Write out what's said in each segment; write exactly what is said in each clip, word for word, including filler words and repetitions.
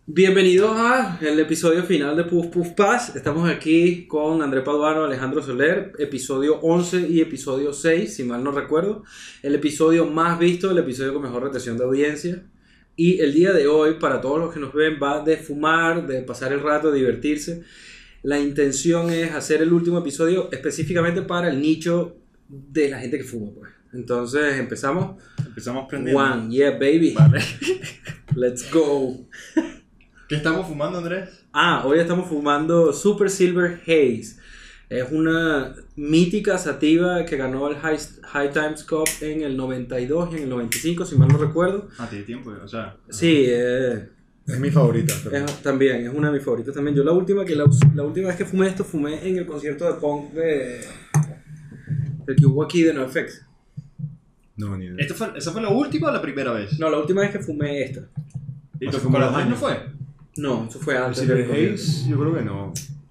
Bienvenidos a el episodio final de Puff Puff Pass. Estamos aquí con André Paduano, Alejandro Soler, episodio once y episodio seis, si mal no recuerdo. El episodio más visto, el episodio con mejor retención de audiencia. Y el día de hoy, para todos los que nos ven, va de fumar, de pasar el rato, de divertirse. La intención es hacer el último episodio específicamente para el nicho de la gente que fuma, pues. Entonces empezamos. Empezamos prendiendo. One, yeah baby. Vale. Let's go. ¿Qué estamos fumando, Andrés? Ah, hoy estamos fumando Super Silver Haze. Es una mítica sativa que ganó el High, High Times Cup en el noventa y dos y en el noventa y cinco, si mal no recuerdo. Ah, tiene tiempo, o sea. Sí, eh, Es mi favorita. es, también, es una de mis favoritas también. Yo la última, que la, la última vez que fumé esto, fumé en el concierto de punk de, el que hubo aquí de NoFX. No, ni idea. ¿Esto fue, ¿Esa fue la última o la primera vez? No, la última vez que fumé esta. ¿Y O sea, tu como con los las años. no fue? No, eso fue antes. Silver del concierto. Haze, yo creo que no.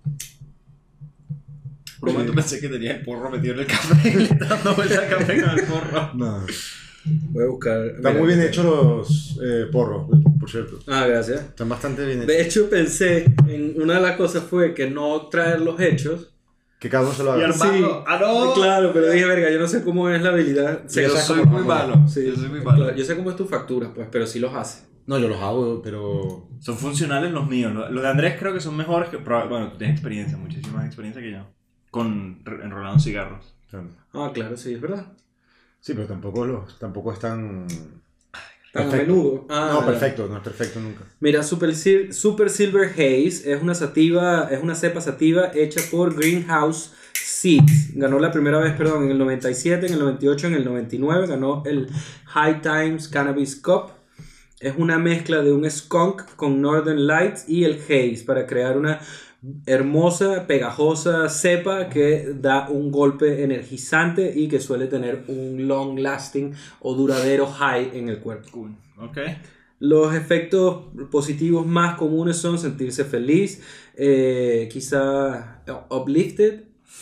Por un momento pensé que tenía el porro metido en el café y le estaba dando vuelta al café con el porro. No. Voy a buscar. Están mira. muy bien hechos los eh, porros, por cierto. Ah, gracias. Están bastante bien hechos. De hecho, pensé en una de las cosas fue que no traer los hechos. Que cada uno se lo Y haga. armarlo. ¡Ah, no! Claro, pero dije, verga, yo no sé cómo es la habilidad. Sí, Yo yo sé soy cómo muy lo hago. malo. Sí, Yo soy muy malo. claro, yo sé cómo es tu factura, pues, pero sí los hace. No, yo los hago, pero... Son funcionales los míos. Los los de Andrés creo que son mejores que... proba- Bueno, tú tienes experiencia, muchísima más experiencia que yo. Con re- enrolando cigarros. Ah, claro, sí, es verdad. Sí, pero tampoco, los, tampoco es tan... Tan a perfecto. menudo. Ah, No, ya. perfecto, no es perfecto nunca. Mira, Super, Sil- Super Silver Haze es una sativa, es una cepa sativa hecha por Greenhouse Seeds. Ganó la primera vez, perdón, en el noventa y siete, en el noventa y ocho, en el noventa y nueve. Ganó el High Times Cannabis Cup. Es una mezcla de un skunk con Northern Lights y el Haze para crear una hermosa, pegajosa cepa que da un golpe energizante y que suele tener un long lasting o duradero high en el cuerpo. Cool. Ok. Los efectos positivos más comunes son sentirse feliz, eh, quizá uplifted,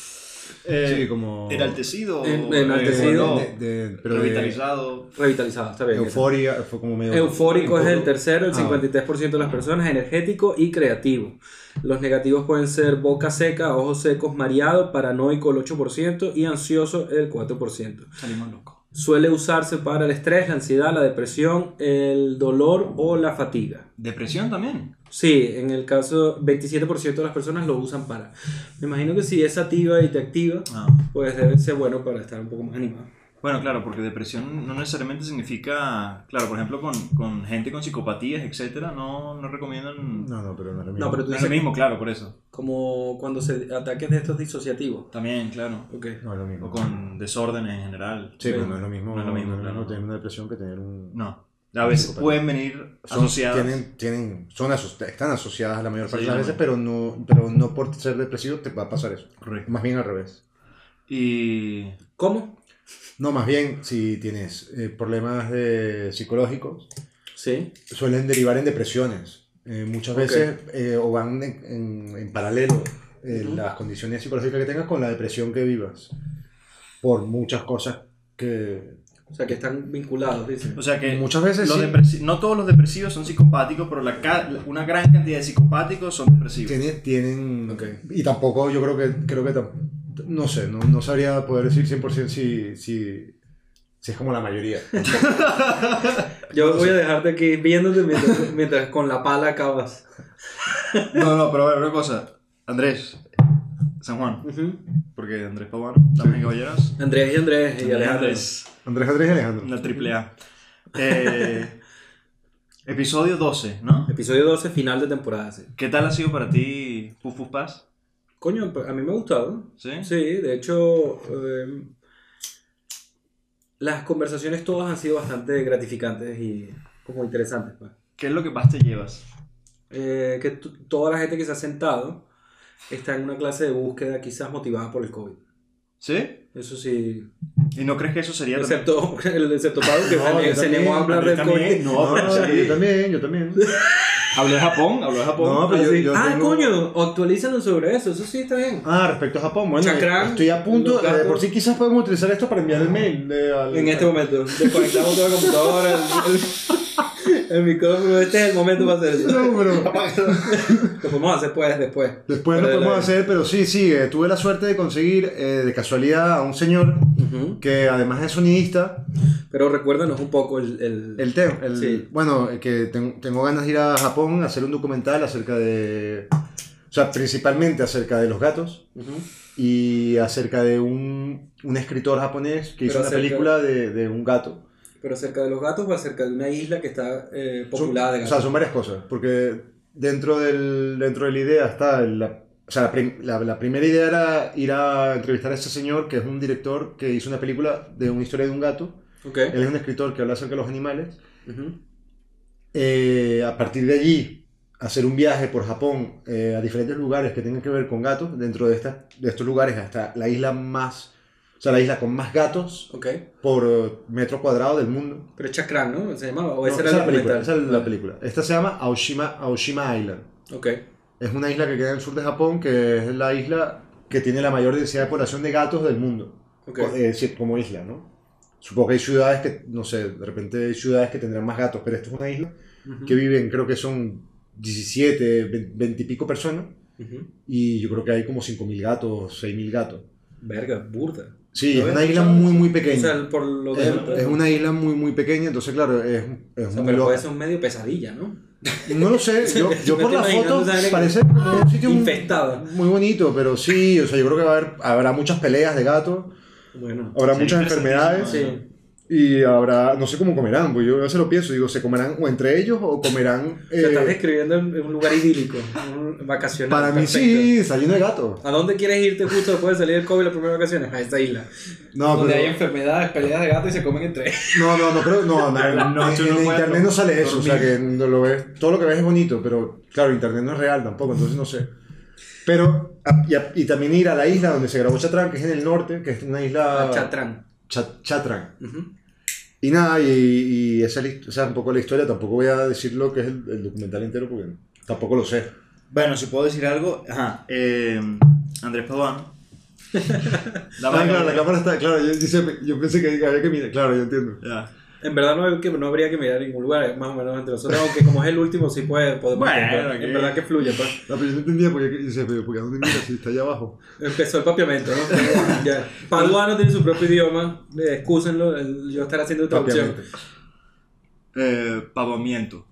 Eh, Sí, como... Enaltecido. En- enaltecido. eh, De, de- pero de- revitalizado. revitalizado, está bien. Euforia, fue como medio... Eufórico es el un tercero, el Ah. cincuenta y tres por ciento de las personas, energético y creativo. Los negativos pueden ser boca seca, ojos secos, mareado, paranoico el ocho por ciento y ansioso el cuatro por ciento. Salimos locos. Suele usarse para el estrés, la ansiedad, la depresión, el dolor o la fatiga. ¿Depresión también? Sí, en el caso veintisiete por ciento de las personas lo usan para. Me imagino que si es sativa y te activa, Ah. pues debe ser bueno para estar un poco más animado. Bueno, claro, porque depresión no necesariamente significa... Claro, por ejemplo, con, con gente con psicopatías, etcétera, no, no recomiendan... No, no, pero no es lo mismo. No, pero tú No es lo dices mismo, claro, por eso. como cuando se ataques de estos disociativos. También, claro. Ok. No es lo mismo. O con desórdenes en general. Sí, Sí. pero no es lo mismo, No es lo mismo, no claro. tener una depresión que tener un... No. A veces Psicopatía. pueden venir Son, asociadas. tienen, tienen, son aso- están asociadas la mayor parte Sí, de las la veces, mayor. pero no, pero no por ser depresivo te va a pasar eso. Correcto. Más bien al revés. Y... ¿Cómo? No, más bien si tienes eh, problemas de, psicológicos, Sí. suelen derivar en depresiones. Eh, muchas Ok. veces eh, o van en, en- en paralelo eh, Ujú. las condiciones psicológicas que tengas con la depresión que vivas. Por muchas cosas que... O sea, que están vinculados, dicen. O sea que Muchas veces los sí. depresi- no todos los depresivos son psicopáticos, pero la ca- una gran cantidad de psicopáticos son depresivos. Tienen, tienen Ok. y tampoco yo creo que creo que tam- no sé, no, no sabría poder decir cien por ciento si, si, si es como la mayoría. Yo voy a dejarte aquí viéndote mientras, mientras con la pala acabas. No, no, pero a ver, una cosa. Andrés, San Juan, Ujú. porque Andrés Paduano, damas y caballeros. Andrés y Andrés y Alejandro. Andrés, Andrés Andrés y Alejandro. la triple A. Eh, episodio doce, ¿no? Episodio doce, final de temporada, sí. ¿Qué tal ha sido para ti Puff Puff Pass? Coño, a mí me ha gustado. ¿Sí? Sí, de hecho, eh, las conversaciones todas han sido bastante gratificantes y como interesantes, pues. ¿Qué es lo que más te llevas? Eh, que t- toda la gente que se ha sentado está en una clase de búsqueda quizás motivada por el COVID. ¿Sí? Eso sí, ¿Y no crees que eso sería también? excepto, el excepto Pablo, que No, también yo se también, negó a hablar del también, COVID. no, No, pero no, sí. yo también, yo también. Habló de Japón, habló de Japón. No, pero yo- Así. yo ah, tengo- coño, actualízanos sobre eso, eso sí está bien. Ah, respecto a Japón, bueno, Chakran, estoy a punto, los eh, gatos. por si quizás podemos utilizar esto para enviar el mail de, al- En este momento, desconectamos toda la computadora, el, el- El micrófono, este es el momento para hacer eso. No, pero... Lo podemos hacer pues, después. Después lo Fuera de podemos la- hacer, pero sí, sí, eh, tuve la suerte de conseguir eh, de casualidad a un señor Ujú. que además es sonidista. Pero recuérdanos un poco el... el... El tema, el, Sí. bueno, eh, que ten- tengo ganas de ir a Japón a hacer un documental acerca de, o sea, principalmente acerca de los gatos Ujú. y acerca de un, un escritor japonés que hizo Pero una acerca- película de, de un gato. Pero acerca de los gatos o acerca de una isla que está eh, Son- poblada de o gatos. sea, son varias cosas, porque dentro, del, dentro de la idea está, la, o sea, la, prim- la- la primera idea era ir a entrevistar a ese señor que es un director que hizo una película de una historia de un gato. Ok. Él es un escritor que habla acerca de los animales. Ujú. Eh, a partir de allí, hacer un viaje por Japón eh, a diferentes lugares que tengan que ver con gatos. Dentro de, estas, de estos lugares, hasta la isla más, o sea, la isla con más gatos Ok. por eh, metro cuadrado del mundo. Pero es Chakran, ¿no? ¿Se llamaba? ¿O No, esa era esa la es la película, documental? esa es la película. Esta se llama Aoshima, Aoshima Island. Ok. Es una isla que queda en el sur de Japón, que es la isla que tiene la mayor densidad de población de gatos del mundo. Ok. Eh, sí, como isla, ¿no? Supongo que hay ciudades que, no sé, de repente hay ciudades que tendrán más gatos, pero esto es una isla Ujú. que viven, creo que son diecisiete, veinte y pico personas, Ujú. y yo creo que hay como cinco mil gatos, seis mil gatos. Verga, burda. Sí, ¿Lo es ves? una isla ¿Sabes? muy, muy O pequeña. sea, por lo Es, de... es una isla muy, muy pequeña, entonces, claro, es, es O sea, muy pero loca. puede ser un medio pesadilla, ¿no? No lo sé, yo, yo Me por estoy la imaginando foto esa vaina parece como un sitio infestada. muy bonito, pero sí, o sea, yo creo que va a haber, habrá muchas peleas de gatos, Bueno. habrá Sí, muchas interesantísimo, enfermedades. Sí. Y habrá, no sé cómo comerán, pues yo a veces lo pienso, digo, ¿se comerán o entre ellos o comerán? O sea, estás eh, describiendo en en un lugar idílico, un vacacional. para mí perfecto. sí, está lleno de gatos. ¿A dónde quieres irte justo después de salir del COVID las primeras vacaciones? A esta isla. No, donde pero- hay enfermedades, peleas de gatos y se comen entre ellos. No, no, no creo, no, no, Pero la en- noche en, uno en puede internet no sale eso, o sea dormir. que no lo ves, todo lo que ves es bonito, pero claro, internet no es real tampoco, entonces no sé. Pero, a- y, a- y también ir a la isla donde se grabó Chatrán, que es en el norte, que es una isla... Chatrán. Cha- Chatrán. Ujú. Y nada, y, y esa es la hist- o sea, un poco la historia, tampoco voy a decir lo que es el, el documental entero porque tampoco lo sé. Bueno, si puedo decir algo, ajá, eh, Andrés Paduan. La Ah, claro, la cámara está, claro, yo, yo, yo pensé que había que mirar, claro, yo entiendo. Ya. En verdad no, hay que, no habría que mirar ningún lugar, más o menos entre nosotros, aunque como es el último sí puede, podemos Bueno, entender. que- En verdad que fluye, pues. No, pero yo no entendía porque yo decía, pero ¿por qué dónde mira si está allá abajo? Empezó el papiamento, ¿no? Ya. Paduano tiene su propio idioma, eh, excúsenlo, el- yo estaré haciendo traducción. Papiamente. Eh, pavamiento.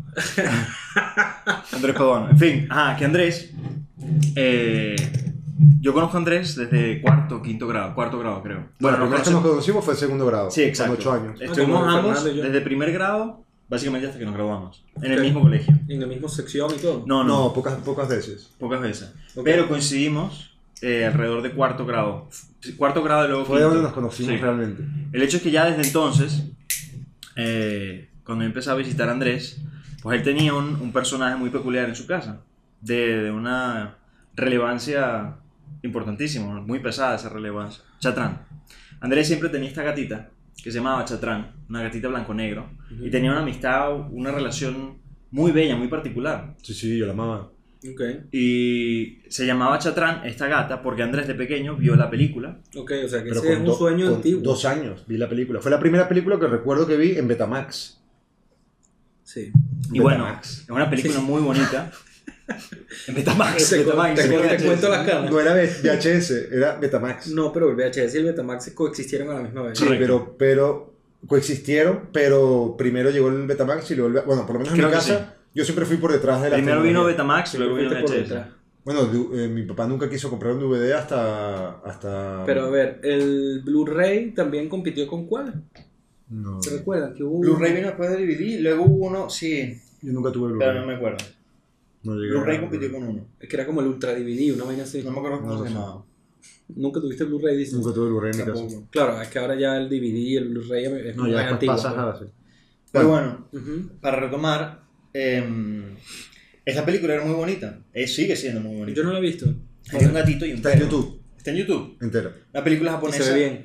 Andrés Paduan. En fin, ajá, que Andrés. eh, yo conozco a Andrés desde cuarto, quinto grado, cuarto grado creo. Bueno, no la primera vez que conocemos- nos conocimos fue en segundo grado. Sí, exacto. Con ocho años. Estuvimos como ambos Fernando y yo. desde primer grado, básicamente hasta que nos graduamos. En el Ok. mismo colegio. En la misma sección y todo. No, no, No, pocas, pocas veces. pocas veces. Ok. Pero coincidimos eh, alrededor de cuarto grado. Cuarto grado y luego Fue quinto. donde nos conocimos Sí. realmente. El hecho es que ya desde entonces, eh, cuando yo empecé a visitar a Andrés, pues él tenía un, un personaje muy peculiar en su casa, de, de una relevancia importantísima, muy pesada esa relevancia. Chatrán. Andrés siempre tenía esta gatita que se llamaba Chatrán, una gatita blanco-negro, Ujú. y tenía una amistad, una relación muy bella, muy particular. Sí, sí, yo la amaba. Ok, Y se llamaba Chatrán esta gata porque Andrés de pequeño vio la película. ok, o sea que Pero ese es con un do- sueño con antiguo. Dos años vi la película. Fue la primera película que recuerdo que vi en Betamax. Sí. Y bueno, Betamax. es una película muy bonita. En Betamax, Te, Betamax, te- te V H S. cuento las caras. No era V H S, era Betamax. No, pero el V H S y el Betamax coexistieron a la misma vez. Sí, Correcto. pero, pero coexistieron, pero primero llegó el Betamax y luego el... Bueno, por lo menos en Creo mi que casa, yo siempre fui por detrás de la Primero vino tecnología. Betamax y luego vino Fuiste por V H S. detrás. Bueno, du- eh, mi papá nunca quiso comprar un D V D hasta... hasta... Pero a ver, el Blu-ray también compitió con cuál? No, ¿Se recuerdan? Que hubo Blu-ray vino después de D V D, luego hubo uno, sí, yo nunca tuve pero no Blu-ray. me acuerdo. No llegué Blu-ray a- compitió con uno. Es que era como el Ultra D V D, una vaina así. No me acuerdo cómo No, se no sé. llamaba. Nunca tuviste Blu-ray, dices. Nunca tuve Blu-ray en mi casa. Tampoco. Claro, es que ahora ya el D V D y el Blu-ray es No, muy ya después antiguo. pasas pues. a... sí. Pero bueno, Ujú. para retomar, eh, esta película era muy bonita. Eh, sigue siendo muy bonita. Yo no lo he visto. Hay un gatito y un Está en perro. YouTube, Está en YouTube. entera. La película Y japonesa. se ve bien.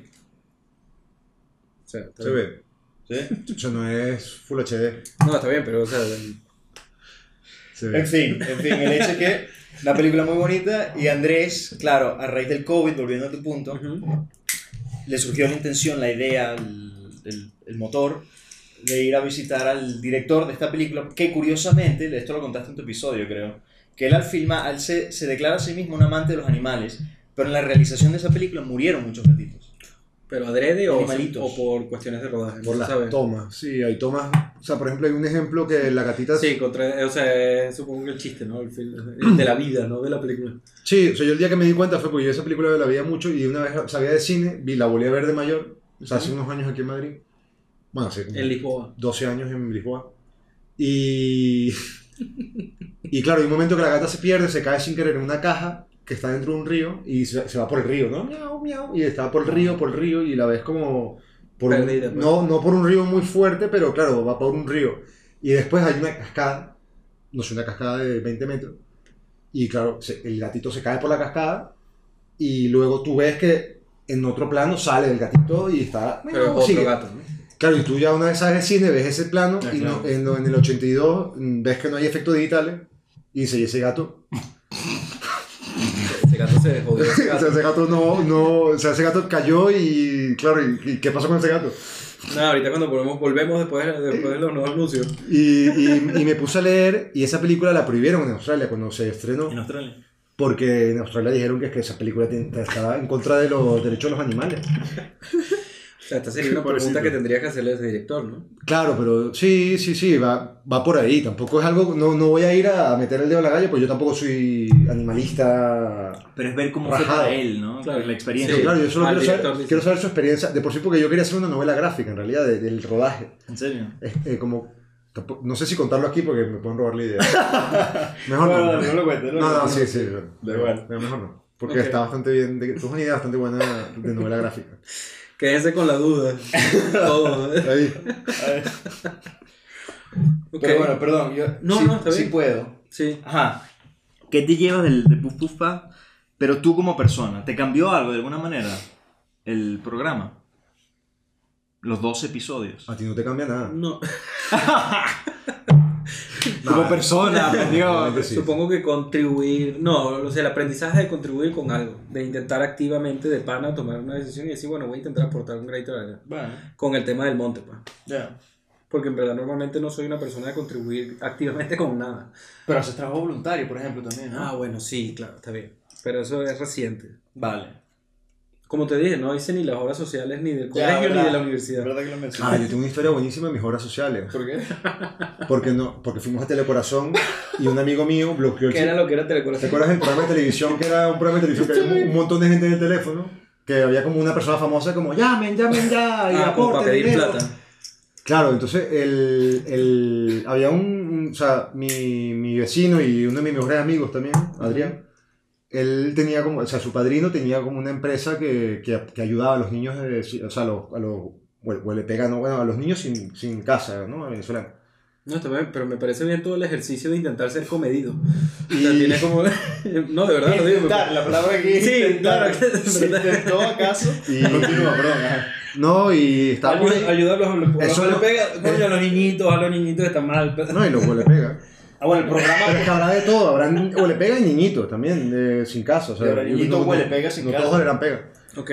O sea, está Se bien. ve. ¿Sí? O sea, no es Full H D. No, está bien, pero o sea, el- Se ve. En fin, en fin, el hecho es que la película es muy bonita y Andrés, claro, a raíz del COVID, volviendo a tu punto, ujú. le surgió la intención, la idea, el, el- el motor de ir a visitar al director de esta película, que curiosamente, esto lo contaste en tu episodio creo, que él al filmar, él se, se declara a sí mismo un amante de los animales, pero en la realización de esa película murieron muchos gatitos. ¿Pero adrede o, Animalitos. o por cuestiones de rodaje? Por ¿No las sabes? tomas, sí, hay tomas. O sea, por ejemplo, hay un ejemplo que la gatita. Sí, contra, o sea, supongo que el chiste, ¿no? El film, el de la vida, ¿no? De la película. Sí, o sea, yo el día que me di cuenta fue porque yo esa película la veía mucho y una vez salía de cine, vi, la volví a ver de mayor, o sea, hace unos años aquí en Madrid. Bueno, hace como En Lisboa. doce años en Lisboa. Y. Y claro, hay un momento que la gata se pierde, se cae sin querer en una caja que está dentro de un río y se, se va por el río, ¿no? Miau, miau. Y está por el río, por el río y la ves como. Por un- Perdida, pues. no, no por un río muy fuerte, pero claro, va por un río. Y después hay una cascada, no sé, una cascada de veinte metros. Y claro, se- el gatito se cae por la cascada y luego tú ves que en otro plano sale el gatito y está... Pero es no, otro sigue. gato, ¿no? Claro, y tú ya una vez sales de cine, ves ese plano Ah, y claro. no- en, lo- en el ochenta y dos mm, ves que no hay efectos digitales y dices, ¿y ese gato? Ese gato se jodió. Ese O sea, gato. ese gato no, no, o sea, ese gato cayó y claro, ¿y, y qué pasó con ese gato? No, ahorita cuando volvemos, volvemos después, después de los nuevos anuncios. Y, y, y me puse a leer y esa película la prohibieron en Australia cuando se estrenó. En Australia. Porque en Australia dijeron que, que esa película ten- estaba en contra de los derechos de los animales. O sea, esta sería una Pobrecito. pregunta que tendría que hacerle a ese director, ¿no? Claro, pero sí, sí, sí, va, va por ahí. Tampoco es algo, no, no voy a ir a meter el dedo en la galla, pues yo tampoco soy animalista. Pero es ver cómo Rajado. fue para él, ¿no? Claro. La experiencia. Sí, claro, yo solo al quiero saber, director, dice. quiero saber su experiencia. De por sí, porque yo quería hacer una novela gráfica, en realidad, de- del rodaje. ¿En serio? Es, eh, como, tampoco- no sé si contarlo aquí porque me pueden robar la idea. Mejor no. no lo cuentes. No, no, sí, sí. Da igual. Pero mejor no. Porque Ok. está bastante bien. de- Tú es una idea bastante buena de novela gráfica. Quédense con la duda. Todo. Ahí. Ok. Pero bueno, perdón, yo No, sí, no, está sí bien. puedo. Sí. Ajá. ¿Qué te llevas del, de Puff Puff Pa? Pero tú como persona, ¿te cambió algo de alguna manera el programa? Los dos episodios. A ti no te cambia nada. No. Nada. persona, Obviamente sí. Supongo que contribuir, no, o sea, el aprendizaje de contribuir con algo, de intentar activamente de pana tomar una decisión y decir, bueno, voy a intentar aportar un granito de arena Bueno, con el tema del monte, pues. ya. Porque en verdad normalmente no soy una persona de contribuir activamente con nada. Pero haces trabajo voluntario, por ejemplo, también, ¿no? Ah, bueno, sí, claro, está bien. Pero eso es reciente. Vale. Como te dije, no hice ni las obras sociales ni del Ya, colegio ni ¿verdad? de la universidad. ¿Verdad que lo Ah, mencioné? yo tengo una historia buenísima de mis obras sociales. ¿Por qué? Porque, no, porque fuimos a Telecorazón y un amigo mío bloqueó el ¿Qué era sitio. lo que era ¿Te Telecorazón? acuerdas del programa de televisión que era un programa de televisión que había un, un montón de gente en el teléfono? Que había como una persona famosa como llamen, llamen ya y Ah, como para aporten pedir dinero. plata. Claro, entonces el, el, había un, un- o sea, mi, mi vecino y uno de mis mejores amigos también, Adrián, él tenía como, o sea, su padrino tenía como una empresa que, que, que ayudaba a los niños, de, o sea, a los, a los huele, huele pega, no, bueno, a los niños sin, sin casa, ¿no? A venezolanos. No, está bien, pero me parece bien todo el ejercicio de intentar ser comedido. Y- O sea, tiene como... No, de verdad lo digo. Intentar, la palabra aquí es Sí, intentar. claro, que- ¿Se intentó acaso? Y- Continúa, perdón. ajá. No, y estábamos Ayuda, ahí, ayudarlos a los Eso a los no- pega, coño, a los niñitos, a los niñitos que están mal. no, y los huele pega. Ah, bueno, el programa... Pero es que habrá de todo, habrá huele pega y niñitos también, eh, sin casa, o sea, Y habrá niñitos no- huele no- pega sin no casa. todos eran pega. Ok.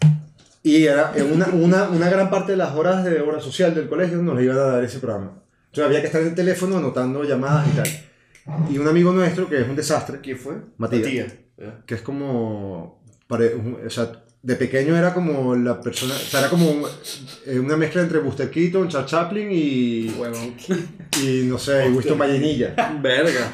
Y era en una, una, una gran parte de las horas de obra social del colegio nos iban a dar ese programa. Entonces había que estar en el teléfono anotando llamadas y tal. Y un amigo nuestro, que es un desastre, ¿Quién fue? Matías, Ya. que es como... pare- un- o sea, de pequeño era como la persona... O sea, era como un- eh, una mezcla entre Buster Keaton, Charles Chaplin y... Huevón. Y no sé, Winston Vallenilla. Verga.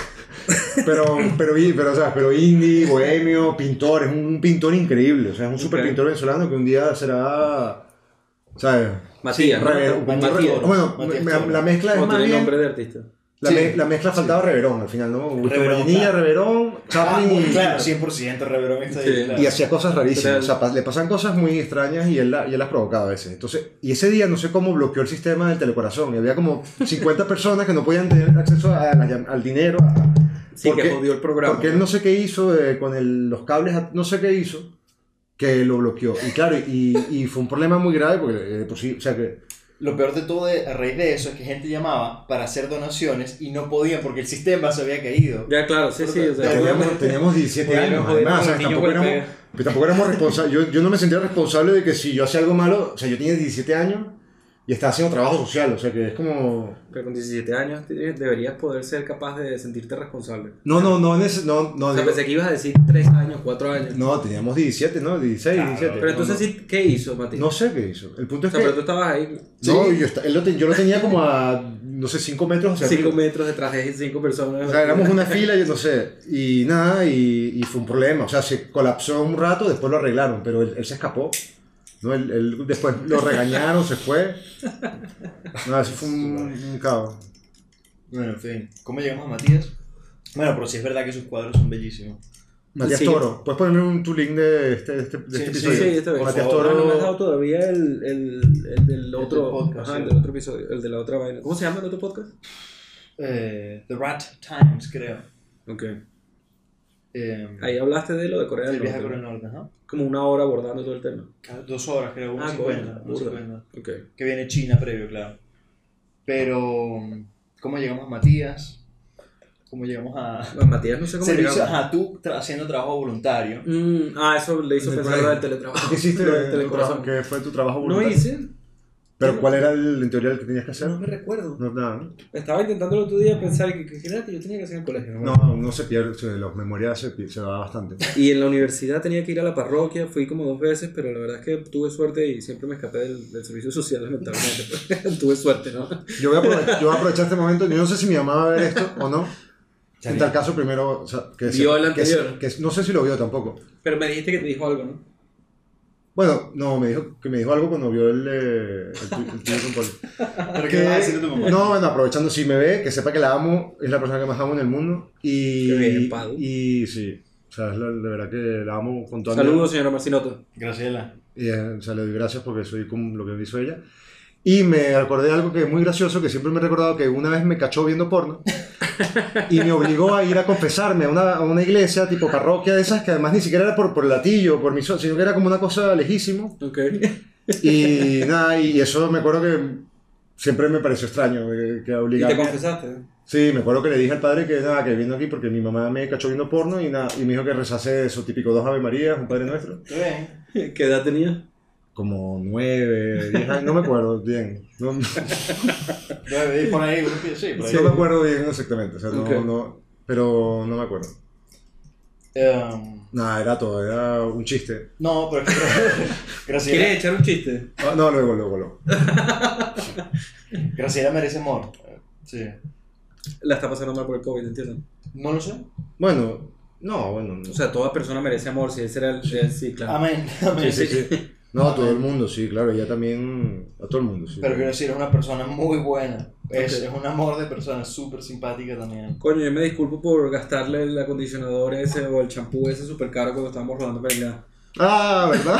Pero, pero, pero, o sea, pero indie, bohemio, pintor, es un pintor increíble. O sea, es un super Ok. pintor venezolano que un día será... ¿Sabes? Matías, ¿no? Rever- Matías re- Toro. bueno, Matías me- Toro. la mezcla es ¿Cómo más tiene bien... nombre de artista? La, Sí. me- la mezcla faltaba Reverón al final, ¿no? Winston Reverón, Vallenilla, claro. Reverón, Chaplin Ah, y... claro, cien por ciento Reverón está ahí, Sí. claro. Y hacía cosas rarísimas, Pero- o sea, pa- le pasan cosas muy extrañas y él, la- y él las provocaba a veces. Entonces, y ese día no sé cómo bloqueó el sistema del telecorazón y había como cincuenta personas que no podían tener acceso a la llam- al dinero. a- Sí, porque- que jodió el programa. Porque él no sé qué hizo eh, con el- los cables, a- no sé qué hizo, que lo bloqueó. Y claro, y, y fue un problema muy grave porque, eh, de por sí, o sea que... Lo peor de todo de- a raíz de eso es que gente llamaba para hacer donaciones y no podían porque el sistema se había caído. Ya, claro, sí, sí. O sea, Teníamos, teníamos diecisiete Jodieron, años, jodieron además, o sea, con los tampoco niños éramos, pero tampoco éramos responsables. Yo, yo no me sentía responsable de que si yo hacía algo malo, o sea, yo tenía diecisiete años y está haciendo trabajo social, o sea que es como... Pero con diecisiete años tienes- deberías poder ser capaz de sentirte responsable. No, no, no, neces- no, no, O sea, digo- pensé que ibas a decir tres años, cuatro años. no, teníamos diecisiete, ¿no? dieciséis, Claro, diecisiete. Pero entonces, no, sí, ¿qué hizo, Mati? no sé qué hizo. El punto O es sea, que... pero tú estabas ahí, No, yo, esta- él lo te- yo lo tenía como a, no sé, cinco metros hacia cinco arriba. metros detrás de cinco personas. O sea, éramos una fila, yo no sé, y nada, y, y fue un problema. O sea, se colapsó un rato, después lo arreglaron, pero él, él se escapó. ¿No? Él, él- después lo regañaron, se fue. No, eso fue un, un caos. Bueno, en fin. ¿Cómo llegamos a Matías? Bueno, pero sí es verdad que sus cuadros son bellísimos. Matías Sí. Toro, ¿puedes ponerme un tu link de este, de este, de Sí, este sí, episodio? Sí, esta vez. Matías Ah, Toro. no me has dado todavía el, el, el del otro del podcast, ajá, sí. el del otro episodio, el de la otra vaina. ¿Cómo se llama el otro podcast? Eh, The Rat Times, creo. Ok. Eh, Ahí hablaste de lo de Corea el del viaje a Norte. Corea del Norte, ajá. Como una hora abordando todo el tema. Cada Dos horas, creo, uno Ah, cincuenta. coño, burda. cincuenta. Ok. Que viene China previo, claro. Pero, ¿cómo llegamos a Matías? ¿Cómo llegamos a...? A Matías no sé cómo Servicio, llegamos. ajá, tú tra- haciendo trabajo voluntario. Mm, ah, eso le hizo Del pensar lo colegio. del teletrabajo. ¿Qué hiciste? Lo del Tu telecorazón. trabajo- ¿Qué fue tu trabajo No voluntario? hice. ¿Pero cuál era el, en teoría el que tenías que hacer? No me recuerdo. No, nada, ¿no? Estaba intentando el otro día pensar que, que, que era que yo tenía que hacer en el colegio. No, no se pierde, se- los memorias se, pi- se va bastante. Y en la universidad tenía que ir a la parroquia, fui como dos veces, pero la verdad es que tuve suerte y siempre me escapé del, del servicio social, lamentablemente. Tuve suerte, ¿no? Yo voy, a aprovechar, yo voy a aprovechar este momento, yo no sé si mi mamá va a ver esto o no. En tal caso, primero, o sea, que, Vio el que- anterior. que- no sé si lo vio tampoco. Pero me dijiste que te dijo algo, ¿no? Bueno, no, me dijo que me dijo algo cuando vio el, eh, el, tu- el tuyo con Poli. ¿Pero Que- qué vas a decir de tu mamá? No, bueno, aprovechando si me ve, que sepa que la amo, es la persona que más amo en el mundo. Y, Qué bien, Padu. y sí, o sea, es la, de verdad que la amo con toda mi Saludos, señora Marcinoto. Graciela. Y eh, o sea, le doy gracias porque soy como lo que me hizo ella. Y me acordé de algo que es muy gracioso, que siempre me he recordado que una vez me cachó viendo porno y me obligó a ir a confesarme a una, a una iglesia tipo parroquia de esas, que además ni siquiera era por, por latillo, por mi so- sino que era como una cosa lejísimo. Ok. Y nada, y eso me acuerdo que siempre me pareció extraño, eh, que ¿Y te obligarme. confesaste? Sí, me acuerdo que le dije al padre que nada, que vino aquí porque mi mamá me cachó viendo porno y, nada, y me dijo que rezase eso típico, dos Ave Marías, un Padre Nuestro. ¿Está bien? ¿Qué edad tenía? Como nueve, diez años, no me acuerdo bien. No, no Debe ir por ahí, uno pide- sí, por ahí. me acuerdo bien exactamente, o sea, no, Ok. no, pero no me acuerdo. Um, Nada, era todo, era un chiste. no, pero es que Graciela, ¿Quieres echar un chiste? Ah, no, luego, luego, luego. Graciela merece amor. Sí. La está pasando mal por el COVID, ¿entiendes? No lo sé. Bueno, no, bueno. No. O sea, toda persona merece amor, si ese era el... el- sí, claro. Amén. Amén. Sí, sí, sí. No, a todo el mundo, sí, claro, ella también, a todo el mundo, sí. Pero quiero decir, es una persona muy buena. Es, Ok. es un amor de persona, súper simpática también. Coño, yo me disculpo por gastarle el acondicionador ese o el champú ese súper caro cuando estábamos rodando Peregrina. Ah, ¿verdad?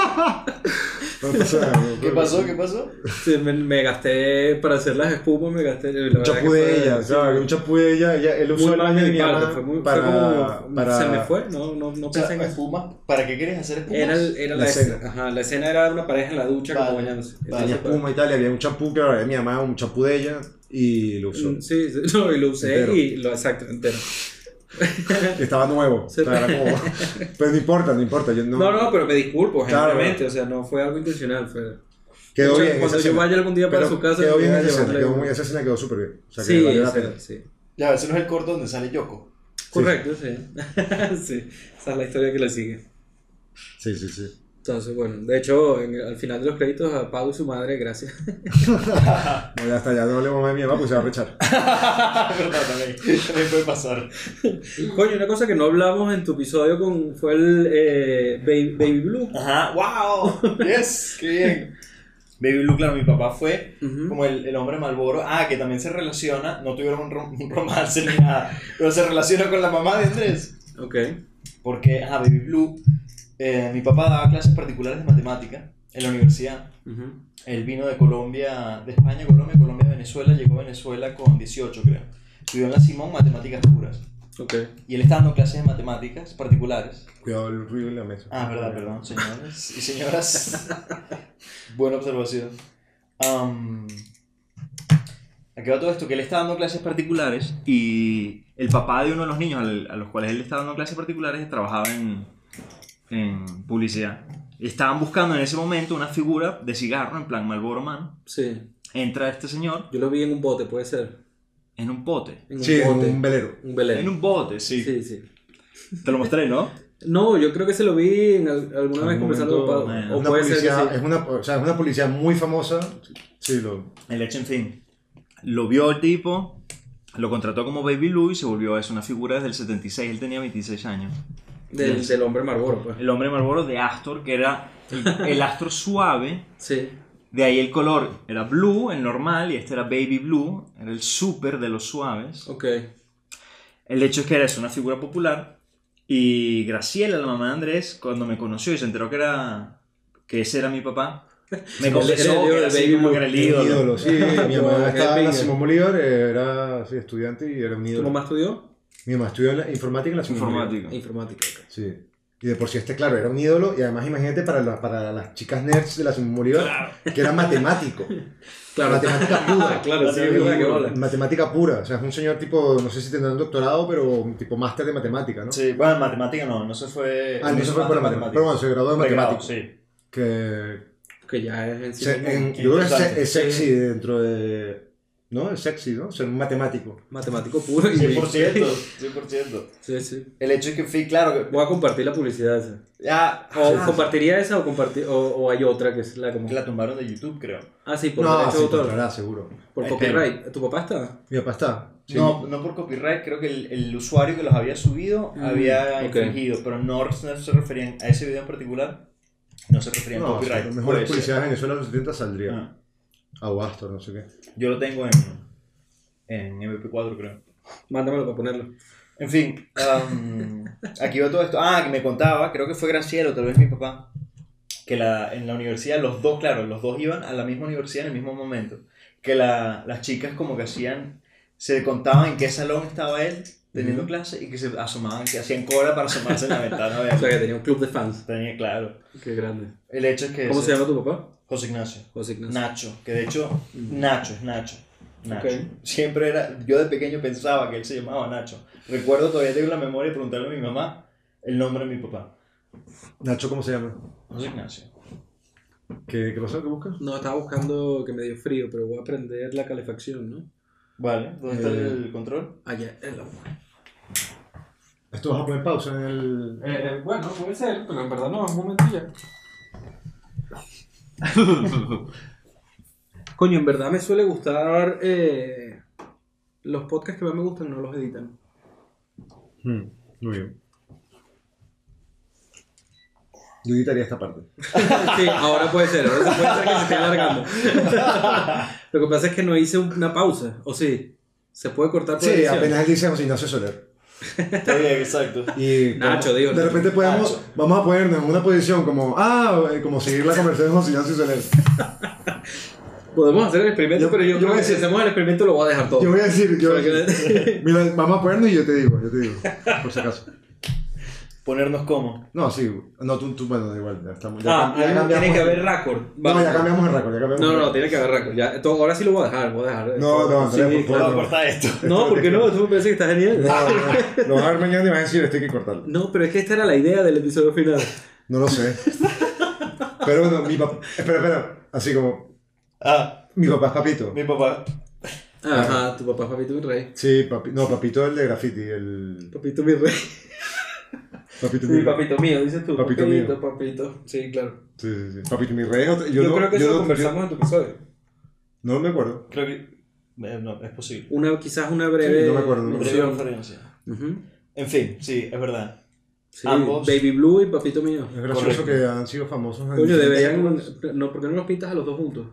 No pasa nada, no, ¿Qué no, pasó? no. ¿Qué pasó? Sí, me, me gasté para hacer las espumas, me gasté... la Un verdad champú que de fue- ella, sí, claro, un champú de ella, ella él usó muy el mal baño de de mi mi parte, mamá fue muy, para, fue como, para... se me fue, no, no, no O sea, pensé en eso. espumas. ¿Para qué quieres hacer espumas? Era, el- era La la, escena. escena. Ajá, la escena era de una pareja en la ducha Vale, como bañándose. vale. Tenía Entonces, espuma y tal, y había un champú que era de mi mamá, un champú de ella, y lo usó. mm, sí, sí, no, y lo usé Entero. y lo exacto, entero. Estaba nuevo, Se- o sea, era como... Pero no importa, no importa, yo no... No, no, pero me disculpo, Claro, genuinamente, o sea, no fue algo intencional, fue... Quedó De hecho, bien cuando esa yo escena. vaya algún día para Pero su casa, quedó bien voy a esa escena, llevarle quedó un- muy, esa escena quedó súper bien. O sea, que Sí, valió la o sea, pena. sí. Ya, ese no es el corto donde sale Yoko. Correcto, sí. Sí, esa es la historia que le sigue. Sí, sí, sí. Entonces, bueno, de hecho, en- al final de los créditos a Pau y su madre, gracias. No, ya está, ya no le vamos a mi mamá, pues se va a rechar. verdad, también. También puede pasar. Coño, una cosa que no hablamos en tu episodio con, fue el eh, Baby, Baby Blue. Ajá, wow. Yes, qué bien. Baby Blue, claro, mi papá fue Ujú. como el, el hombre Malboro. Ah, que también se relaciona, no tuvieron un, rom- un romance ni nada, pero se relaciona con la mamá de Andrés. Ok. Porque, ajá, Baby Blue, eh, mi papá daba clases particulares de matemática en la universidad. Ujú. Él vino de Colombia, de España a Colombia, Colombia a Venezuela, llegó a Venezuela con dieciocho, creo. Estudió en la Simón matemáticas puras. Ok. Y él está dando clases de matemáticas particulares. Cuidado el ruido en la mesa. Ah, verdad, perdón, señores y señoras. Buena observación. Um, aquí va todo esto, que él está dando clases particulares y el papá de uno de los niños al- a los cuales él está dando clases particulares trabajaba en, en publicidad. Y estaban buscando en ese momento una figura de cigarro, en plan Marlboro Man. Sí. Entra este señor Yo lo vi en un bote, puede ser. en un pote. En un Sí, en bote. un velero. Un velero. En un bote, sí. Sí, sí. Te lo mostré, ¿no? No, yo creo que se lo vi en al- alguna En vez un conversando momento, con eh, o Una puede ser que policía, sí. es, una, o sea, es una policía muy famosa. Sí, lo, El hecho, en fin. Lo vio el tipo, lo contrató como Baby Blue y se volvió eso, una figura desde el setenta y seis. Él tenía veintiséis años. Del, Yes. del hombre Marlboro, pues. El hombre Marlboro de Astor, que era el, el Astor suave. Sí. De ahí el color era blue, el normal, y este era baby blue, era el super de los suaves. Ok. El hecho es que era eso, una figura popular. Y Graciela, la mamá de Andrés, cuando me conoció y se enteró que era que ese era mi papá, me Era confesó el que ídolo era de así Baby como Blue. que era el el ídolo. ídolo, sí. Mi mamá Como estaba en la Helpinger. Simón Bolívar, era sí, estudiante y era un ¿Tu ídolo. mamá estudió? Mi mamá estudió en la informática en la Simón Bolívar. Informático. Informática, ok. Sí. Y de por sí este, claro, era un ídolo. Y además, imagínate para, la- para las chicas nerds de la Simón Bolívar, que era matemático. Claro. Matemática pura. Claro, sí, es verdad que hola. Matemática pura. O sea, es un señor tipo, no sé si tendrá un doctorado, pero un tipo máster de matemática, ¿no? Sí, bueno, en matemática no, no se fue. Ah, no se fue por la matemática. Pero bueno, se graduó de Pregrado, matemático. sí. Que Que ya es en sí se- mismo en- yo creo que es, Interesante. es sexy dentro de... ¿No? Es sexy, ¿no? Ser un matemático. matemático puro. y- cien por ciento, cien por ciento. Sí, sí. El hecho es que fui, claro, que Voy a compartir la publicidad esa. ya O Ah. compartiría esa o, compartir, o, o hay otra que es la como... la tumbaron de YouTube, creo. Ah, sí, por No, derecho sí, de autor. claro, seguro. Por Ay, copyright. ¿Tu papá está? Mi papá está. Sí. No, no por copyright, creo que el, el usuario que los había subido Mm, había ok. infringido, pero no, no se referían a ese video en particular, no se referían a No, copyright. sí, mejor Puede la publicidad ser. de Venezuela en los setenta saldría. Ah, A Wastor, no sé qué. yo lo tengo en, en M P cuatro, creo. Mándamelo para ponerlo. En fin, um, aquí va todo esto. Ah, que me contaba, creo que fue Graciela o tal vez mi papá, que la, en la universidad los dos, claro, los dos iban a la misma universidad en el mismo momento. Que la, las chicas como que hacían, se contaban en qué salón estaba él teniendo Ujú. clase y que se asomaban, que hacían cola para asomarse en la ventana a O ver. sea, que tenía un club de fans. Tenía claro. Qué grande. El hecho es que... ¿Cómo ese- se llama tu papá? José Ignacio. José Ignacio. Nacho, que de hecho, Nacho es Nacho. Nacho. Ok. Siempre era, yo de pequeño pensaba que él se llamaba Nacho. Recuerdo, todavía tengo la memoria de preguntarle a mi mamá el nombre de mi papá. Nacho, ¿cómo se llama? José Ignacio. ¿Qué, qué pasó? ¿Qué buscas? No, estaba buscando que me dio frío, pero voy a prender la calefacción, ¿no? Vale, ¿dónde está Eh, el control? Allá, en la... ¿Esto vas a poner pausa en el...? Eh, bueno, puede ser, pero en verdad no, un momento ya. Coño, en verdad me suele gustar... Eh, los podcasts que más me gustan no los editan. Hmm, muy bien. Yo editaría esta parte. Sí, ahora puede ser, ahora se puede ser que se esté alargando. Lo que pasa es que no hice una pausa, ¿o sí? ¿Se puede cortar por Sí, edición? apenas él dice José Ignacio Soler. Está bien, exacto. Y Nacho, como- digo, de Nacho. repente podemos, Nacho. vamos a ponernos en una posición como, ah, eh, como seguir la conversación de José Ignacio Soler. Podemos hacer el experimento, Yo- pero yo, yo creo voy a que si decir- hacemos el experimento lo voy a dejar todo. Yo voy a decir, yo, Para que- mira, vamos a ponernos y yo te digo, yo te digo, por si acaso. Ponernos como. No, sí, no, tú, tú bueno, da igual, ya estamos. Ya, Ah, cam- ya cambiamos tiene que el- haber récord. No, ya cambiamos el récord, ya cambiamos No, el no, no, récord. tiene que haber récord. Ya, todo, ahora sí lo voy a dejar, voy a dejar. No, no, sí, Andrés, por claro. Vamos a cortar esto. No, porque no, tú me parece que está genial. No, no, lo vas a ver mañana y vas a decir, este hay que cortarlo. No, pero es que esta era la idea del episodio final. No lo sé. Pero bueno, mi papá, espera, espera, así como, Ah, mi papá es Papito. mi papá. Ajá, tu papá es Papito mi rey. Sí, papi, no, Papito el de graffiti, el... Papito mi rey. Papito Sí, mi papito mío, dices tú. Papito Papito, mío. papito. Sí, claro. Sí, sí, sí. Papito mi rey es otro- Yo, Yo, no, creo que yo eso no- lo conversamos yo- en tu episodio. no me acuerdo. Creo que. eh, No, es posible. Una, quizás una breve. Sí, no me acuerdo, no me Breve noción. referencia. Ujú. En fin, sí, es verdad. Sí, Ambos. Baby Blue y Papito mío. Es gracioso Correcto. que han sido famosos en Coño, diferentes deberían. épocas. No, ¿por qué no los pintas a los dos juntos?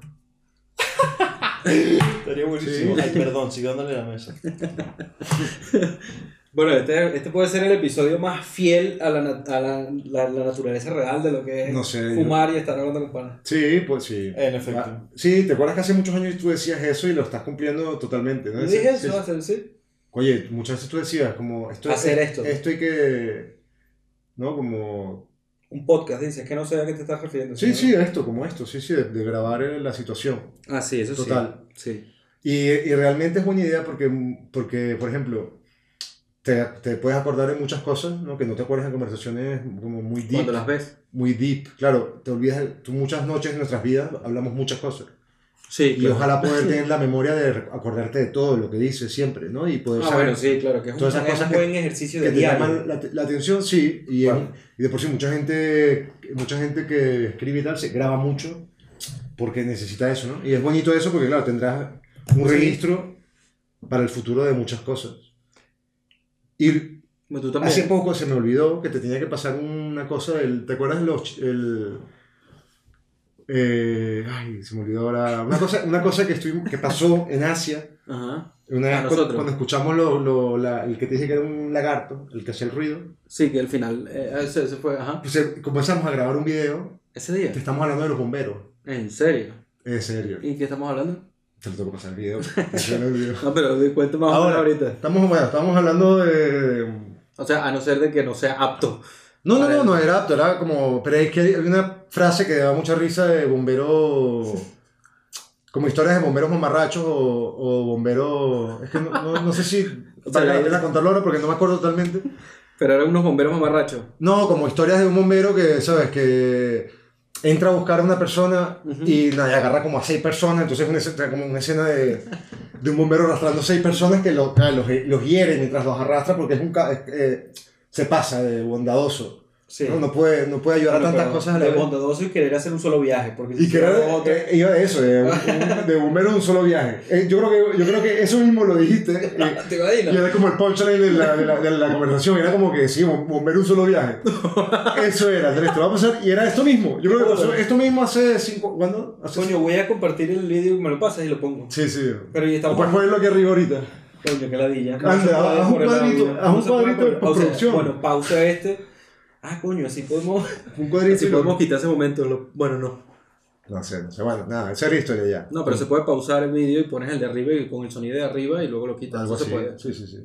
Estaría buenísimo. Sí. Ay, perdón, sigo dándole la mesa. Bueno, este, este puede ser el episodio más fiel a la, na- a la, la, la naturaleza real de lo que es No sé, fumar y estar hablando con panas. Sí, pues sí. En efecto. Ah, sí, ¿te acuerdas que hace muchos años tú decías eso y lo estás cumpliendo totalmente? ¿no? Yo Sí, dije sí, eso, sí. hacer, sí. Oye, muchas veces tú decías como... Esto, Hacer es- esto. Esto hay que... ¿No? Como... Un podcast, dices que no sé a qué te estás refiriendo. Sí, sino- sí, esto, como esto, sí, sí, de, de grabar eh, la situación. Ah, sí, eso Total. sí. Sí. Y, y realmente es buena idea porque, porque, por ejemplo, te, te puedes acordar de muchas cosas, ¿no? Que no te acuerdas de conversaciones como muy deep. Cuando las ves. Muy deep, claro, te olvidas, de, tú muchas noches en nuestras vidas hablamos muchas cosas. Sí, Y claro. ojalá poder tener la memoria de acordarte de todo lo que dices siempre, ¿no? Y poder Ah, saber bueno, sí, claro, que es un, todas esas es cosas un que- buen ejercicio que de te diario. llaman la, la atención, sí. Y, Claro. en- y de por sí mucha gente, mucha gente que escribe y tal se graba mucho porque necesita eso, ¿no? Y es bonito eso porque, claro, tendrás un Sí. registro para el futuro de muchas cosas. Y Bueno, tú también. hace poco se me olvidó que te tenía que pasar una cosa del... ¿Te acuerdas de los... ch- el, eh, ay, se me olvidó ahora. Una cosa, una cosa que, estuvimos, que pasó en Asia. Ajá. Una A vez cu- nosotros. cuando escuchamos lo, lo, la- el que te dije que era un lagarto, el que hacía el ruido. Sí, que al final. Eh, ese, ese fue. Ajá. Pues eh, comenzamos a grabar un video. Ese día. Te estamos hablando de los bomberos. ¿En serio? En serio. ¿Y qué estamos hablando? Te lo tengo que pasar el video. Ese era el video. No, pero de cuenta más o menos Ahora, ahorita. estamos, bueno, estamos hablando de... O sea, a no ser de que no sea apto. No, no, Para no, el- no era apto, era como... Pero es que hay una frase que da mucha risa de bombero... Como historias de bomberos mamarrachos o, o bomberos... Es que no, no, no sé si vale la pena contarlo ahora porque no me acuerdo totalmente. Pero eran unos bomberos mamarrachos. No, como historias de un bombero que, ¿sabes? Que entra a buscar a una persona Ujú. y nada, y agarra como a seis personas. Entonces es una escena, como una escena de, de un bombero arrastrando seis personas que lo- ah, los, los hiere mientras los arrastra porque es un, ca- es, eh, se pasa de bondadoso. Sí. ¿no? No puede, no puede ayudar a Bueno, tantas pero cosas a la de vez. bondadoso y querer hacer un solo viaje. Porque si Y que era hiciera de, otro- eh, iba de eso, de, un- de bombero en un solo viaje. Eh, yo, creo que, yo creo que eso mismo lo dijiste. eh, ¿Te imaginas? Y era como el punchline de la, de, la, de la conversación. Era como que sí, bom- bombero un solo viaje. Eso era, Andrés, te lo va a pasar. Y era esto mismo. Yo creo que pasó esto mismo hace cinco. ¿Cuándo? Hace Coño, voy a compartir el vídeo y me lo pasas y lo pongo. Sí, sí. Pero ya estamos. Pues ponerlo aquí arriba ahorita. Coño, qué ladilla. Anda, se puede haz un por el cuadrito, audio. haz un se puede cuadrito de por- o sea, postproducción. Bueno, pausa este. Ah, coño, así podemos. Un cuadrito. Así y lo- podemos quitar ese momento. lo- Bueno, no. No sé, no sé. Bueno, nada, esa era la historia ya. No, pero se puede pausar el vídeo y pones el de arriba y con el sonido de arriba y luego lo quitas. Algo Eso así. se puede. Sí, sí, sí.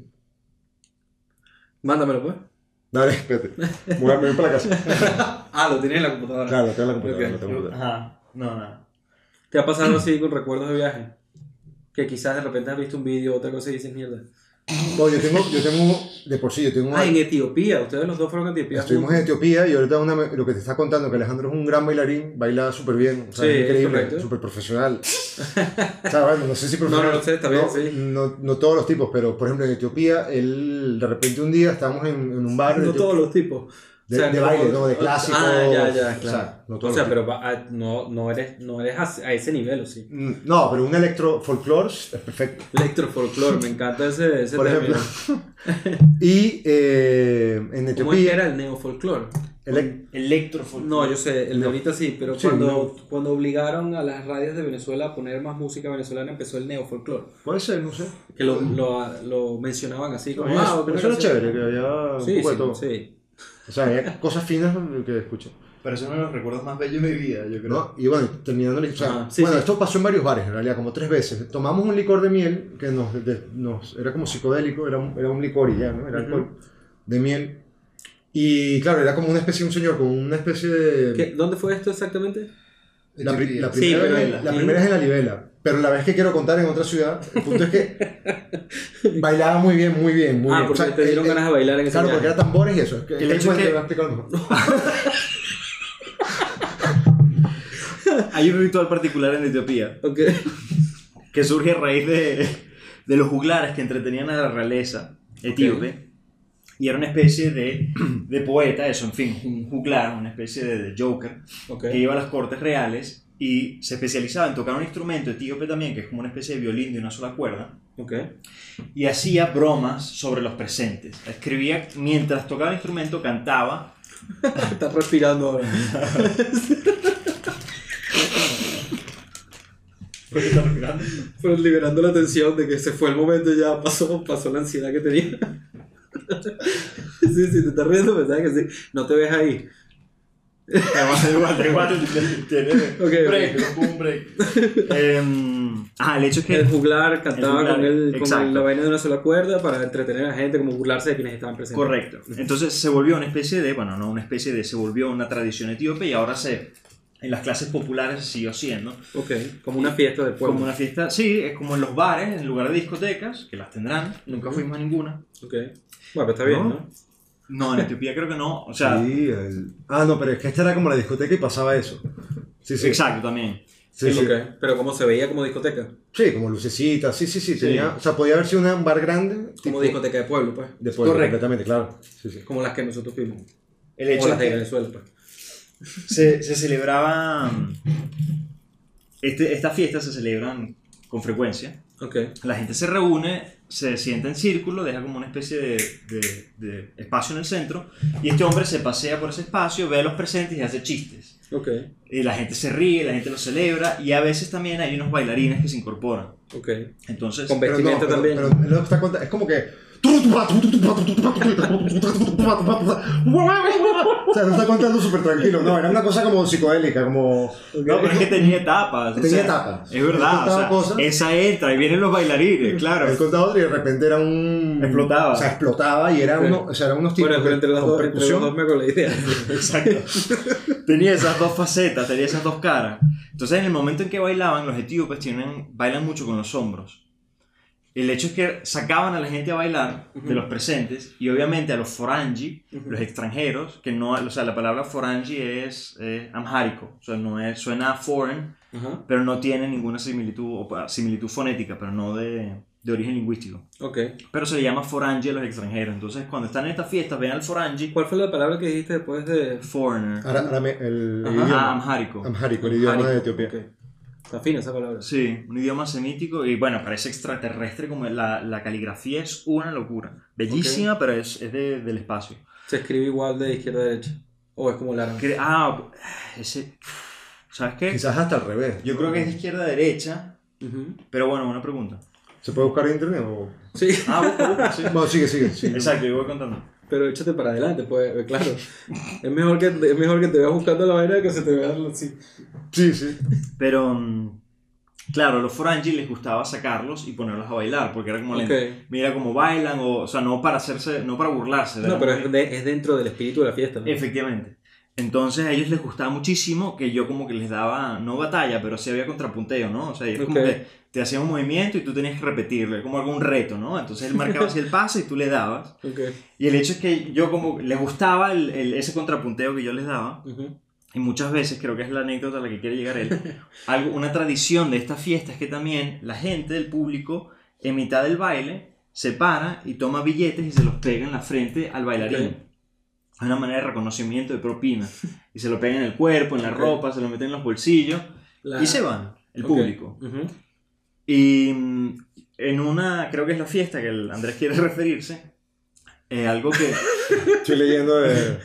Mándamelo, pues. Dale, espérate. Me voy a- me voy para la casa. Ah, lo tienes en la computadora. Claro, tengo la computadora. Ok. lo tengo en la computadora. Ajá, no, nada. ¿Te ha pasado así con recuerdos de viaje? Que quizás de repente has visto un vídeo o otra cosa y dices mierda. No, yo tengo, yo tengo, de por sí, yo tengo una... Ah, en Etiopía. Ustedes los dos fueron a Etiopía. Estuvimos en juntos. Etiopía y ahorita una, lo que te está contando, que Alejandro es un gran bailarín, baila súper bien, o sea, Sí, es increíble, correcto. súper profesional. O sea, bueno, no sé si No, profesional. no lo sé, está bien, no, sí. No, no todos los tipos, pero por ejemplo en Etiopía, él de repente un día estábamos en, en un bar No de, todos los tipos. de, de baile, ¿no? De clásico. Ah, ya, ya, O claro. sea, no O todos sea, los pero va- ah, no, no eres, no eres a, a ese nivel, ¿o sí? tipos. Mm, No, pero un electro folklore es perfecto. Electrofolklore, me encanta ese, ese Por término. ejemplo. Y eh, en ¿Cómo es que Etiopía, era el neofolklore? elec- Electrofolklore. No, yo sé, el de ahorita sí, pero Sí, cuando, no. cuando obligaron a las radios de Venezuela a poner más música venezolana empezó el neofolklore. puede ser, no sé. Que lo, lo, lo mencionaban así como... No, ah, eso, una pero eso era canción. chévere, que había un Sí, poco de sí, todo. sí. O sea, había cosas finas que escuché. Pero eso es uno de los recuerdos más bellos de mi vida, yo creo. ¿No? Y bueno, terminando la historia. Ajá, sí, bueno, sí. esto pasó en varios bares, en realidad, como tres veces. Tomamos un licor de miel que nos, de- nos era como psicodélico, era un, era un licor y ya, ¿no? Era Ujú. alcohol de miel. Y claro, era como una especie de un señor, con una especie de. ¿Qué? ¿Dónde fue esto exactamente? La, pri- la Sí, primera, pero vez- en la la- primera es en la Libela. Pero la vez que quiero contar en otra ciudad, el punto es que bailaba muy bien, muy bien, muy ah, bien. porque O sea, te dieron el- ganas de bailar en ese Claro, porque viaje. era tambores y eso. Es que, El hecho cuento, que- te voy a explicar mejor. Hay un ritual particular en Etiopía Ok. que surge a raíz de, de los juglares que entretenían a la realeza etíope. Y era una especie de, de poeta, eso, en fin, un juglar, una especie de, de joker, Ok. que iba a las cortes reales y se especializaba en tocar un instrumento etíope también, que es como una especie de violín de una sola cuerda, Ok. y hacía bromas sobre los presentes. Escribía, mientras tocaba el instrumento, cantaba. Estás respirando ahora. ¿Por qué estás respirando? Pues liberando la tensión de que se fue el momento y ya pasó, pasó la ansiedad que tenía. Sí, sí, te estás riendo, pero sabes que sí. No te ves ahí. Da igual, da igual, tiene Ok, break, ok. un break. Em, ah, el hecho es que El juglar cantaba El juglar, con, el, con exacto. la vaina de una sola cuerda para entretener a la gente, como burlarse de quienes estaban presentes. correcto. Entonces se volvió una especie de, bueno, no una especie de, se volvió una tradición etíope y ahora se, en las clases populares se siguió haciendo. Ok, como una fiesta del pueblo. Como una fiesta, sí, es como en los bares, en lugar de discotecas, que las tendrán, nunca fuimos a ninguna. Ok. Bueno, pero está bien, ¿No? ¿no? No, en Etiopía creo que no, o sea, Sí, el- ah, no, pero es que esta era como la discoteca y pasaba eso. Sí, sí. exacto, también. Sí, sí. Ok, pero ¿cómo se veía como discoteca? Sí, como lucecitas, sí, sí, sí, Sí. tenía, o sea, podía haber sido una- un bar grande. Como tipo discoteca de pueblo, pues. de pueblo, Correcto. completamente, claro. Sí, sí. Como las que nosotros fuimos. El O hecho las es de que Venezuela, pues. se, se celebraba, este, estas fiestas se celebran con frecuencia. Ok. La gente se reúne, se sienta en círculo, deja como una especie de, de- de espacio en el centro y este hombre se pasea por ese espacio, ve a los presentes y hace chistes. Ok. Y la gente se ríe, la gente lo celebra y a veces también hay unos bailarines que se incorporan. Ok. Entonces, Con Pero no, vestimenta pero- también. pero él lo que está contando- es como que. O sea, no está contando súper tranquilo, no, era una cosa como psicodélica, como. no, pero es que tenía etapas. o Tenía sea, etapas. Es verdad, Él contaba o sea, cosas. esa entra y vienen los bailarines, claro. Él contaba otro y de repente era un. Explotaba. O sea, explotaba y era Ok. uno, o sea, eran unos tipos Bueno, pero entre los, con dos, entre los percusión. dos me hago la idea. Exacto. Tenía esas dos facetas, tenía esas dos caras. Entonces, en el momento en que bailaban, los etíopes tienen, bailan mucho con los hombros. El hecho es que sacaban a la gente a bailar de los presentes y obviamente a los forangi, Ujú. los extranjeros, que no, o sea, la palabra forangi es eh, amhárico, o sea, no es, suena foreign, Ajá. pero no tiene ninguna similitud, o pa- similitud fonética, pero no de, de origen lingüístico. Ok. Pero se le llama forangi a los extranjeros. Entonces, cuando están en estas fiestas, ven al forangi, ¿Cuál fue la palabra que dijiste después de foreigner, Ahora, ahora me- el Ajá. ah, idioma. amhárico. Amhárico, el idioma Amhárico? de Etiopía. Ok. Está fina esa palabra. Sí, un idioma semítico y bueno, parece extraterrestre, como la, la caligrafía es una locura. Bellísima, pero es, es de- del espacio. Se escribe igual de izquierda a derecha. O es como el árabe. Cre- Ah, ese... ¿Sabes qué? Quizás hasta al revés. Yo creo que es de izquierda a derecha, Ujú. pero bueno, una pregunta. ¿Se puede buscar en internet o...? Sí. Ah, busca, busca, sí. Bueno, sigue, sigue. sigue. Exacto, yo voy contando. Pero échate para adelante, pues, eh, claro. Es mejor que, es mejor que te veas buscando la vaina que se te vea así. Sí, sí. Pero, mm, claro, a los forangi les gustaba sacarlos y ponerlos a bailar, porque era como, Ok. lento. Mira cómo bailan, o, o sea, no para hacerse, no para burlarse. No, era pero muy- es, de- es dentro del espíritu de la fiesta, ¿no? Efectivamente. Entonces a ellos les gustaba muchísimo que yo como que les daba, no batalla, pero sí había contrapunteo, ¿no? O sea, es como Ok. que te hacía un movimiento y tú tenías que repetirlo, como algún reto, ¿no? Entonces él marcaba así el paso y tú le dabas. Ok. Y el hecho es que yo como les gustaba el, el- ese contrapunteo que yo les daba. Ujú. Y muchas veces, creo que es la anécdota a la que quiere llegar él, algo, una tradición de esta fiesta es que también la gente del público, en mitad del baile, se para y toma billetes y se los pega en la frente al bailarín. Ok. Es una manera de reconocimiento, de propina. Y se lo pegan en el cuerpo, en la Ok. ropa, se lo meten en los bolsillos La- y se van, el Ok. público. Ujú. Y mm, en una, creo que es la fiesta que el Andrés quiere referirse, eh, algo que... Estoy leyendo de...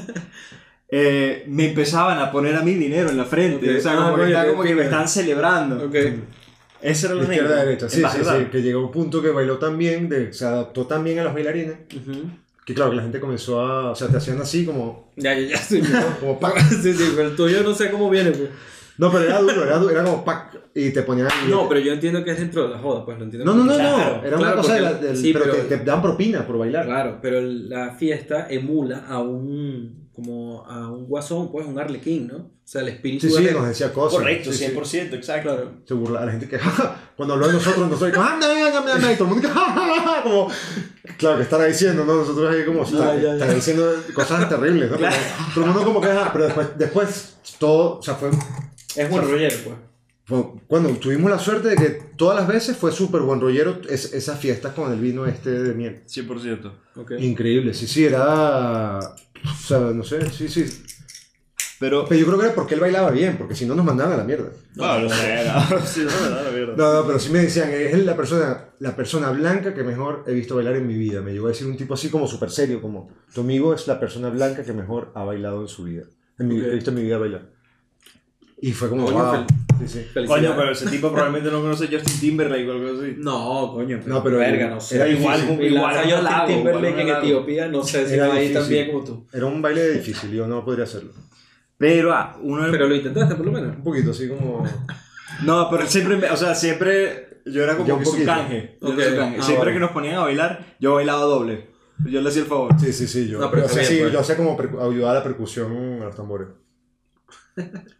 eh, me empezaban a poner a mí dinero en la frente. Ok. O sea, Ah, como, que, coño, estaba qué como que me fino. están celebrando. Ok. Esa era la De izquierda anécdota. a derecha. Sí, En sí, verdad. sí. Que llegó a un punto que bailó tan bien, de, se adaptó tan bien a los bailarines, Ujú. que claro, que la gente comenzó a... O sea, te hacían así como... Ya, ya, ya. Sí, como pac. sí, sí, pero el tuyo no sé cómo viene, pues. No, pero era duro, era, duro, era como pac. Y te ponían... No, pero yo entiendo que es dentro de la joda, pues lo entiendo. No, no, no, Claro, no. Era claro, una cosa de la, porque- del... sí, pero, pero- te, te dan propina por bailar. Claro, pero la fiesta emula a un como a un guasón, pues un arlequín, ¿no? O sea, el espíritu Sí, sí, de- nos decía cosas. Correcto, Sí, sí. cien por ciento, exacto. Claro. Se burla la gente que cuando habló de nosotros, nosotros como, ¡ah, no, no, no, no! Y todo el mundo que, ¡ja, ja, ja! Como, claro, que estará diciendo, ¿no? Nosotros ahí como, está, ya, ya. estará diciendo cosas terribles, ¿no? Claro. Pero todo el mundo como que, ah, pero después, después todo, o sea, fue, Es buen rollero, pues. fue- cuando tuvimos la suerte de que todas las veces fue súper buen rollero es, esas fiestas con el vino este de miel. cien por ciento. Okay. Increíble, sí, sí, era, o sea, no sé, sí, sí. Pero... Pero yo creo que era porque él bailaba bien, porque si no nos mandaban a la mierda. No, no sé, no. Sí, no, no, la verdad. No, no, pero sí me decían, es la persona, la persona blanca que mejor he visto bailar en mi vida. Me llegó a decir un tipo así como súper serio, como, tu amigo es la persona blanca que mejor ha bailado en su vida. En mi, Ok. He visto en mi vida bailar. Y fue como, Coño, wow. fel- Sí, sí. Felicidades. Coño, pero ese tipo probablemente no conoce a Justin Timberlake o algo así. No, coño. No, pero verga, era- no sé. era igual, difícil. igual Igual a un Justin halago, Timberlake igual un en halago. Etiopía, no sé si Era va ahí difícil. tan bien como tú. Era un baile difícil, yo no podría hacerlo. Pero ah, uno... Pero lo intentaste por lo menos. Un poquito, así como... No, pero siempre, me- o sea, siempre yo era Yo como un que su poquito. canje. Yo era Ok. su canje. Ah, siempre bueno. que nos ponían a bailar, yo bailaba doble. Yo le hacía el favor. Sí, sí, sí, yo, No, pero yo está hacía, bien, sí, pues. yo hacía como percu- ayudar a la percusión a los tambores.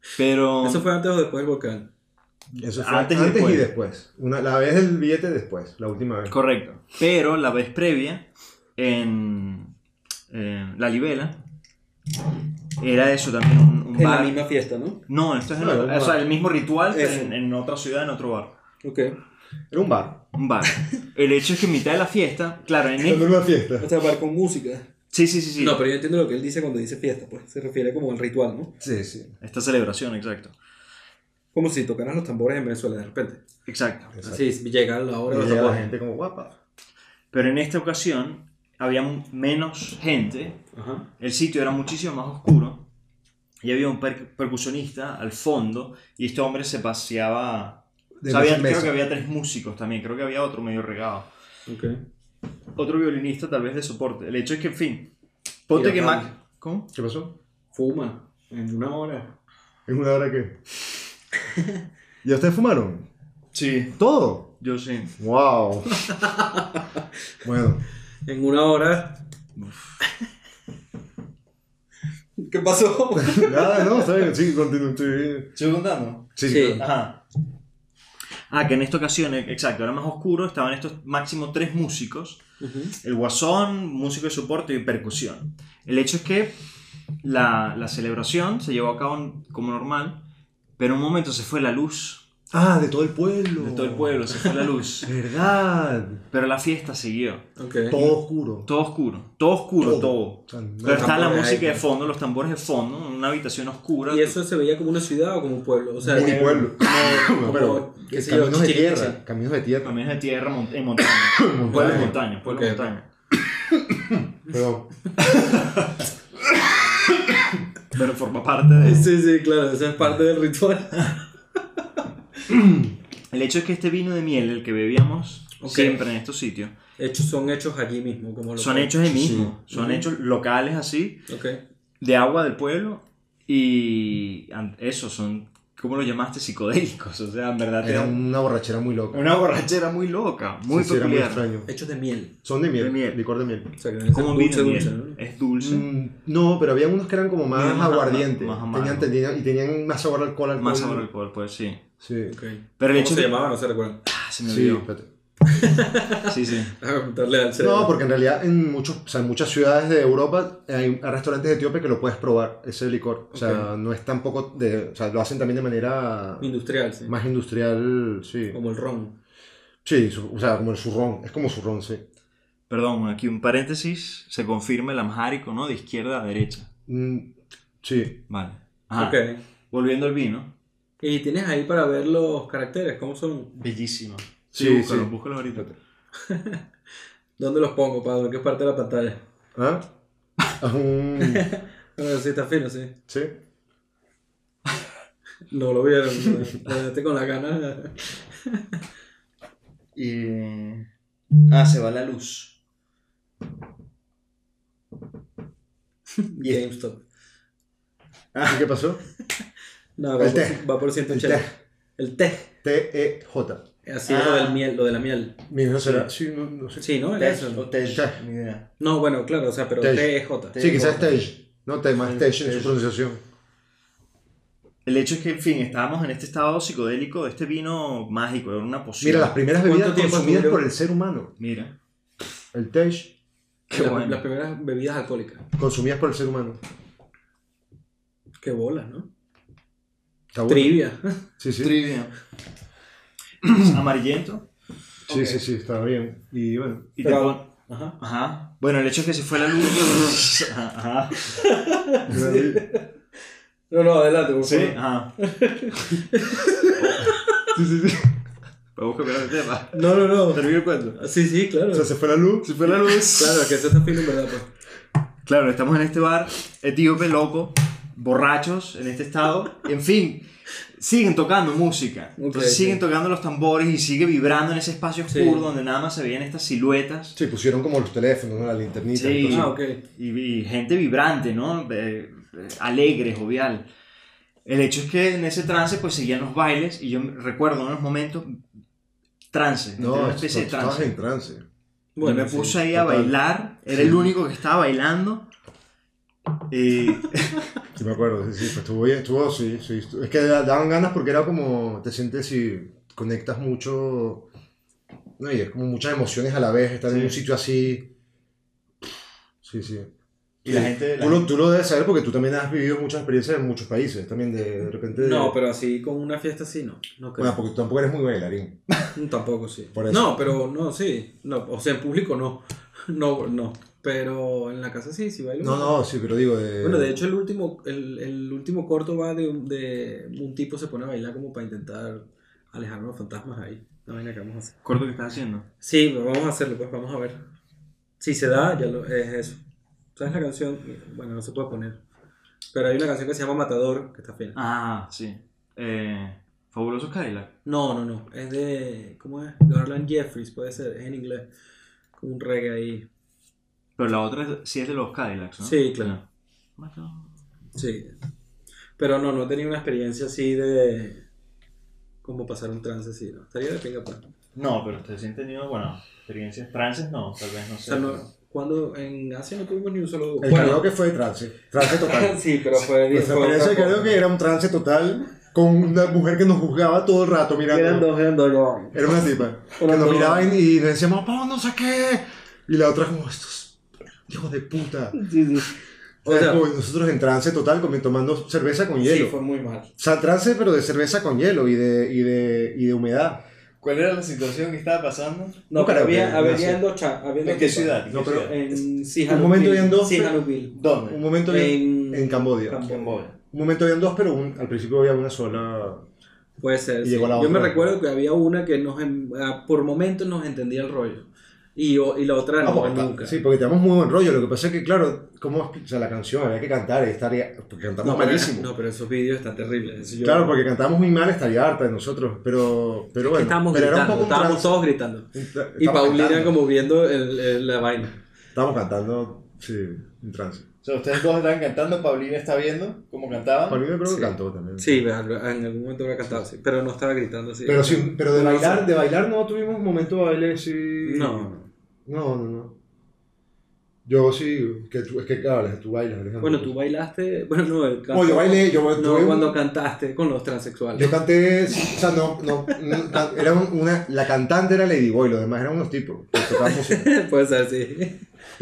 Pero... ¿Eso fue antes o después del volcán? Eso fue Antes antes, y después. y después. Una, la vez del billete después, la última vez. Correcto. Pero la vez previa, en, en La Libela, era eso también, un, un En bar. la misma fiesta, ¿no? No, esto es en Claro, otro- un o sea, bar. el mismo ritual, pero Eso. en, en otra ciudad, en otro bar. Ok. Era un bar. Un bar. El hecho es que en mitad de la fiesta, claro, en Era el... una fiesta. O sea, bar con música. Sí, sí, sí, sí. No, pero yo entiendo lo que él dice cuando dice fiesta, pues. Se refiere como al ritual, ¿no? Sí, sí. Esta celebración, exacto. Como si tocaran los tambores en Venezuela de repente. Exacto. Exacto. Así, llega la hora Y de los llega la tambores. gente como guapa. Pero en esta ocasión había menos gente, Ajá. el sitio era muchísimo más oscuro y había un per- percusionista al fondo y este hombre se paseaba... De O sea, había- mesa en creo mesa. que había tres músicos también, creo que había otro medio regado. Ok. Otro violinista tal vez de soporte. El hecho es que, en fin, ponte Y que acá- Mac... ¿Cómo? ¿Qué pasó? Fuma. En una hora. ¿En una hora qué? ¿Ya ustedes fumaron? Sí, ¿Todo? yo sí. ¡Wow! Bueno, En una hora. ¿Qué pasó? nada, no, está bien, sí, continúo. Sí, ¿Sigo contando? sí, Sí. claro. Ajá. Ah, que en esta ocasión, eh, exacto, era más oscuro, estaban estos máximo tres músicos, Ujú. el guasón, músico de soporte y percusión. El hecho es que la, la celebración se llevó a cabo en- como normal, pero en un momento se fue la luz Ah, de todo el pueblo. de todo el pueblo, se fue la luz, ¿Verdad? pero la fiesta siguió. Ok. Todo oscuro. Todo oscuro, todo oscuro, Todo. todo. O sea, no- Pero está la tambores música ahí, de ¿no? fondo, los tambores de fondo, en una habitación oscura. ¿Y eso se veía como una ciudad o como un pueblo? O sea, Muy que- pueblo. Como, como, Pero qué sé yo, caminos de Chichirica, tierra. sí. Caminos de tierra. Caminos de tierra mon- en montaña. Pueblo en montaña, pueblo en Ok. montaña. Perdón. Pero forma parte de... Sí, sí, claro, esa es parte del ritual. El hecho es que este vino de miel, el que bebíamos Ok. siempre en estos sitios, Hechos, son hechos allí mismo. Como lo son que- hechos ahí mismo. Sí. Son Ujú. hechos locales así, Ok. de agua del pueblo. Y an- eso, son, ¿cómo lo llamaste? Psicodélicos. O sea, en verdad te Era dan una borrachera muy loca. una borrachera muy loca, muy Sí, sí, era muy peculiar. extraño. Hechos de miel. Son de miel, De miel. licor de miel. O sea, que deben ser Como un vino dulce, de dulce, miel. ¿no? Es dulce, Mm, no, pero había unos que eran como más, Más- más- aguardiente. más amargo. tenían, tenían- y tenían más sabor al alcohol. alcohol. más sabor al alcohol, pues sí. Sí. Ok. Pero el ¿Cómo hecho se de- llamaba? No se recuerda. Ah, se me Sí, olvidó. espérate. Sí, sí. A preguntarle al cerebro. No, porque en realidad en, muchos, o sea, en muchas ciudades de Europa hay, hay restaurantes etíopes que lo puedes probar, ese licor. O sea, no es tampoco de... O sea, lo hacen también de manera Industrial, sí. más industrial, sí. Como el ron. Sí, su- o sea, como el surrón. Es como surrón, sí. Perdón, aquí un paréntesis. Se confirma el amhárico, ¿no? De izquierda a derecha. Mm, sí. Vale. Ajá. Ok. Volviendo al vino. Y tienes ahí para ver los caracteres, ¿cómo son? Bellísimo. Sí, Sí, búscalo, sí. búscalo ahorita. ¿Dónde los pongo, Pablo? ¿En qué parte de la pantalla? ¿Ah? Es un... Bueno, sí, está fino, sí. Sí. No lo vieron. ¿No? Me dejaste con la gana. Y... Ah, se va la luz. GameStop. ¿Y qué pasó? No, va, El por, té. va por ciento El ochenta. té. El té. T E J. Así es Ah. lo del miel, lo de la miel. Mira, no será... Sí, no, no sé. Sí, ¿no? Era eso, ¿no? Tej, Tej. ni idea. No, bueno, claro, o sea, pero Tej. T es J. Sí, quizás stage. No, te más stage en Tej. su pronunciación. El hecho es que, en fin, estábamos en este estado psicodélico de este vino mágico, era una poción. Mira, las primeras ¿Cuánto bebidas tiempo consumidas duró? por el ser humano. Mira. El stage Qué La- bueno. Las primeras bebidas alcohólicas. consumidas por el ser humano. Qué bolas, ¿no? Está bueno. Trivia. Sí, sí. Trivia. Amarillento. Sí, Ok. sí, sí, estaba bien. Y bueno. Y te Pero- pon- Ajá. Ajá. Bueno, el hecho es que se fue la luz. Ajá. No, no, adelante, por Sí, favor. ajá. Sí, sí, sí. Podemos cambiar el tema. No, no, no. ¿Termino el cuento? Sí, sí, claro. O sea, se fue la luz. Se fue la luz. Claro, que eso está fino en verdad, pues. Claro, estamos en este bar etíope loco, borrachos en este estado. En fin, siguen tocando música. Entonces Ok, siguen sí. tocando los tambores y sigue vibrando en ese espacio Sí. oscuro donde nada más se veían estas siluetas. Sí, pusieron como los teléfonos, ¿no? La linternita. Sí. entonces- Ah, ok. Y, y gente vibrante, ¿no? Eh, eh, alegre, jovial. El hecho es que en ese trance pues seguían los bailes y yo me- recuerdo en unos momentos trance, entré en No, una especie de estabas trance. en trance. y me sí, puse ahí a total. bailar, era el único que estaba bailando Y Sí, me acuerdo, sí, sí, pues estuvo bien, estuvo, sí, sí, estuvo- es que da- daban ganas porque era como, te sientes y conectas mucho, no, y es como muchas emociones a la vez, estar en Sí. un sitio así, sí, sí. Y la gente- la Tú, lo, gente- tú lo debes saber porque tú también has vivido muchas experiencias en muchos países, también de, de repente... de- No, pero así con una fiesta así no. No creo. Bueno, porque tú tampoco eres muy bailarín. Tampoco sí. Por eso. No, pero no, sí. No, o sea, en público no. No, no. Pero en la casa sí, sí bailo. No, no, sí, pero digo de... Bueno, de hecho el último, el, el último corto va de un, de un tipo se pone a bailar como para intentar alejar a los fantasmas ahí. La vaina que vamos a hacer. corto que estás haciendo. Sí, pues vamos a hacerlo, pues vamos a ver. Si se da, ya lo, es eso. ¿Sabes la canción? Bueno, no se puede poner. Pero hay una canción que se llama Matador, que está fina. Ah, sí. Eh, Fabuloso Cadillac. No, no, no. Es de. ¿Cómo es? Garland Jeffries, puede ser. Es en inglés. Como un reggae ahí. Pero la otra es- sí es de los Cadillacs, ¿no? Sí, claro. Matador. Sí. Pero no, no he tenido una experiencia así de. Como pasar un trance así, ¿no? Estaría de pinga, pues. No, pero ustedes sí han tenido, bueno, experiencias trances, no, tal vez no O sé. sea, no, pero- cuando en Asia no tuvimos ni un solo. El karaoke fue trance, trance total. sí, pero fue. Nuestra fue experiencia de otra cosa. karaoke era un trance total con una mujer que nos juzgaba todo el rato mirando. Eran dos, eran dos, no. Era una tipa que Eran nos dos. miraba y, y le decíamos, oh, no sé qué. Y la otra como, estos hijos de puta. Sí, sí. O sea, O sea, como nosotros en trance total comi- tomando cerveza con sí, hielo. fue muy mal. O sea, trance pero de cerveza con hielo y de, y de, y de humedad. ¿Cuál era la situación que estaba pasando? No, Un pero karaoke, había, en había Asia. en dos cha- había ¿En dos qué tipas. ciudad? ¿En No, qué pero- ciudad? En Un momento habían dos, Sihanoukville. ¿Dónde? Un momento había- En, en Cambodia. Camboya. Un momento habían dos, pero un- al principio había una sola. Puede ser. Y sí. llegó la Yo me otra. recuerdo que había una que nos en- ah, por momentos nos entendía el rollo. Y, o- y la otra no, porque- nunca. Sí, porque tenemos muy buen rollo. Lo que pasa es que, claro, como, o sea, la canción había que cantar y estaría. Porque cantamos no, pero, malísimo. no, pero esos vídeos están terribles. Eso yo- Claro, porque cantamos muy mal, estaría harta de nosotros. Pero, pero que bueno. estábamos pero era un gritando, poco un estábamos trance. todos gritando. Un tra- Y estábamos Paulina cantando. como viendo el, el- la vaina. Estábamos cantando, sí, un trance. O sea, ustedes dos estaban cantando, Paulina está viendo cómo cantaban. Paulina creo que Sí. cantó también. Sí, en algún momento habrá cantado, sí. Pero no estaba gritando así. Pero sí, pero de No, bailar, no. de bailar no tuvimos un momento de baile sí. No, no. No, no, no. Yo sí, que tú, es que claro, tú bailas, Alejandro. Bueno, tú bailaste. Bueno, no, el canto. No, yo bailé, yo No, tuve un- cuando cantaste con los transexuales. Yo canté, o sea, no, no, no, can- era un- una, la cantante era Lady Boy, los demás eran unos tipos que tocaban música. Puede ser, sí.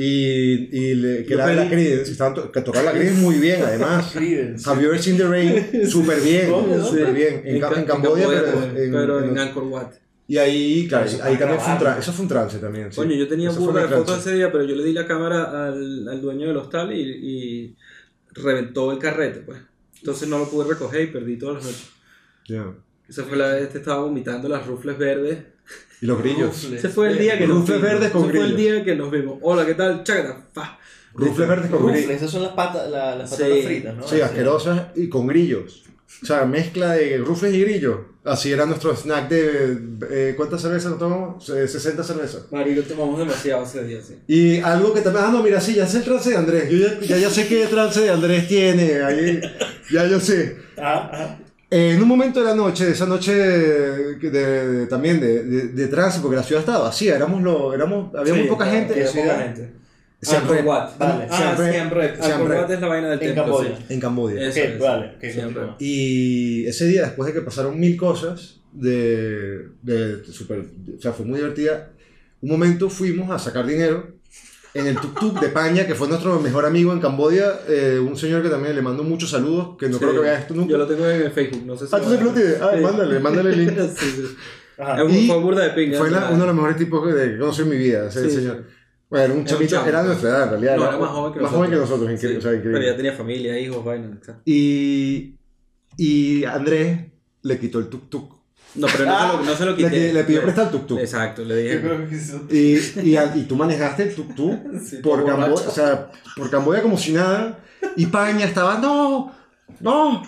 Y, y le, que Yo era la pedí- Creedence, estaban to- que tocaban la Creedence muy bien, además. Creedence. Have you ever seen the rain? Súper bien, ¿Cómo? súper bien. En, Ca- Ca- en Camboya, pero, pero, en, pero en- en Angkor Wat. y ahí, claro, Eso ahí está también fue un grabado. trance, eso fue un trance también. sí. Coño, yo tenía Eso fue burda de mi trance. fotos ese día, pero yo le di la cámara al, al dueño del hostal y, y reventó el carrete, pues. Entonces no lo pude recoger y perdí todas las noches. Ya. Esa fue la vez que estaba vomitando las rufles verdes. Y los grillos. Ese fue el día que nos Rufles vimos. verdes con Ese fue el grillos. día que nos vimos. Hola, ¿qué tal? Chácata. Pa. Rufles verdes con Rufles, grillos. esas son las, patas la- las Sí. patatas fritas, ¿no? Sí, asquerosas y con grillos. O sea, mezcla de rufles y grillos. Así era nuestro snack de... eh, ¿Cuántas cervezas nos tomamos? Eh, sesenta cervezas. Marico, tomamos demasiado ese día, sí. Y algo que también... Ah, no, mira, sí, ya sé el trance de Andrés. Yo ya, ya, ya sé qué trance de Andrés tiene. Ahí, ya yo sé. Ah, ah. Eh, en un momento de la noche, de esa noche de, de- de- también de, de, de trance, porque la ciudad estaba vacía, éramos lo, éramos, había muy Sí, poca había gente. ¿qué poca ciudad? gente. Siem Angkor Reap. Wat. Vale. Ah, Siem Reap. Siem Reap. Siem Angkor Reap. Wat es la vaina del En templo, Camboya. sí. En Camboya. Eso Ok, es. vale. ok, Siempre. continúa. Y ese día, después de que pasaron mil cosas, de, de super, o sea, fue muy divertida, un momento fuimos a sacar dinero en el tuk-tuk de Paña, que fue nuestro mejor amigo en Camboya, eh, un señor que también le mando muchos saludos, que no Sí. creo que vea esto nunca. Yo lo tengo en el Facebook, no sé si. Ah, ¿tú siempre lo tienes? Ah, Sí. mándale, mándale el link. Sí, sí. Ajá. Es un- Y fue burda de pinga. Fue la- ¿verdad? uno de los mejores tipos que, que conocí en mi vida, ese Sí, señor. sí. Bueno, era un un chavito, chamo. era de nuestra edad en realidad. No, era más joven que más joven que nosotros. nosotros, increíble. Sí, o sea, increíble. pero ya tenía familia, hijos, vainas. etc. Y, y Andrés le quitó el tuk-tuk. No, pero no, se lo, no se lo Le, quité. le pidió Pero- prestar el tuk-tuk. Exacto, le Yo dije. creo que eso- Y, y, a- y tú manejaste el tuk-tuk Sí, por, todo Camboya, borracho. o sea, por Camboya como si nada. Y Paña estaba, no, no.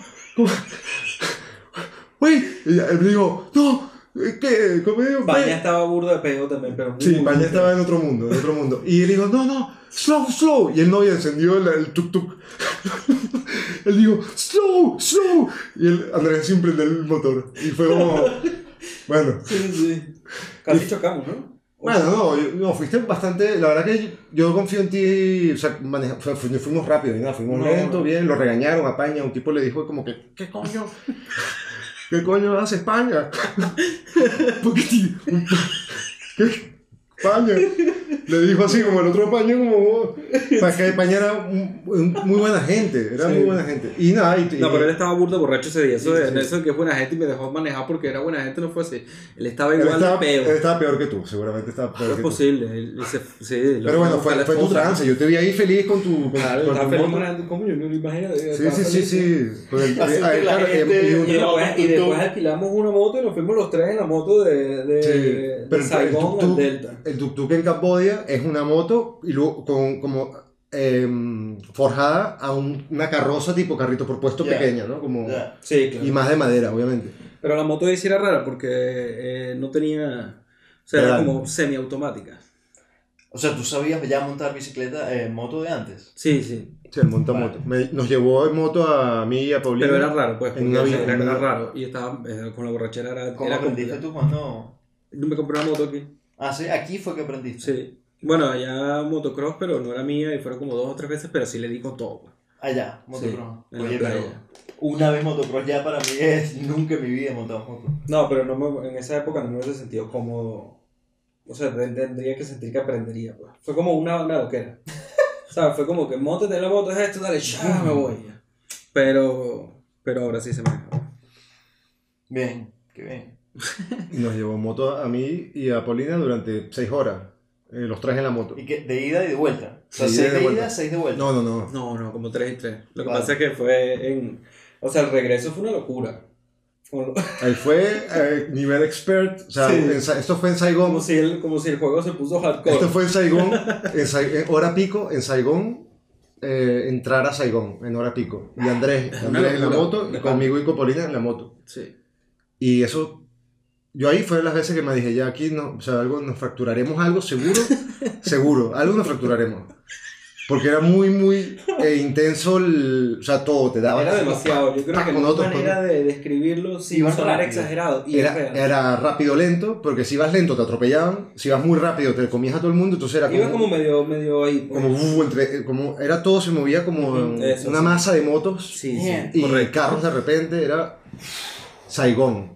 Uy, y él me dijo, no, ¿qué? ¿Cómo digo? Paña estaba burda de pego también, pero. muy Sí, burda. Paña estaba en otro mundo, en otro mundo. Y él dijo, no, no, slow, slow. Y él no había encendido el, el tuk-tuk. Él dijo, slow, slow. Y él, Andrés siempre prende el motor. Y fue como, bueno. Sí, sí. Casi chocamos, ¿no? Bueno, no, yo- no, fuiste bastante, la verdad que yo, yo confío en ti, o sea, maneja- o sea, fu- fuimos rápido, y nada, fuimos No, lento, no. bien, lo regañaron a Paña, un tipo le dijo como que, ¿qué coño? ¿Qué coño hace España? Porque ti- un pa- ¿Qué? España. Le dijo así como el otro Paña, como para que Paña era un- un- muy buena gente, era Sí. muy buena gente. Y nada, y, y- No, pero él estaba burdo borracho ese día. Eso, Sí, de, sí. eso de que es buena gente y me dejó manejar porque era buena gente no fue así. Él estaba él, igual estaba, de peor. él estaba peor que tú, seguramente estaba peor Es que tú. posible. Él, él se, sí, lo- Pero bueno, lo- fue, la fue tu esposa. trance, yo te vi ahí feliz con tu, con, Claro, con estaba tu feliz moto. manejando como yo, no imagínate. Sí, estaba sí, sí, feliz. sí. Pues el- Así eh, que ah, la claro, gente- eh, y un- Y después, y después Tú- alquilamos una moto y nos fuimos los tres en la moto de, de, Sí, de pero el- Saigón el al tuk-tuk- Delta. El tuk-tuk en Camboya es una moto y luego con, como em, forjada a un- una carroza tipo carrito por puesto Ya. pequeña, ¿no? Como, Ya. Sí, claro. y más de madera, obviamente. Pero la moto de sí era rara porque eh, no tenía. O sea, era Pedal. como semiautomática. O sea, tú sabías ya montar bicicleta, eh, moto de antes. Sí, sí. Sí, el montamoto. Me- nos llevó en moto a mí y a Paulina. Pero era raro, pues. En Porque una era, vi- en era una- raro. Y estaba eh, con la borrachera. Era, ¿Cómo era aprendiste complicado. tú cuando...? Yo me compré una moto aquí. Ah, sí, aquí fue que aprendiste. Sí. Bueno, allá motocross, pero no era mía y fueron como dos o tres veces, pero sí le di con todo. Pues. Allá, motocross. Sí, en la Oye, playa. pero una vez motocross ya para mí es nunca en mi vida he montado moto. No, pero no me, en esa época no me hubiese sentido cómodo. O sea, te- tendría que sentir que aprendería. Pues. Fue como una, una loquera. O sea, fue como que montate en la moto, es esto, dale, ya me voy. Pero, pero ahora sí se me dejó. Bien, qué bien. Y nos llevó en moto a mí y a Paulina durante seis horas. eh, los tres en la moto. ¿Y qué? ¿De ida y de vuelta? O sea, Sí, seis de de vuelta. ida, seis de vuelta. No, no, no. No, no, como tres y tres. Lo que Vale. pasa es que fue en. O sea, el regreso fue una locura. Como, Ahí fue eh, nivel expert. O sea, Sí. en Sa- esto fue en Saigón. como, si el, como si el juego se puso hardcore. Esto fue en Saigón, en, Sai- en hora pico, en Saigón, eh, entrar a Saigón, en hora pico. Y Andrés, Es una Andrés en la locura, moto, y una conmigo y con Paulina en la moto. Sí. Y eso, yo ahí fue las veces que me dije, ya aquí no, o sea, algo, nos fracturaremos algo, seguro, seguro, algo nos fracturaremos. Porque era muy, muy eh, intenso, el, o sea, todo, te daba... Era demasiado. Yo creo pa, que con no hay otros, manera de describirlo sin Iban sonar rápido. exagerado. Y Era, real. era rápido lento, porque si ibas lento te atropellaban, si ibas muy rápido te comías a todo el mundo, entonces era Iba como... como medio, medio ahí. pues. como, uh, entre, como era todo, se movía como Ujú, eso, una sí. masa de motos Sí, sí. Bien. y correcto. carros de repente, era Saigón.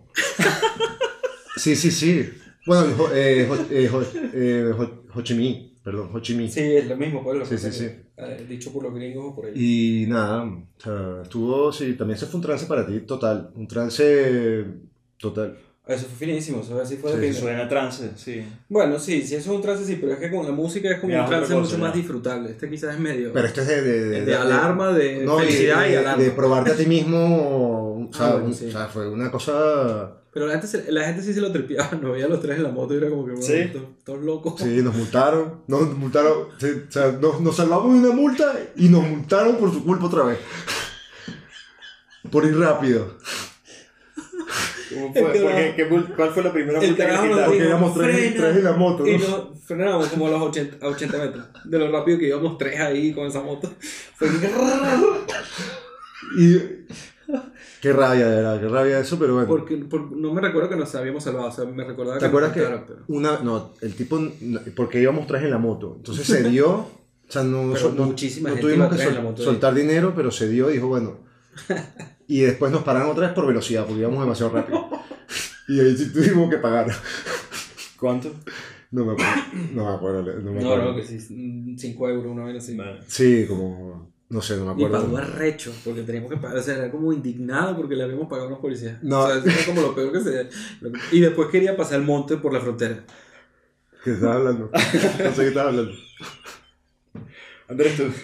Sí, sí, sí. Bueno, ho- eh, ho- eh, ho- eh, ho- Ho Chi Minh, perdón, Ho Chi Minh. Sí, es lo mismo, pues. Lo Sí, que sí, pasa sí. que, eh, dicho por los gringos o por ahí. Y nada, o sea, estuvo, sí, también se fue un trance para ti, total, un trance total. Eso fue finísimo, eso así fue de Sí, pinga. Suena trance, sí. Bueno, sí, sí, eso es un trance, sí, pero es que con la música es como Ya, un otra trance cosa, mucho ya. más disfrutable. Este quizás es medio. Pero esto es de... De, de alarma, de no, felicidad de, y de- alarma. de probarte a ti mismo, o sea, Ah, bueno, un- sí. o sea, fue una cosa... Pero la gente, se- la gente sí se lo tripeaba, no veía los tres en la moto y era como que, bueno, Sí. estos, estos locos. Sí, nos multaron, nos multaron, sí, o sea, nos, nos salvamos de una multa y nos multaron por su culpa otra vez. Por ir rápido. ¿Cómo El fue? que ¿Por va- qué? ¿Qué mul- ¿Cuál fue la primera El multa que carajo le nos quitaron? Porque dijo, éramos tres- "Frena", tres en la moto, y ¿no? nos frenábamos como a los ochenta, a ochenta metros. De lo rápido que íbamos tres ahí con esa moto. Fue que- Y qué rabia, de verdad, qué rabia eso, pero bueno. Porque, por- no me recuerdo que nos habíamos salvado, o sea, me recordaba ¿Te que acuerdas nos que mataron, pero, una, no, el tipo, no, porque íbamos tres en la moto, entonces se dio, o sea, no, Pero no- muchísima no gente tuvimos iba que atrás en sol- la moto. soltar dinero, pero se dio y dijo, bueno, y después nos pararon otra vez por velocidad, porque íbamos demasiado rápido, y ahí sí tuvimos que pagar. ¿Cuánto? No me acuerdo, no me acuerdo, no me no, acuerdo. no, que sí, cinco euros, una vez así. Vale. Sí, como, no sé, no me Y acuerdo. pagó arrecho, porque teníamos que pagar, o sea, era como indignado porque le habíamos pagado a los policías. No. O sea, eso era como lo peor que se... lo que- Y después quería pasar el monte por la frontera. ¿Qué estás hablando? No sé qué estás hablando. Andrés, tú.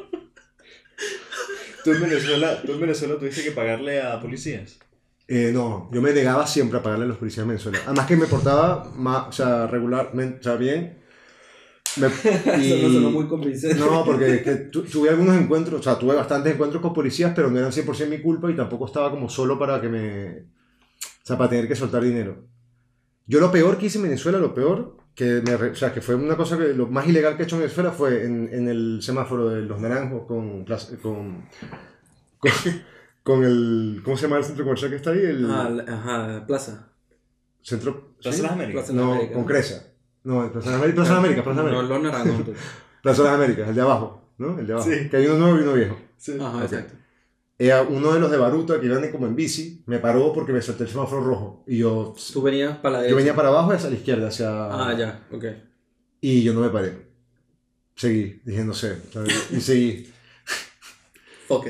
Tú en Venezuela, tú en Venezuela tuviste que pagarle a policías. Eh, no, yo me negaba siempre a pagarle a los policías en Venezuela. Además que me portaba más, o sea, regularmente, o sea, bien. Me- Eso no sonó muy convincente. No, porque que tu- tuve algunos encuentros, o sea, tuve bastantes encuentros con policías, pero no eran cien por ciento mi culpa y tampoco estaba como solo para que me... O sea, para tener que soltar dinero. Yo lo peor que hice en Venezuela, lo peor, que me, re- o sea, que fue una cosa que lo más ilegal que he hecho en Venezuela fue en, en el semáforo de los naranjos con, plaza- con, con, con el... ¿Cómo se llama el centro comercial que está ahí? El Ah, la- ajá, plaza. centro... Plaza ¿sí? de las Américas. Plaza de las No, Américas. con Cresa. No, el Plaza de América, Plaza de América, Plaza de No, América. los naranjos. tú. Plaza de América, el de abajo, ¿no? El de abajo. Sí. Que hay uno nuevo y uno viejo. Sí. Ajá, Ok. exacto. Eh, uno de los de Baruta, que iban como en bici, me paró porque me salté el semáforo rojo. Y yo, Tú venías para la derecha. yo venía para abajo y hacia la izquierda, hacia... Ah, ya, ok. Y yo no me paré. Seguí, dije, no sé. ¿sabes? Y seguí. Fuck it.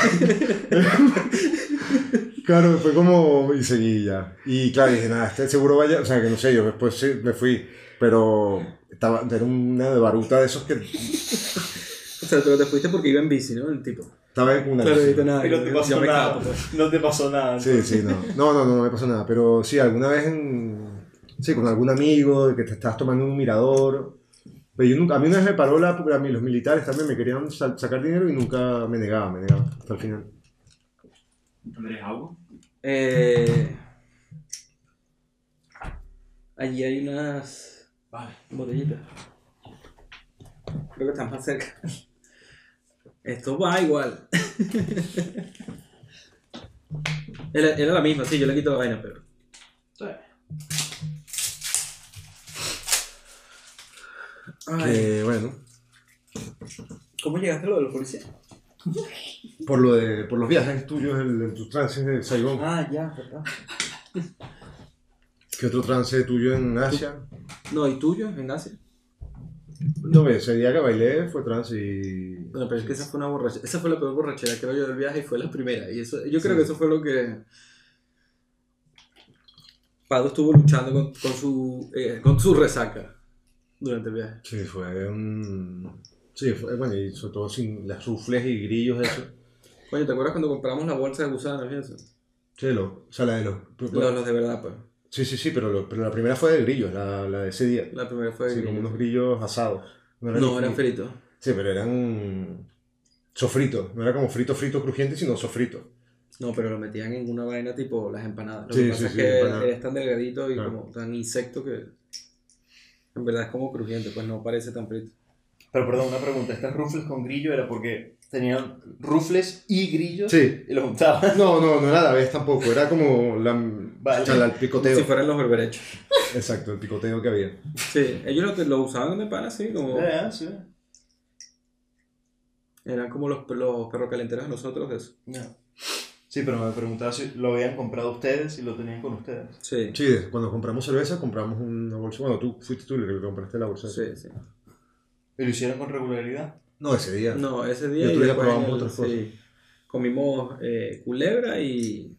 Claro, fue como... Y seguí ya. Y claro, dije, nada, este seguro vaya... O sea, que no sé, yo después sí, me fui. Pero estaba, era una de Baruta de esos que... O sea, pero te fuiste porque iba en bici, ¿no? El tipo. Estaba en una... Claro, ahorita nada. Y no te yo- pasó yo me nada. escapo, pues. No te pasó nada. Sí, sí, no. No, no, no, no me pasó nada. Pero sí, alguna vez en... Sí, con algún amigo, que te estás tomando un mirador. Pero yo nunca... A mí una vez me paró la, a mí los militares también me querían sal- sacar dinero y nunca me negaba, me negaba hasta el final. Andrés, ¿agua? Eh... Allí hay unas Vale. botellitas. Creo que están más cerca. Esto va igual. Era, era la misma, sí, yo le quito la vaina, pero... Ay, Que bueno, ¿cómo llegaste a lo de los policías? por, lo de, por los viajes tuyos, el, en tus trances de Saigón. Ah, ya, ¿verdad? ¿Qué otro trance tuyo en Asia? No, ¿y tuyo en Asia? No, ese día que bailé fue trance y... Bueno, pero es que esa fue una borrachera. Esa fue la peor borrachera, creo yo, del viaje y fue la primera. Y eso, yo creo Sí. que eso fue lo que. Pado estuvo luchando con, con, su, eh, con su resaca durante el viaje. Sí, fue un... Sí, fue, bueno, y sobre todo sin las sufles y grillos, eso. Coño, ¿te acuerdas cuando compramos la bolsa de gusanos y eso? Sí, lo, o sea, la de los... Los, los de verdad, pues. Sí, sí, sí, pero, lo- pero la primera fue de grillos, la, la de ese día. La primera fue de Sí, grillo. como unos grillos asados. No, ni eran fritos. fritos. Sí, pero eran sofritos. No era como frito, frito, crujiente, sino sofrito. No, pero lo metían en una vaina tipo las empanadas. Lo Sí, que pasa sí, es sí, que empanada. es tan delgadito y Claro. como tan insecto que en verdad es como crujiente, pues no parece tan frito. Pero perdón, una pregunta. ¿Estas rufles con grillo era porque tenían rufles y grillos? Sí. Y los juntaban. No, no, no era a la vez tampoco. Era como la, Vale. o sea, la- el Como picoteo. si fueran los berberechos. Exacto, el picoteo que había. Sí, ellos lo, lo usaban de pana así, como... Ya, sí. Eran como los, los perros calenteros de nosotros de eso. Ya. Sí, pero me preguntaba si lo habían comprado ustedes y lo tenían con ustedes. Sí, Sí, cuando compramos cerveza, compramos una bolsa. Bueno, tú fuiste tú el que compraste la bolsa. sí, sí. ¿Y lo hicieron con regularidad? No, ese día. No, ese Y día otro y día después probamos en el- otras cosas. sí, comimos eh, culebra y...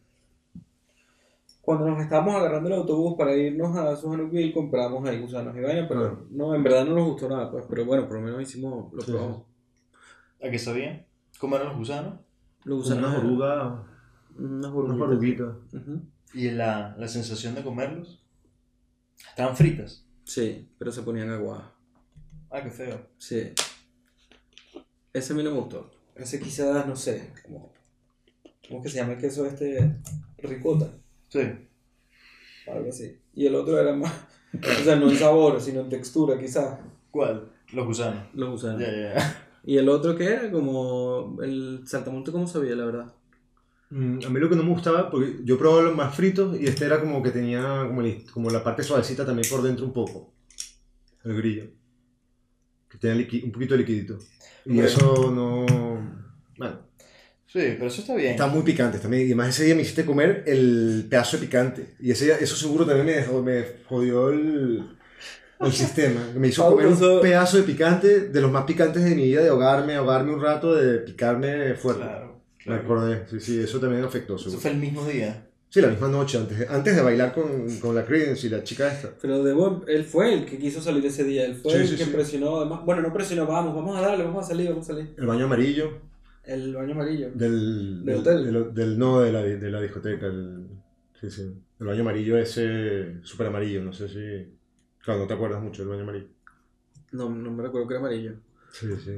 Cuando nos estábamos agarrando el autobús para irnos a Sujanukville compramos ahí gusanos y vaina, pero Claro. no, en verdad no nos gustó nada, pues, pero bueno, por lo menos hicimos, lo Sí, probamos. ¿A qué sabían? ¿Cómo eran los gusanos? Los Como gusanos unas eran- orugas. Unas Unas oruguitas. oruguitas. Ujú. ¿Y la, la sensación de comerlos? ¿Estaban fritas? Sí, pero se ponían aguadas. Ah, qué feo. Sí. Ese a mí no me gustó. Ese quizás, no sé, como... ¿Cómo que se llama el queso este? Ricota, Sí. algo así. Y el otro era más... O sea, no en sabor, sino en textura quizás. ¿Cuál? Los gusanos. Los gusanos. Ya, ya, ya. Y el otro que era como... El saltamonte, ¿cómo sabía, la verdad? Mm, a mí lo que no me gustaba, porque yo probaba los más fritos y este era como que tenía como, el- como la parte suavecita también por dentro un poco. El grillo. Que tenía liqui- un poquito de liquidito. Y Bueno. eso no... Bueno, Sí, pero eso está bien. está muy picante también. Y además ese día me hiciste comer el pedazo de picante. Y ese día, eso seguro también me, dejó, me jodió el, el sistema. Me hizo Pablo, comer eso- un pedazo de picante, de los más picantes de mi vida, de ahogarme, ahogarme un rato, de picarme fuerte. Claro. Me claro. acordé, sí, sí, eso también afectó. Eso seguro. fue el mismo día. Sí, la misma noche, antes de, antes de bailar con, con la Creedence y la chica esta. Pero debo, él fue el que quiso salir ese día. Él fue Sí, el sí, que sí. presionó, además... Bueno, no presionó, vamos, vamos a darle, vamos a salir, vamos a salir. El baño amarillo El baño amarillo. del... ¿Del del, hotel? del- del- no, de la, de la discoteca. El, sí, sí. El baño amarillo ese súper amarillo, no sé si... Claro, no te acuerdas mucho del baño amarillo. No, no me recuerdo que era amarillo. Sí, sí.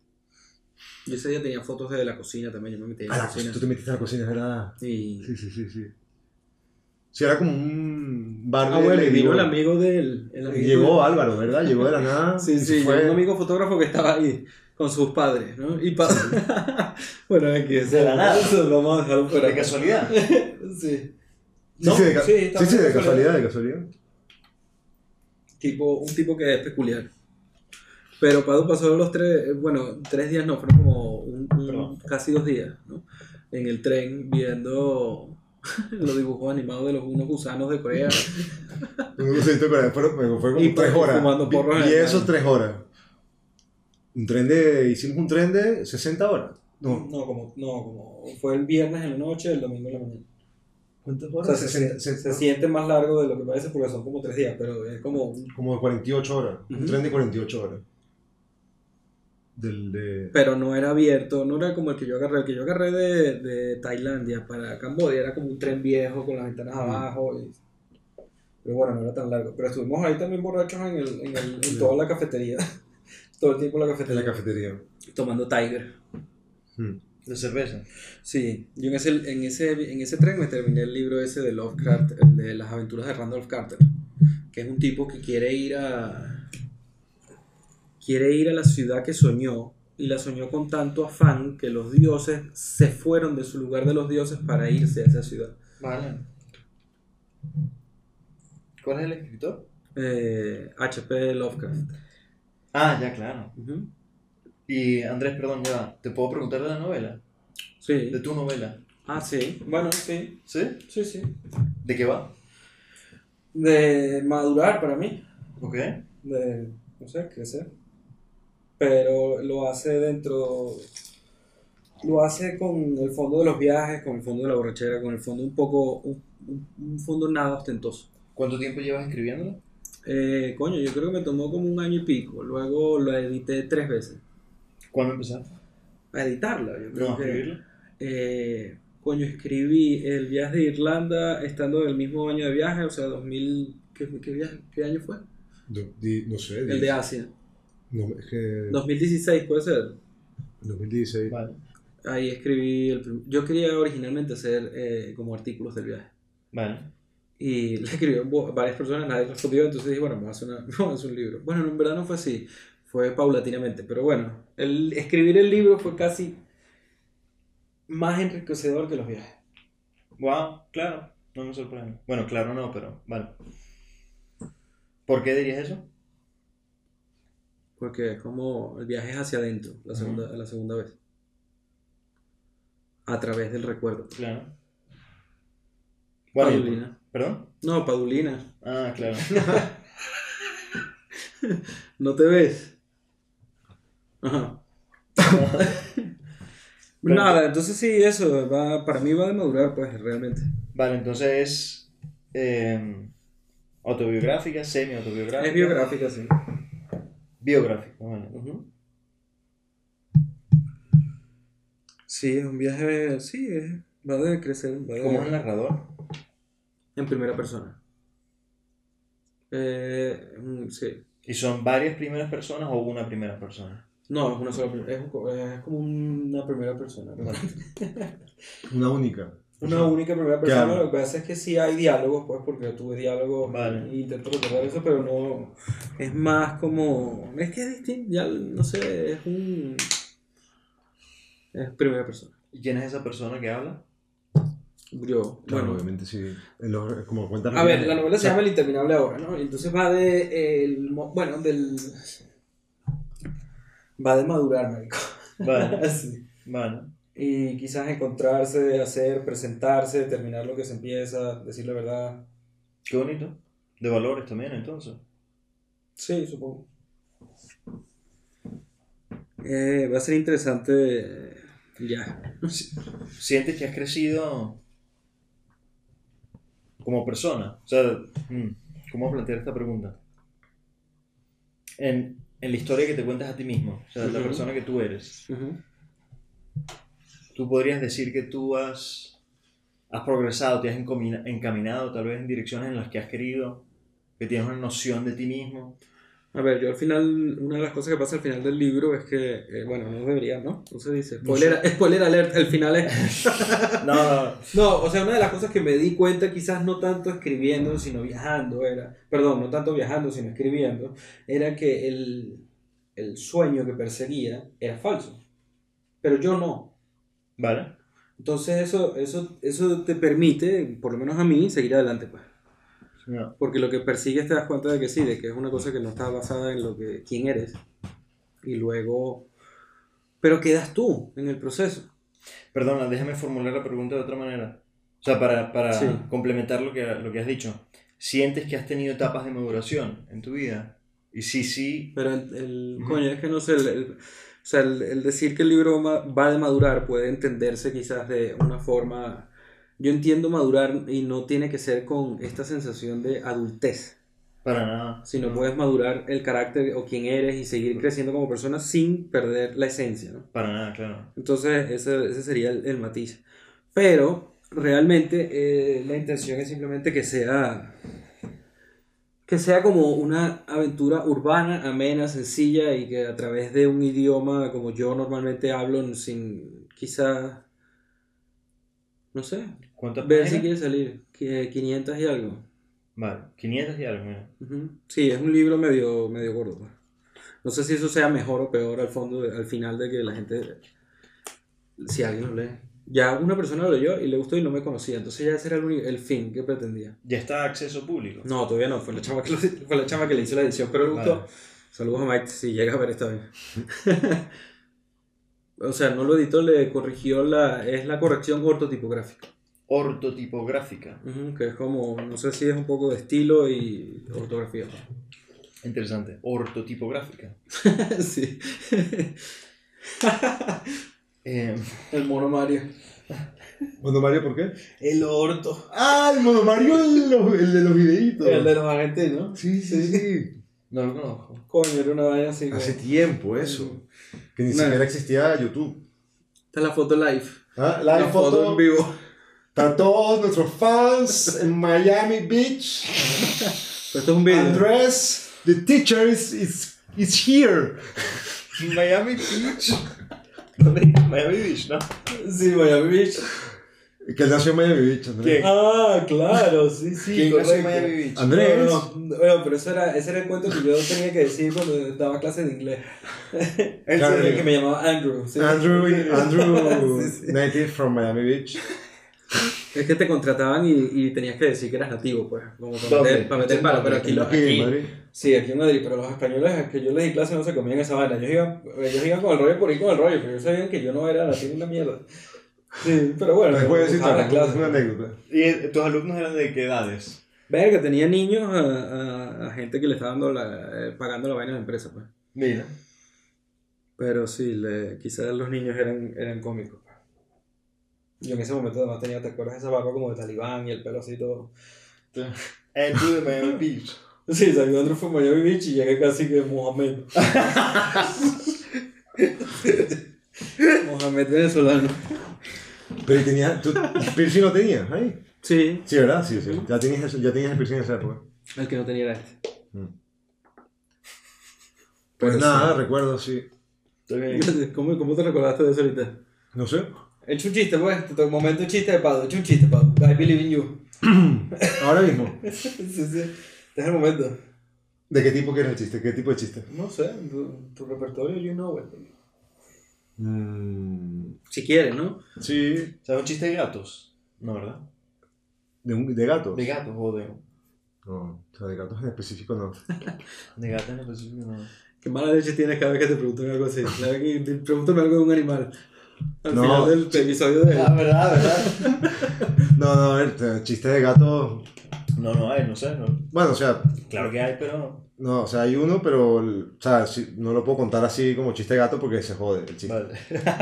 Y ese día tenía fotos de la cocina también, yo me metí en Ah, la la cocina. cocina, tú te metiste a la cocina, ¿verdad? Y... Sí, sí, sí, sí. Sí, era como un bar Ah, de bueno, y vino el Ladybug. amigo de él. el amigo Llegó de- Álvaro, ¿verdad? Llegó de la nada. Sí, y sí, se llegó fue. un amigo fotógrafo que estaba ahí con sus padres, ¿no? Y pa... bueno, es que De la nada. eso lo vamos a dejar fuera. De casualidad. Sí. Sí, ¿No? sí, de, ca- Sí, sí, estaba sí, de de casualidad, de casualidad. Tipo, un tipo que es peculiar. Pero Padu pasó los tres, eh, bueno, tres días no, fueron como un, un- casi dos días, ¿no? En el tren viendo los dibujos animados de los unos gusanos de Corea Un crucito con él, fueron- me- fue como y, tres pa- y horas. fumando Vi, porros en vi el esos baño. tres horas. Un tren de. Hicimos un tren de sesenta horas. No. No, como, no, como fue el viernes en la noche, el domingo en la mañana. ¿Cuántas O horas? sea, se, sesenta, se, se- se siente más largo de lo que parece porque son como tres días, pero es como un- Como de cuarenta y ocho horas. Un Ujú. tren de cuarenta y ocho horas. Del de. pero no era abierto, no era como el que yo agarré, el que yo agarré de, de Tailandia para Camboya, era como un tren viejo con las ventanas Mm. abajo, y- pero bueno, no era tan largo, pero estuvimos ahí también borrachos en, el, en, el, en toda la cafetería, todo el tiempo en la En cafetería, la cafetería. tomando Tiger. Mm. De cerveza. Sí, yo en ese, en, ese, en ese tren me terminé el libro ese de Lovecraft, el de las aventuras de Randolph Carter, que es un tipo que quiere ir a quiere ir a la ciudad que soñó y la soñó con tanto afán que los dioses se fueron de su lugar de los dioses para irse a esa ciudad. Vale. ¿Cuál es el escritor? Eh, H P Lovecraft. Ah, ya, claro. Ujú. Y Andrés, perdón, ya, ¿te puedo preguntar de la novela? De Sí. tu novela. Ah, sí. Bueno, sí. ¿Sí? Sí, sí. ¿De qué va? De madurar para mí. Ok. De, no sé, crecer. Pero lo hace dentro, lo hace con el fondo de los viajes, con el fondo de la borrachera, con el fondo un poco, un, un- un fondo nada ostentoso. ¿Cuánto tiempo llevas escribiéndolo? Eh, coño, yo creo que me tomó como un año y pico, luego lo edité tres veces. ¿Cuándo empezaste? A editarla, yo creo No, a que... escribirlo. eh, coño, escribí el viaje de Irlanda estando en el mismo año de viaje, o sea, dos mil, ¿qué, qué viaje- qué año fue? No, di- no sé. El di- de Asia. No, es que. dos mil dieciséis puede ser. dos mil dieciséis. Vale. Ahí escribí, el prim- yo quería originalmente hacer eh, como artículos del viaje. Vale. Y le escribieron bo- varias personas, nadie respondió, entonces dije, bueno, vamos a hacer, una- vamos a hacer un libro. Bueno, en verdad no fue así, fue paulatinamente, pero bueno, el, escribir el libro fue casi más enriquecedor que los viajes. Wow, claro. No me sorprende. Bueno, claro no, pero vale. ¿Por qué dirías eso? Porque es como el viaje es hacia adentro, la segunda, la segunda vez. A través del recuerdo. Claro. Bueno, y- Padulina. ¿Perdón? No, Padulina. Ah, claro. ¿No te ves? Ajá. Nada, entonces sí, eso, va, para mí va de madurar, pues, realmente. Vale, entonces es eh, autobiográfica, semi-autobiográfica. Es biográfica, sí. Biográfica, vale. Ujú. Sí, es un viaje, sí, es, va de crecer, va de... ¿Cómo es el narrador? En primera persona. Eh, mm, sí. ¿Y son varias primeras personas o una primera persona? No, es una sola, prim- es, un- es como una primera persona. Una única. Una única primera persona, Claro. lo que pasa es que sí hay diálogos, pues, porque tuve diálogos Vale. y intento recordar eso, pero no, es más como, es que es distinto, ya no sé, es un, es primera persona. ¿Y quién es esa persona que habla? Yo, Claro, bueno, obviamente sí. En los- como cuentas a ver, la novela se llama El Interminable Ahora, ¿no? Entonces va de, el, mo- bueno, del, va de madurar, marico. Vale, Así. vale. Y quizás encontrarse, hacer, presentarse, terminar lo que se empieza, decir la verdad. Qué bonito. De valores también, entonces. Sí, supongo. Eh, va a ser interesante. eh, Ya. ¿Sientes que has crecido como persona? O sea, mm, ¿cómo plantear esta pregunta? En, en la historia que te cuentas a ti mismo, o sea, la Ujú. persona que tú eres. Ujú. Tú podrías decir que tú has, has progresado, te has encomina- encaminado tal vez en direcciones en las que has querido, que tienes una noción de ti mismo. A ver, yo al final, una de las cosas que pasa al final del libro es que, eh, bueno, no debería, ¿no? No se dice. No Spoiler, spoiler alert, el final es... No, no, No, o sea, una de las cosas que me di cuenta, quizás no tanto escribiendo, sino viajando, era, perdón, no tanto viajando, sino escribiendo, era que el, el sueño que perseguía era falso, pero yo no. vale. Entonces eso, eso, eso te permite, por lo menos a mí, seguir adelante, pues. No. Porque lo que persigues te das cuenta de que sí, de que es una cosa que no está basada en lo que quién eres. Y luego... Pero quedas tú en el proceso. Perdona, déjame formular la pregunta de otra manera. O sea, para, para Sí. complementar lo que, lo que has dicho. ¿Sientes que has tenido etapas de maduración en tu vida? Y sí, sí. Pero el, el- Ujú. coño, es que no sé, el, el- o sea, el, el decir que el libro ma- va de madurar puede entenderse quizás de una forma... Yo entiendo madurar y no tiene que ser con esta sensación de adultez, Para nada. sino No. puedes madurar el carácter o quién eres y seguir creciendo como persona sin perder la esencia, ¿no? Para nada, claro. Entonces, ese, ese sería el, el matiz. Pero, realmente, eh, la intención es simplemente que sea, que sea como una aventura urbana, amena, sencilla y que a través de un idioma como yo normalmente hablo, sin quizás, no sé, ¿Cuántas ver si páginas? quiere salir, que quinientas y algo. Vale, quinientas y algo, mira. Ujú. Sí, es un libro medio, medio gordo, pues. No sé si eso sea mejor o peor al fondo, de- al final de que la gente, si alguien lo lee. Ya una persona lo leyó y le gustó y no me conocía, entonces ya ese era el, uni- el fin que pretendía. Ya está a acceso público. No, todavía no, fue la chama que, lo- fue la chama que le hizo la edición, pero le gustó. Vale. Saludos a Mike si llega a ver esta vez. O sea, no lo editó, le corrigió la, es la corrección ortotipográfica. Ortotipográfica. Ujú, que es como, no sé si es un poco de estilo y ortografía. Interesante. Ortotipográfica. Sí. Eh, El mono Mario. ¿Mono Mario por qué? El orto. Ah, el Mono Mario, el, el de los videitos. El de los argentinos. Sí, sí, sí. no lo conozco. Coño, era una vaina así. Hace como- tiempo eso. Que ni Nah. siquiera existía YouTube. Esta es la foto live. Ah, la, La foto foto en vivo. Están todos nuestros fans en Miami Beach. Esto es un video. Andrés, the teacher is, is, is here. Miami Beach. ¿Dónde? Miami Beach, ¿no? Sí, Miami Beach. Que él nació en Miami Beach, Andrés. ¿Quién? Ah, claro, sí, sí. ¿Quién nació en correcto. Miami Beach? Andrés. No, no, no, bueno, pero eso era, ese era el cuento que yo tenía que decir cuando daba clases de inglés. ¿En Claro, serio? El que me llamaba Andrew. ¿sí? Andrew, Andrew Sí, sí. native from Miami Beach. Es que te contrataban y, y tenías que decir que eras nativo, pues, como para ¿Dónde? meter, para meter palo, pero aquí, lo- Aquí en aquí, Madrid. sí, aquí en Madrid, pero los españoles que yo les di clase no se comían esa vaina, ellos iban, ellos iban con el rollo por ir con el rollo, pero ellos sabían que yo no era nativo ni una mierda. Sí, pero bueno, Después de me gustaban las citar, clases. es una anécdota. ¿Y eh, tus alumnos eran de qué edades? Verga, tenía niños a, a, a gente que le estaba dando la, eh, pagando la vaina de la empresa, pues. Mira. Pero sí, le, quizás los niños eran, eran cómicos. Pues. Yo en ese momento además tenía, ¿te acuerdas de esa barba como de talibán y el pelo así todo? Andrew de Miami Beach. Sí, salió Andrew fue Miami Beach y llegué casi que Mohamed. Mohamed venezolano. Pero tenía, tú, piercing lo tenías ahí. Sí. Sí, ¿verdad? Sí, sí. Ya tenías, eso- ya tenías el piercing en esa época. El que no tenía era este. Mm. Pero Pues nada, recuerdo, sí. Está bien. sí. ¿Cómo, ¿Cómo te recordaste de eso ahorita? No sé. He hecho un chiste, pues. Te tocó un momento un chiste de Pado. He hecho un chiste, Pado. I believe in you. Ahora mismo. sí, sí. Este es el momento. ¿De qué tipo quieres el chiste? ¿Qué tipo de chiste? No sé, tu, tu repertorio, you know it. Mm, Si quieres, ¿no? sí. ¿Sabes un chiste de gatos? No, ¿verdad? ¿De, un, de gatos? De gatos o de... No, o sea, de gatos en específico no. De gatos en específico, no. Qué mala leche tienes cada vez que te preguntan algo así. La verdad que te- Pregúntame algo de un animal. Al No. final del episodio de... Ah, ¿verdad? ¿verdad? No, no, a ver, chistes de gatos. No, no hay, no sé. No. Bueno, o sea, Claro que hay, pero... no, o sea, hay uno, pero, o sea, sí, no lo puedo contar así como chiste de gato porque se jode el chiste. Vale.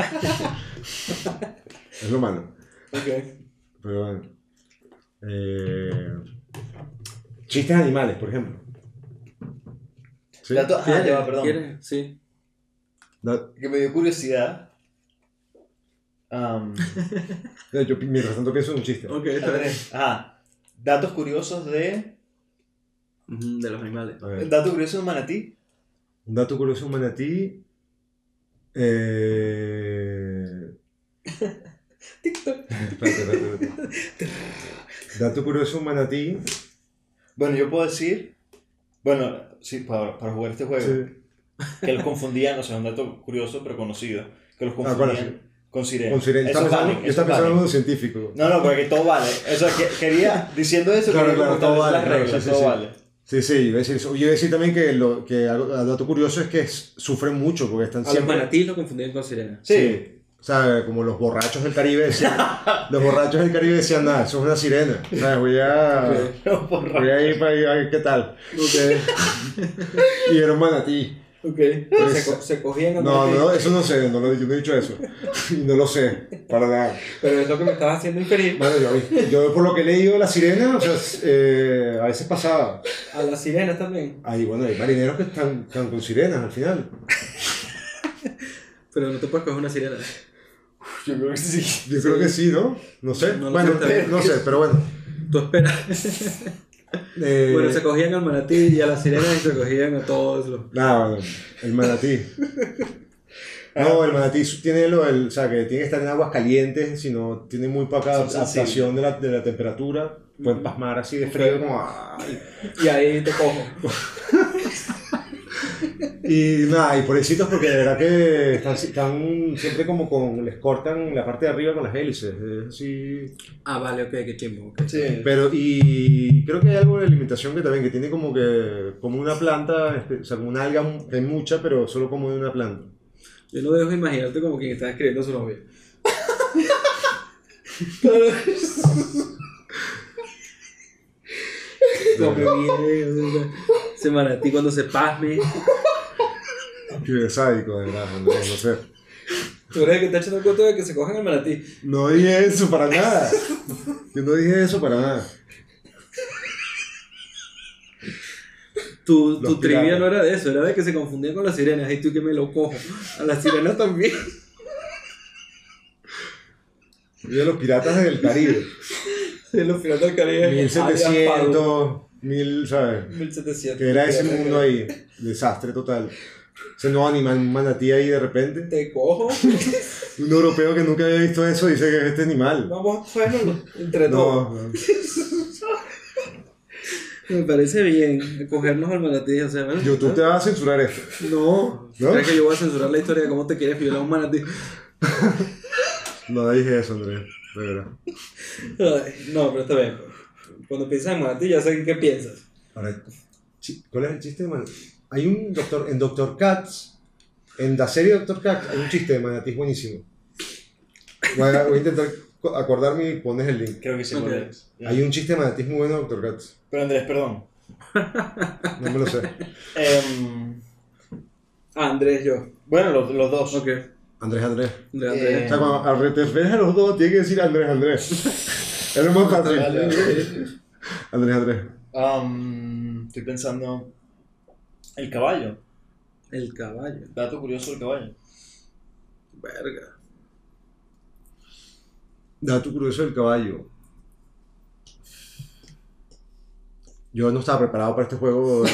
Es lo malo. Ok. Pero bueno. Eh, chistes animales, por ejemplo. ¿Sí? Gato- ah, ya va, perdón. ¿Quieres? Sí. Da- Que me dio curiosidad. Um, Yo mientras tanto pienso en un chiste. Ok, está bien. ah, datos curiosos de... Ujú, de los animales. A ver, Dato curioso de manatí. un dato curioso de un manatí. Eh... TikTok. Espérate, espérate, espérate. Dato curioso de un manatí. Bueno, yo puedo decir... Bueno, sí, para, para jugar este juego. Sí. Que los confundían, o sea, un dato curioso pero conocido. Que los Ah, ¿cuál confundían es? Con sirena. Con sirena. Eso Está es pensando, banning, yo eso estaba es pensando en banning. uno científico. No, no, porque todo vale. Eso que, quería, diciendo eso, Claro, quería claro, todo comentarles vale, las claro, reglas, sí, sí, todo sí. vale. Sí, sí, iba a decir eso. Yo iba a decir también que lo que algo, algo dato curioso es que s- sufren mucho porque están A los siempre... manatíes lo confundían con sirenas. Sí. O sea, como los borrachos del Caribe decían, los borrachos del Caribe decían, nada, eso es una sirena. O sea, voy a, No, por voy a ir para ir a ver qué tal. Ok. Y era un manatí. Ok. Pues- se, co- se cogían al No, manatí. no, eso no sé, no lo, yo no he dicho eso. Y no lo sé, para nada. Pero es lo que me estabas haciendo inferir. Bueno, yo, yo por lo que he leído de la sirena, o sea, eh, a veces pasaba. A las sirenas también. Hay, bueno, hay marineros que están, están con sirenas al final. Pero no te puedes coger una sirena. Yo creo que sí. Yo creo que sí, ¿no? No sé. No lo bueno, sé, también. no sé, pero bueno. Tú esperas. Eh, Bueno, se cogían al manatí y a las sirenas y se cogían a todos los. Nada, bueno, el manatí. No, el manatí tiene lo del, o sea, que tiene que estar en aguas calientes, sino tiene muy poca Son adaptación de la, de la temperatura. Pueden pasmar así de frío como... ay. Y ahí te cojo. Y nada, y pobrecitos porque de verdad que están, están siempre como con... les cortan la parte de arriba con las hélices. Es así... Ah, vale, ok, qué chimbo. Okay. Sí. Pero, y creo que hay algo de alimentación que también, que tiene como que, como una planta, o sea, como una alga, que hay mucha, pero solo como de una planta. Yo no dejo imaginarte como quien está escribiendo a su novia. Come bien, ese manatí cuando se pasme. Qué sádico, de verdad, no, no sé. Tú eres el que está echando el cuento de que se cogen el manatí. No dije eso para nada. Yo no dije eso para nada. Tu, Los tu trivia piratas. no era de eso, era de que se confundían con las sirenas. Y tú que me lo cojo. A las sirenas también. Y de los piratas del Caribe. De los piratas del Caribe. mil setecientos, mil, ¿sabes? mil setecientos. Que era ese mundo ahí. Desastre total. Ese nuevo animal, un manatí ahí de repente. Te cojo. Un europeo que nunca había visto eso dice que es este animal. Vamos, bueno, entre todos. No, no. Me parece bien cogernos al manatí. O sea, bueno, YouTube te va a censurar esto. No, ¿No? ¿Crees que yo voy a censurar la historia de cómo te quieres violar un manatí? No dije eso, Andrés. De verdad. Ay, no, pero está bien. Cuando piensas en manatí ya sé en qué piensas. Ahora, chi- ¿cuál es el chiste de manatí? Hay un doctor, en Doctor Katz, en la serie Doctor Katz, hay un chiste de manatí buenísimo. Voy a, voy a intentar co- acordarme y pones el link. Creo que sí. Ok. lo es. Hay un chiste de manatí muy bueno de Doctor Katz. Pero Andrés, perdón. No me lo sé. Em, Ah, Andrés, yo. bueno, los, los dos. Ok. Andrés, Andrés. De O Andrés. sea, cuando al- te refieres a los dos, tiene que decir Andrés, Andrés. Es lo más fácil. Vale, vale. Andrés, Andrés. Um, estoy pensando. El caballo. El caballo. Dato curioso del caballo. Verga. Dato curioso del caballo. Yo no estaba preparado para este juego.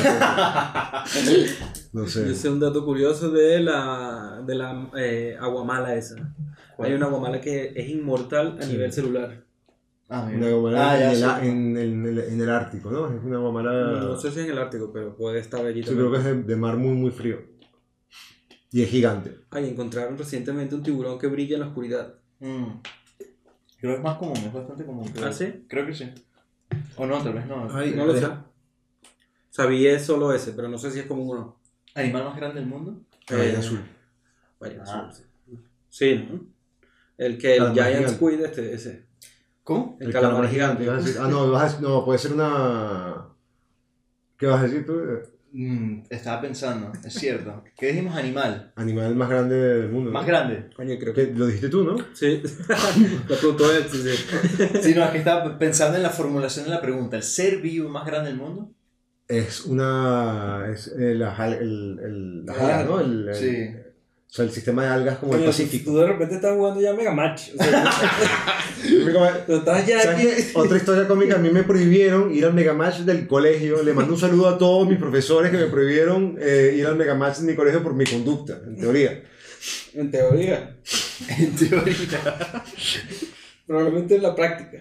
No Yo sé. sé un dato curioso de la, de la eh, aguamala esa. Hay una aguamala que es inmortal a Sí. nivel celular. Ah, Una guamala Ah, en, ya, el, sí. en, el, en el- en el Ártico, ¿no? Es una guamala. No, no sé si es en el Ártico, pero puede estar allí Sí, también. creo que es de, de mar muy, muy frío. Y es gigante. Ay, encontraron recientemente un tiburón que brilla en la oscuridad. Mm. Creo que es más común, es bastante común. Creo. ¿Ah, sí? Creo que sí. O no, tal vez no. Ay, No lo sé. deja- Sabía solo ese, pero no sé si es común o no. ¿Animal más grande del mundo? Ballena Eh, azul. Vaya, Ah. azul, sí. Sí, ¿no? El que el Calamar Giant gigante. Squid, este, ese. ¿Cómo? El, calamar gigante. ibas a decir- Ah, no, vas a- no, puede ser una. ¿Qué vas a decir tú? Mm, estaba pensando, es cierto. ¿Qué dijimos? Animal. Animal más grande del mundo. ¿no? Más grande. Coño, creo Que que. lo dijiste tú, ¿no? Sí. Lo preguntó él, sí, sí. Sí, no, es que estaba pensando en la formulación de la pregunta. ¿El ser vivo más grande del mundo? Es una. Es eh, la, al- el, el, las Ah, algas, ¿no? El, el- Sí. O sea, el sistema de algas como Coño, el tú, Pacífico. tú de repente estás jugando ya Mega Match. O sea, tú estás ya ¿Sabes aquí. qué? Otra historia cómica, a mí me prohibieron ir al Megamatch del colegio. Le mando un saludo a todos mis profesores que me prohibieron eh, ir al Megamatch de mi colegio por mi conducta, en teoría. En teoría. En teoría. Probablemente en la práctica.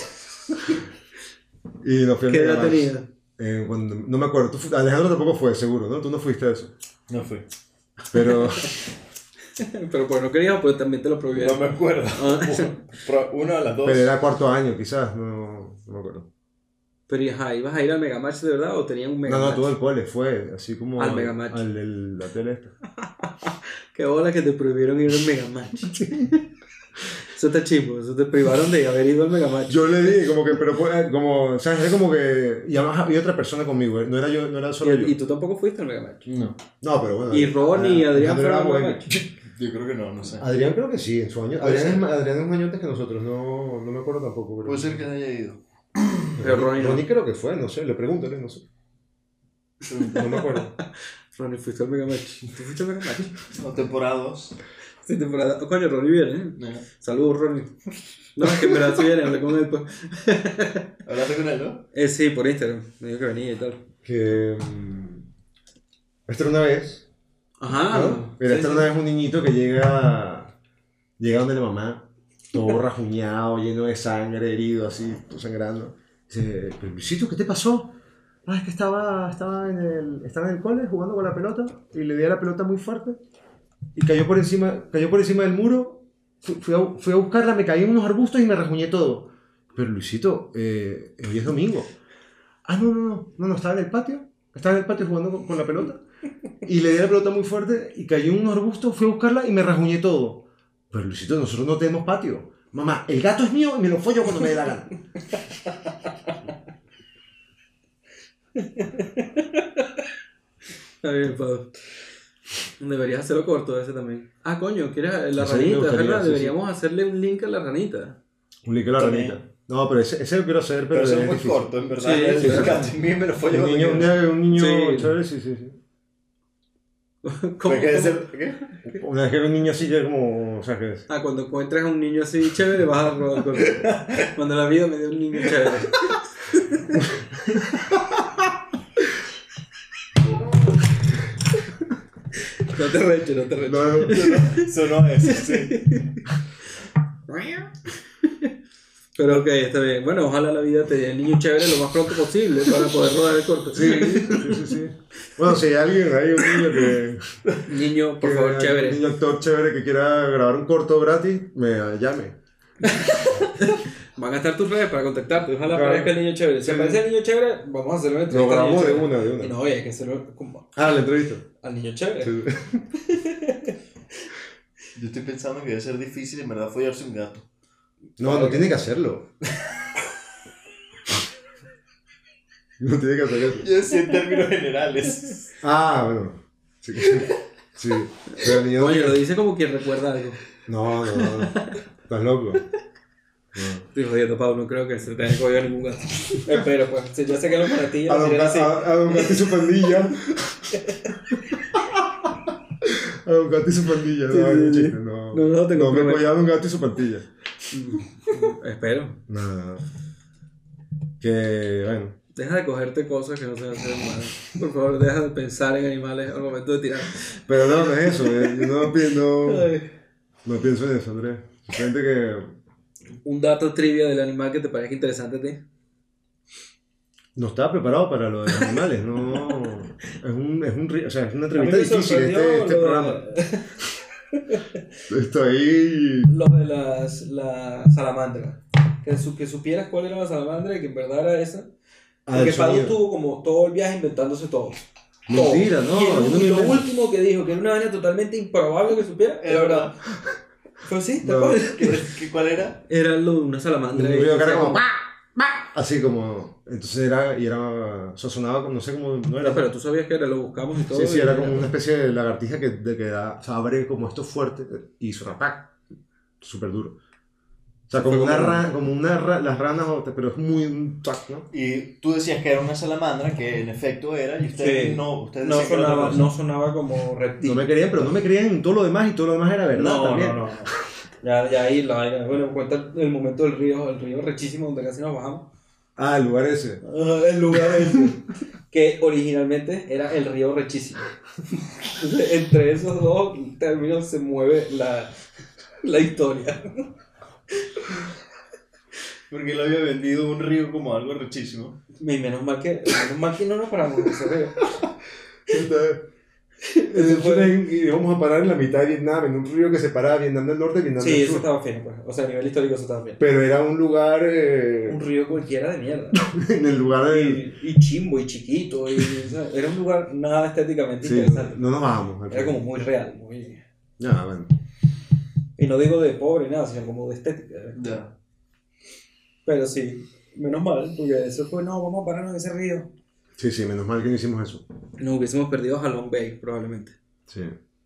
Y nos fui al ¿Qué edad Megamatch. tenía? Eh, cuando- no me acuerdo. Tú fu- Alejandro tampoco fue, seguro, ¿no? Tú no fuiste a eso. No fue. Pero Pero pues no querías, pues también te lo No prohibieron. me acuerdo. Ah. Pro- Una de las dos. Pero era cuarto año, quizás, no, no me acuerdo. Pero ajá, ¿ibas a ir al Megamatch de verdad o tenían un No, Megamatch? no, todo el cole fue así como Al Megamatch. al del la tele esta. Qué bola que te prohibieron ir al Megamatch. Eso está chivo, eso te privaron de haber ido al Megamatch. Yo le dije como que, pero fue como, ¿sabes? Era como que, y además había otra persona conmigo, ¿eh? No era yo, no era solo yo. ¿Y, y tú tampoco fuiste al Megamatch? No. No, pero bueno. ¿Y Ronnie y Adrián fueron al bueno. Megamatch? Yo creo que no, no sé. Adrián creo que sí, en su año. Puede Adrián es, ser. ma- Adrián es un año antes que nosotros, no, no me acuerdo tampoco. Pero... Puede ser que no haya ido. Pero Ronnie no. Ronnie creo que fue, no sé, le pregúntale, no sé. No me acuerdo. Ronnie, fuiste al Megamatch. ¿Tú fuiste al Megamatch? O temporada dos. Sí, temporada. Oh, coño, Ronnie viene, ¿eh? Saludos, Ronnie. No, es que en verdad sí viene, hablé con él pues. ¿Hablaste con él, no? Eh, sí, por Instagram. Me dijo que venía y tal. Que. mm, Esta era una vez. Ajá. ¿no? Mira, Sí, esta era sí. una vez un niñito que llega. Llega donde la mamá, todo rajuñado, lleno de sangre, herido, así, todo sangrando. Dice, pero Luisito, ¿qué te pasó? Ah, es que estaba, estaba, en el, estaba en el cole jugando con la pelota y le di a la pelota muy fuerte y cayó por encima, cayó por encima del muro. Fui, fui, a, fui a buscarla, me caí en unos arbustos y me rajuñé todo. Pero Luisito, eh, hoy es domingo. Ah, no, no, no, no, no, estaba en el patio. Estaba en el patio jugando con, con la pelota y le di a la pelota muy fuerte y cayó en unos arbustos, fui a buscarla y me rajuñé todo. Pero Luisito, nosotros no tenemos patio. Mamá, el gato es mío y me lo follo cuando me dé la gana. Está bien, Pablo. Deberías hacerlo corto ese también. Ah, coño, ¿quieres la Ese me ranita? gustaría, ¿Verdad? sí, Deberíamos hacerle un link a la ranita. Un lique a la También. ranita. No, pero ese, ese lo quiero hacer, pero, Pero eso es es muy difícil. corto, en verdad. Sí, El sí, sí. gato en mí me lo fue Un niño, un, día- un niño Sí. chévere, sí, sí, sí. ¿Cómo, ¿Cómo? cómo? ¿Qué? Una vez que era un niño así, que como, o sea, que es. Ah, cuando encuentres a un niño así chévere, vas a rodar con él. Cuando la vida me dio un niño chévere. No te reches, no te reches. No, no, Sonó eso, sí. Pero ok, está bien. Bueno, ojalá la vida te dé el niño chévere lo más pronto posible para poder rodar el corto. sí, sí, sí, sí. Bueno, si hay alguien, hay un niño que. Niño, por que- favor, Un chévere. niño actor chévere que quiera grabar un corto gratis, me llame. Van a estar tus redes para contactarte. Ojalá Claro. aparezca el niño chévere. Si Sí. aparece el niño chévere, vamos a hacerlo una Lo entrevista al niño grabamos de chévere. una, de una. Y no, oye, hay que hacerlo como Ah, la entrevista. al niño chévere. Sí. Yo estoy pensando que debe ser difícil en verdad follarse un gato. No, no tiene que hacerlo. No tiene que hacer eso. Yo decía en términos generales. Ah, bueno. Sí, sí. Pero el niño. Oye, lo dice como quien recuerda algo. No, no, no. Estás loco. No. Estoy jodiendo, Pau, no creo que se te haya cogido ningún gato. Espero, pues. Si yo sé que los para ti, A Don, así. Ga- a, a Don Gato y su pandilla. A Don Gato y su pandilla. No, Sí, es un sí, sí. chiste, no. No, no, te No me comprometo. cogía a Don Gato y su pandilla. Espero. No, no, no. Que, bueno. Deja de cogerte cosas que no sean ser humanas. Por favor, deja de pensar en animales al momento de tirar. Pero no, no es eso. eh, Yo no, pi- no, Ay. no pienso en eso, Andrés. Simplemente que Un dato trivia del animal que te parezca interesante a ti. no estaba preparado para lo de los animales. No. Es, un, es, un, ri- o sea, es una A mí entrevista me difícil este, sorprendió este lo, programa. Estoy. lo de las, la salamandra. Que, su- que supieras cuál era la salamandra y que en verdad era esa. Ah, Porque el Pablo sonido. estuvo como todo el viaje inventándose todo. Mentira, no. Y, el- yo no y me lo invento. último que dijo, que era una vaina totalmente improbable que supiera, Era verdad. Fue así, tal No. cual. ¿Qué, qué, ¿Cuál era? Era lo de una salamandra. Un y ruido que era decía como. Así como. Entonces era. Y era. O sea, sonaba como. No sé cómo. No era. No, pero tú sabías que era, lo buscamos y todo. Sí, sí, y era como una especie de lagartija que, de que da, o sea, abre como esto fuerte y suena ¡pac! Súper duro. O sea, como Fue una como- rana, como una ra- las ranas, o- pero es muy un tac, ¿no? Y tú decías que era una salamandra, que en efecto era, y ustedes Sí. no, ustedes No decían que era otra sonaba, cosa. no sonaba como reptil. No me creían, pero no me creían en todo lo demás y todo lo demás era verdad no, también. no, no, no. Ya, ya ahí la vaina. Bueno, cuenta el momento del río, el río rechísimo donde casi nos bajamos. Ah, el lugar ese. Ajá, el lugar ese. Que originalmente era el río rechísimo. Entonces, entre esos dos términos se mueve la, la historia. Porque él había vendido un río como algo rechísimo. Y menos mal que, menos mal que no nos paramos en ese río. Entonces, Entonces, íbamos a parar en la mitad de Vietnam, en un río que separaba Vietnam del norte y Vietnam Sí, del eso sur. estaba fino, pues. O sea, a nivel histórico eso estaba fino. Pero era un lugar, eh, Un río cualquiera de mierda. en el lugar de... Y, y chimbo y chiquito. Y, o sea, era un lugar nada estéticamente Sí, interesante. no nos bajamos. al Era como final. muy real. Muy... Ya, bueno. Y no digo de pobre ni nada, sino como de estética. Ya. Pero sí, menos mal, porque eso fue, no, vamos a pararnos en ese río. Sí, sí, menos mal que no hicimos eso. Nos hubiésemos perdido a Halong Bay, probablemente. Sí.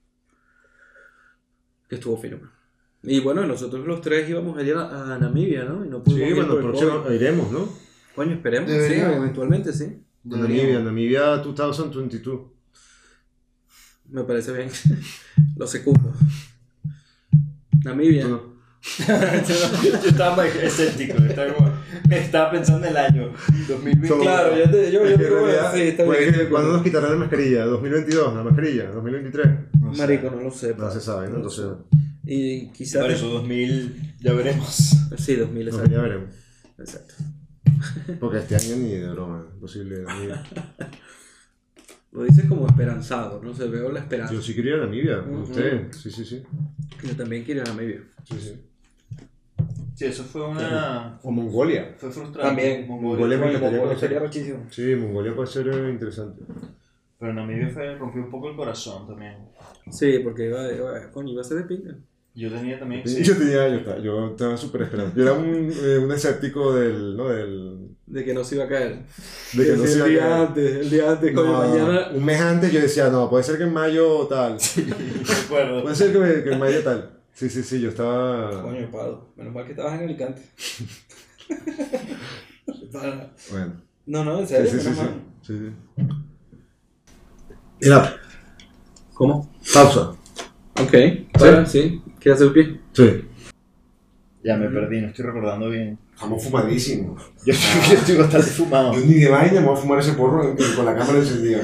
Que estuvo fino. Y bueno, nosotros los tres íbamos a ir a, a Namibia, ¿no? Y no Sí, pudimos ir bueno, por el próximo COVID. iremos, ¿no? Coño, esperemos, sí, Deberíamos. eventualmente sí. Namibia, Namibia dos mil veintidós. Me parece bien. Lo secundo. Namibia. ¿Tú no? Yo estaba más escéptico, estaba, como- estaba pensando en el año dos mil veinte. Claro, yo te, yo, Es yo, que en yo- realidad, sí, está pues, bien. es que ¿cuándo nos quitarán la mascarilla? ¿dos mil veintidós? ¿La mascarilla? ¿dos mil veintitrés? No sé. Marico, no lo sé. No se sabe, ¿no? Entonces, Y quizás... Por eso dos mil ya veremos. Sí, dos mil, no, exacto. ya veremos. Exacto. Porque este año ni de broma, imposible. Namibia. Lo dices como esperanzado, no sé, veo la esperanza. Yo sí quería ir a Namibia, con Ujú. usted. Sí, sí, sí. Yo también quiero ir a Namibia. sí, sí. Sí, eso fue una. O Mongolia. Fue frustrante. También. Mongolia me Coño, encantaría Mongolia conocer. sería rechísimo. Sí, Mongolia puede ser eh, interesante. Pero Namibia fue, rompió un poco el corazón también. Sí, porque iba, iba, coño, iba a ser de pinga. Yo tenía también. Sí. Yo tenía, yo estaba, yo estaba súper esperando. Yo era un, eh, un escéptico del, ¿no? Del, De que no se iba a caer. de que no Sí, se iba a el día caer. antes, el día antes, coño, No, mañana. un mes antes yo decía, no, puede ser que en mayo tal. Recuerdo. Puede ser que, me- que en mayo tal. Sí, sí, sí, yo estaba... Coño, Pado. Menos mal que estabas en Alicante. Para- Bueno. No, no, en Sí, serio, sí, sí, menos sí. mal. sí, sí. Mira, ¿Cómo? pausa. Ok. Para, sí. ¿Quieres hacer pie? Sí. Ya me perdí, no estoy recordando bien. Estamos fumadísimos. Yo, yo estoy bastante fumado. Yo ni de vaina me voy a fumar ese porro en- con la cámara encendida.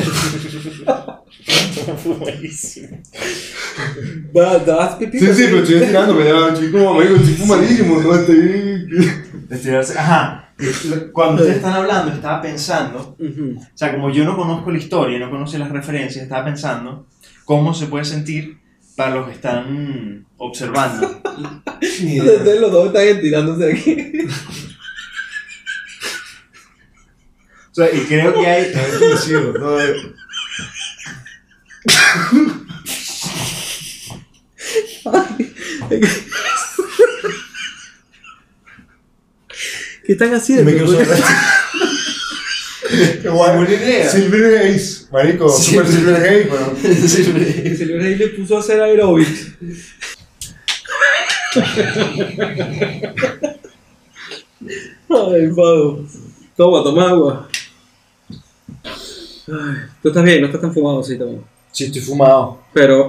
Fumadísimo. Va, das pipí. Sí, sí, pero estoy tirándome ya, estoy como, amigo, estoy fumadísimo, no estoy... Estirarse. Ajá. Cuando ustedes están hablando, estaba pensando. Ujú. O sea, como yo no conozco la historia, no conozco las referencias, estaba pensando cómo se puede sentir para los que están observando. Ni Entonces los dos están tirándose aquí. O sea, y creo que hay. Está endurecido, no, eh. ¿Qué están haciendo? Me quedo solo. Igual, Buena idea. Silver Haze, marico, super Silver Haze, bueno. El señor ahí le puso a hacer aeróbics. Ay, Pado. Toma, toma agua. Ay, tú estás bien, no estás tan fumado, sí, también. Sí, estoy fumado. Pero.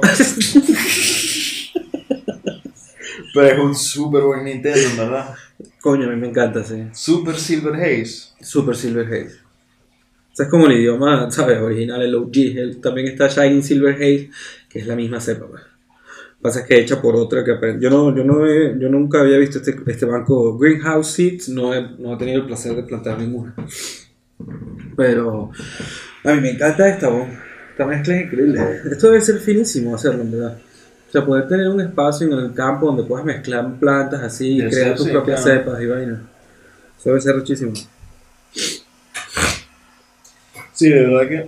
Pero es un súper buen Nintendo, en verdad. Coño, a mí me encanta, sí. Super Silver Haze. Super Silver Haze. O sea, es como el idioma, ¿sabes? Original, el O G. El- también está Shining Silver Haze, que es la misma cepa, pues. Lo que pasa es que hecha por otra que aprende. Yo, no, yo, no he- yo nunca había visto este, este banco Greenhouse Seeds, no he, no he tenido el placer de plantar ninguna. Pero a mí me encanta esta, bo. Esta mezcla es increíble. Esto debe ser finísimo hacerlo, en verdad. O sea, poder tener un espacio en el campo donde puedas mezclar plantas así y Debe crear ser, tus sí, propias claro. cepas y vainas. Eso debe ser muchísimo. Sí, de verdad que.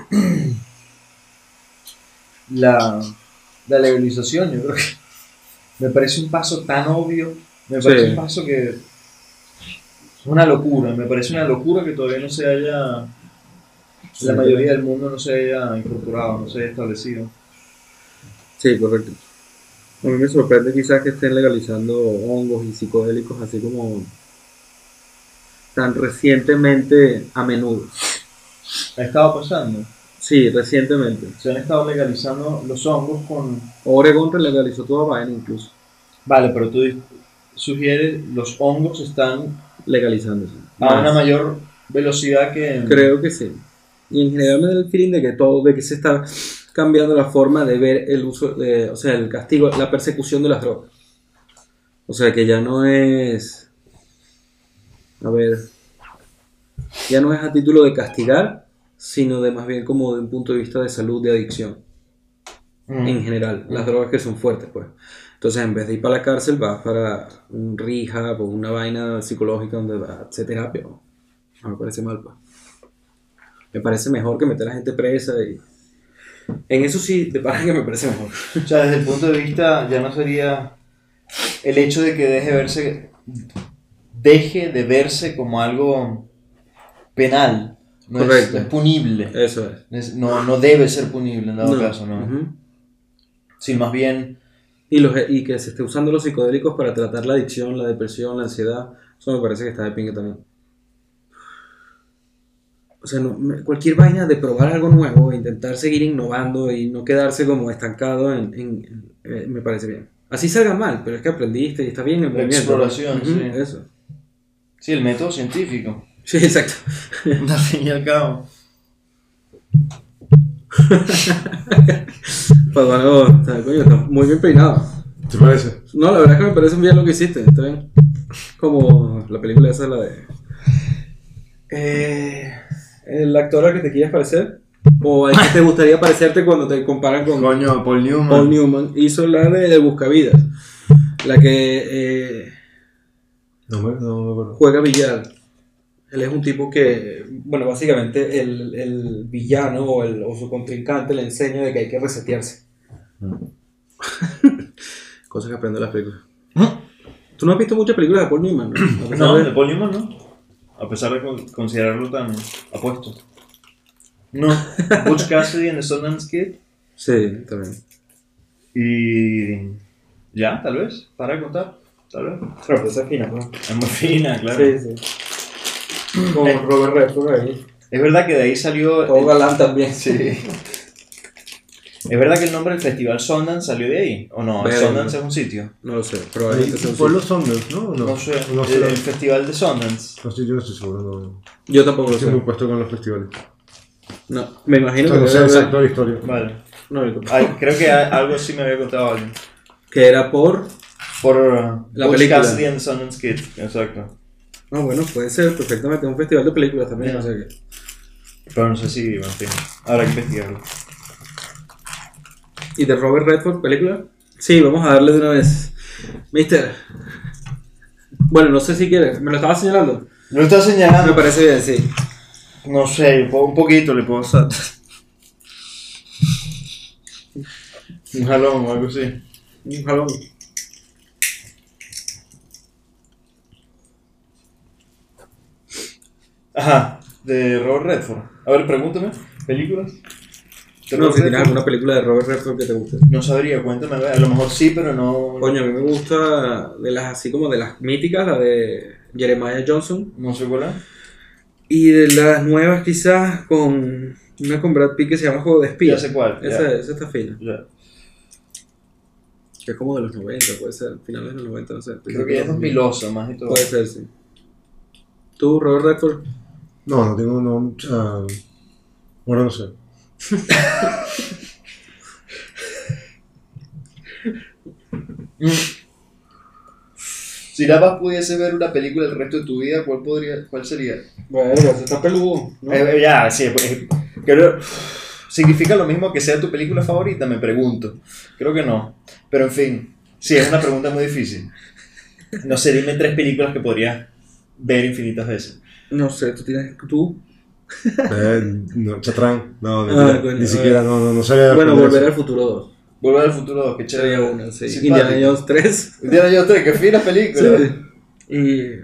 La, la legalización, yo creo que. Me parece un paso tan obvio. Me parece Sí. un paso que. Es una locura. Me parece una locura que todavía no se haya. La mayoría del mundo no se haya incorporado, no se haya establecido. Sí, correcto. A mí me sorprende quizás que estén legalizando hongos y psicodélicos así como tan recientemente a menudo. Ha estado pasando. Sí, recientemente. Se han estado legalizando los hongos con. Oregon legalizó toda vaina incluso, Vale, pero tú di- sugieres los hongos están legalizándose. a una Más. mayor velocidad que. Creo que sí. Y en general me da el feeling de que todo, de que se está cambiando la forma de ver el uso, de, o sea, el castigo, la persecución de las drogas. O sea, que ya no es, a ver, ya no es a título de castigar, sino de más bien como de un punto de vista de salud, de adicción, Mm. en general, las drogas que son fuertes, pues. Entonces, en vez de ir para la cárcel, vas para un rehab o una vaina psicológica donde vas a hacer terapia. No no me parece mal, pues. Me parece mejor que meter a la gente presa y... En eso sí, de para que me parece mejor. O sea, desde el punto de vista ya no sería el hecho de que deje verse, deje de verse como algo penal. No es, Correcto. no es punible. Eso es. Es- no, no debe ser punible en dado caso, ¿no? Ujú. Sí, más bien, Y, los, y que se esté usando los psicodélicos para tratar la adicción, la depresión, la ansiedad, eso me parece que está de pingue también. O sea, no- me- cualquier vaina de probar algo nuevo, e intentar seguir innovando y no quedarse como estancado, en, en- en- eh, me parece bien. Así salga mal, pero es que aprendiste y está bien el La movimiento. exploración, Ujú, sí. Eso. sí, el método científico. Sí, exacto. Al fin y al cabo. Pues bueno, está, coño, está muy bien peinado. ¿Te parece? No, la verdad es que me parece bien lo que hiciste, está bien. Como la película esa, la de... Eh, el actor al que te quieres parecer, o al que te gustaría parecerte cuando te comparan con Coño, Paul Newman. Paul Newman, hizo la de Buscavidas, la que eh, No me, no me acuerdo. juega billar. Él es un tipo que, bueno, básicamente el, el villano o, el, o su contrincante le enseña de que hay que resetearse. Cosas que aprendo en las películas. ¿Tú no has visto muchas películas de Paul Newman? ¿No? A pesar No, de- de Paul Newman no. A pesar de con- considerarlo tan apuesto. No, Butch Cassidy and the Sundance Kid. Sí, también. Y ya, tal vez, para de contar, tal vez. Pero pues es fina, ¿no? Es muy fina, claro. Sí, sí. Con Robert Redford ahí. Es verdad que de ahí salió... Todo galán también. Sí. Es verdad que el nombre del festival Sundance salió de ahí, ¿o no? Verga. Sundance es un sitio. No lo sé, probablemente sea un Fue sí. los Sundance, ¿no? ¿O no? No sé, No el, sé. el festival de Sundance. No estoy, yo no estoy seguro. No, Yo tampoco no lo estoy muy sé. puesto con los festivales. No, me imagino que No, no sé debe haber- exacto la historia. Vale. No, yo- Ay, creo que a- algo así me había contado alguien. que era por... Por uh, La Butch película. Cassidy and the Sundance Kid, exacto. No, bueno, puede ser perfectamente un festival de películas también, Ya. o sea que... Pero no sé si, bueno, en fin, habrá que investigarlo. ¿Y de Robert Redford, película? Sí, vamos a darle de una vez. Mister. Bueno, no sé si quieres, ¿me lo estaba señalando? No está Me señalando. parece bien, sí. No sé, un poquito le puedo usar. Un jalón o algo así. Un jalón. Ajá, de Robert Redford. A ver, pregúntame, ¿películas? ¿De No, Robert si tienes Redford? alguna película de Robert Redford que te guste. No sabría, cuéntame, a ver, a lo mejor sí, pero no... Coño, a mí me gusta de las así como de las míticas, la de Jeremiah Johnson. No sé cuál es. Y de las nuevas quizás con una con Brad Pitt que se llama Juego de Ya Espías. sé cuál, ya. Esa, esa está fina. Ya. Que es como de los noventa, puede ser. Finales de los noventa, no sé. Creo que ya es dos milosa más y todo. Puede ser, sí. ¿Tú, Robert Redford? No, no tengo. No, ah, bueno, no sé. Mm. Si nada más pudiese ver una película el resto de tu vida, ¿cuál podría, cuál sería? Bueno, eso está peludo, ¿no? Eh, eh, ya, sí, pues, eh, creo- ¿significa lo mismo que sea tu película favorita? Me pregunto. Creo que no. Pero en fin, sí, es una pregunta muy difícil. No sé, dime tres películas que podrías ver infinitas veces. No sé, tú tienes... ¿Tú? Eh, no, Chatrán. No, Ah, mentira, coño, ni a siquiera, ver. no, no, no sabía. Bueno, responder Volver eso. al Futuro dos. Volver al futuro dos, que Sería chévere. una, sí. Simpático. Indiana Jones tres. Indiana Jones tres, qué fina película. Sí. Y...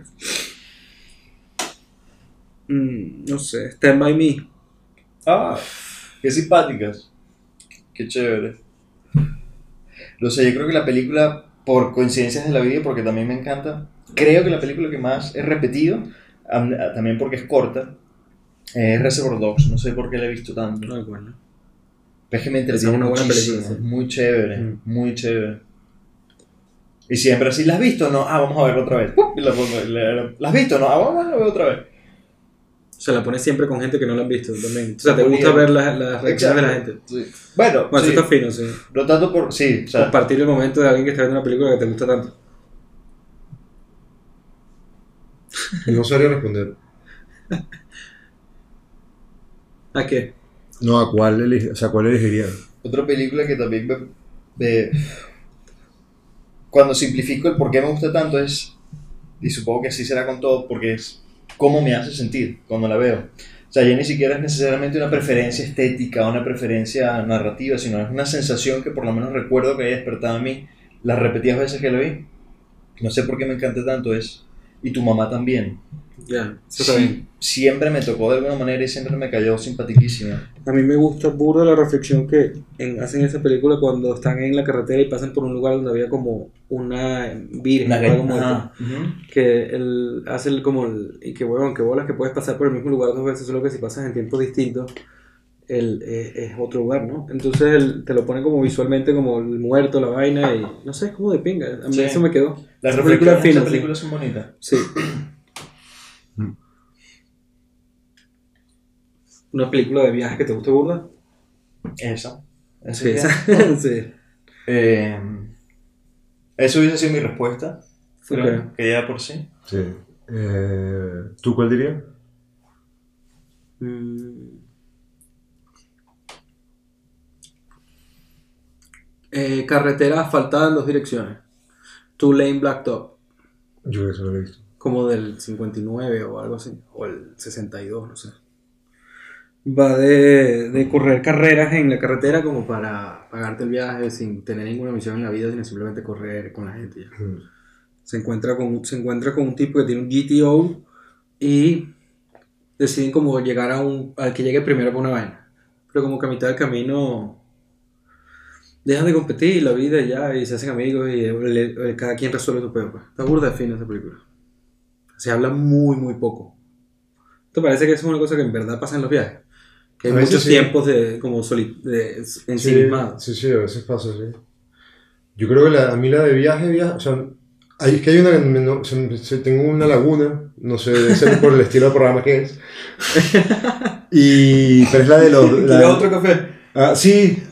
mm, no sé, Stand By Me. Ah, qué simpáticas. Qué chévere. No sé, yo creo que la película, por coincidencias de la vida, porque también me encanta, creo que la película que más he repetido, am- también porque es corta, es Reservoir Dogs. No sé por qué la he visto tanto. No, bueno. Es que me Esa entretiene es una buena muchísimo. película, sí. Muy chévere, Mm. muy chévere. Y siempre así, ¿la has visto? No, ah, vamos a verla otra vez. ¡Pum! Y la pongo, la- ¿la has visto? No, ah, vamos a verla otra vez. Se la pones siempre con gente que no la han visto también. O sea, te Muy gusta bien. ver las, las reacciones de la gente. Sí. Bueno, Bueno, sí, eso está fino, sí. no tanto por... Sí, o sea, Compartir el momento de alguien que está viendo una película que te gusta tanto. No sabría responder. ¿A qué? No, ¿a cuál, elige, o sea, ¿cuál elegirían? Otra película que también me, me- cuando simplifico el por qué me gusta tanto es, y supongo que así será con todo, porque es cómo me hace sentir cuando la veo. O sea, ya ni siquiera es necesariamente una preferencia estética, una preferencia narrativa, sino es una sensación que por lo menos recuerdo que haya despertado en mí las repetidas veces que la vi. No sé por qué me encanta tanto, es... Y tu mamá también. Ya, eso está Sí, bien. siempre me tocó de alguna manera y siempre me cayó simpatiquísima. A mí me gusta burda la reflexión que en- hacen en esa película cuando están en la carretera y pasan por un lugar donde había como una virgen Una o algo muerto. Ajá. Ujú. Que él hace el, como el, y que huevón, que bolas que puedes pasar por el mismo lugar dos veces, solo que si pasas en tiempos distintos el, eh, es otro lugar, ¿no? Entonces él te lo pone como visualmente como el muerto, la vaina y no sé, es como de pinga. A mí Sí. eso me quedó. Las Esa película reflexiones de fina, esa sí. película son bonitas. Sí. Una película de viaje que te guste burda. Esa. Esa Sí, es esa. ya. Sí. Eh, eso hubiese sido mi respuesta. Creo Ok. que ya por sí. Sí. Eh, ¿Tú cuál dirías? Mm. Eh, carretera asfaltada en dos direcciones. Two lane blacktop. Yo eso no lo he visto. Como del cincuenta y nueve o algo así. O el sesenta y dos, no sé. Va de, de correr carreras en la carretera como para pagarte el viaje sin tener ninguna misión en la vida, sino simplemente correr con la gente. Ya. Mm. Se encuentra con, se encuentra con un tipo que tiene un G T O y deciden como llegar a un, al que llegue primero por una vaina. Pero como que a mitad del camino dejan de competir la vida ya y se hacen amigos y le- le- cada quien resuelve su peor. Pues. Está burda de fina esa película. Se habla muy, muy poco. ¿Te parece que eso es una cosa que en verdad pasa en los viajes? Que hay A veces muchos sí. tiempos de como soli, de ensimismados. Sí, sí, sí, a veces pasa, sí. Yo creo que la- a mí la de viaje, viaje, o sea, hay, es que hay una, no, o sea, se- tengo una laguna, no sé, debe ser por el estilo de programa que es. Y, pero es la de los... la- ¿Quieres otro café? Ah, sí.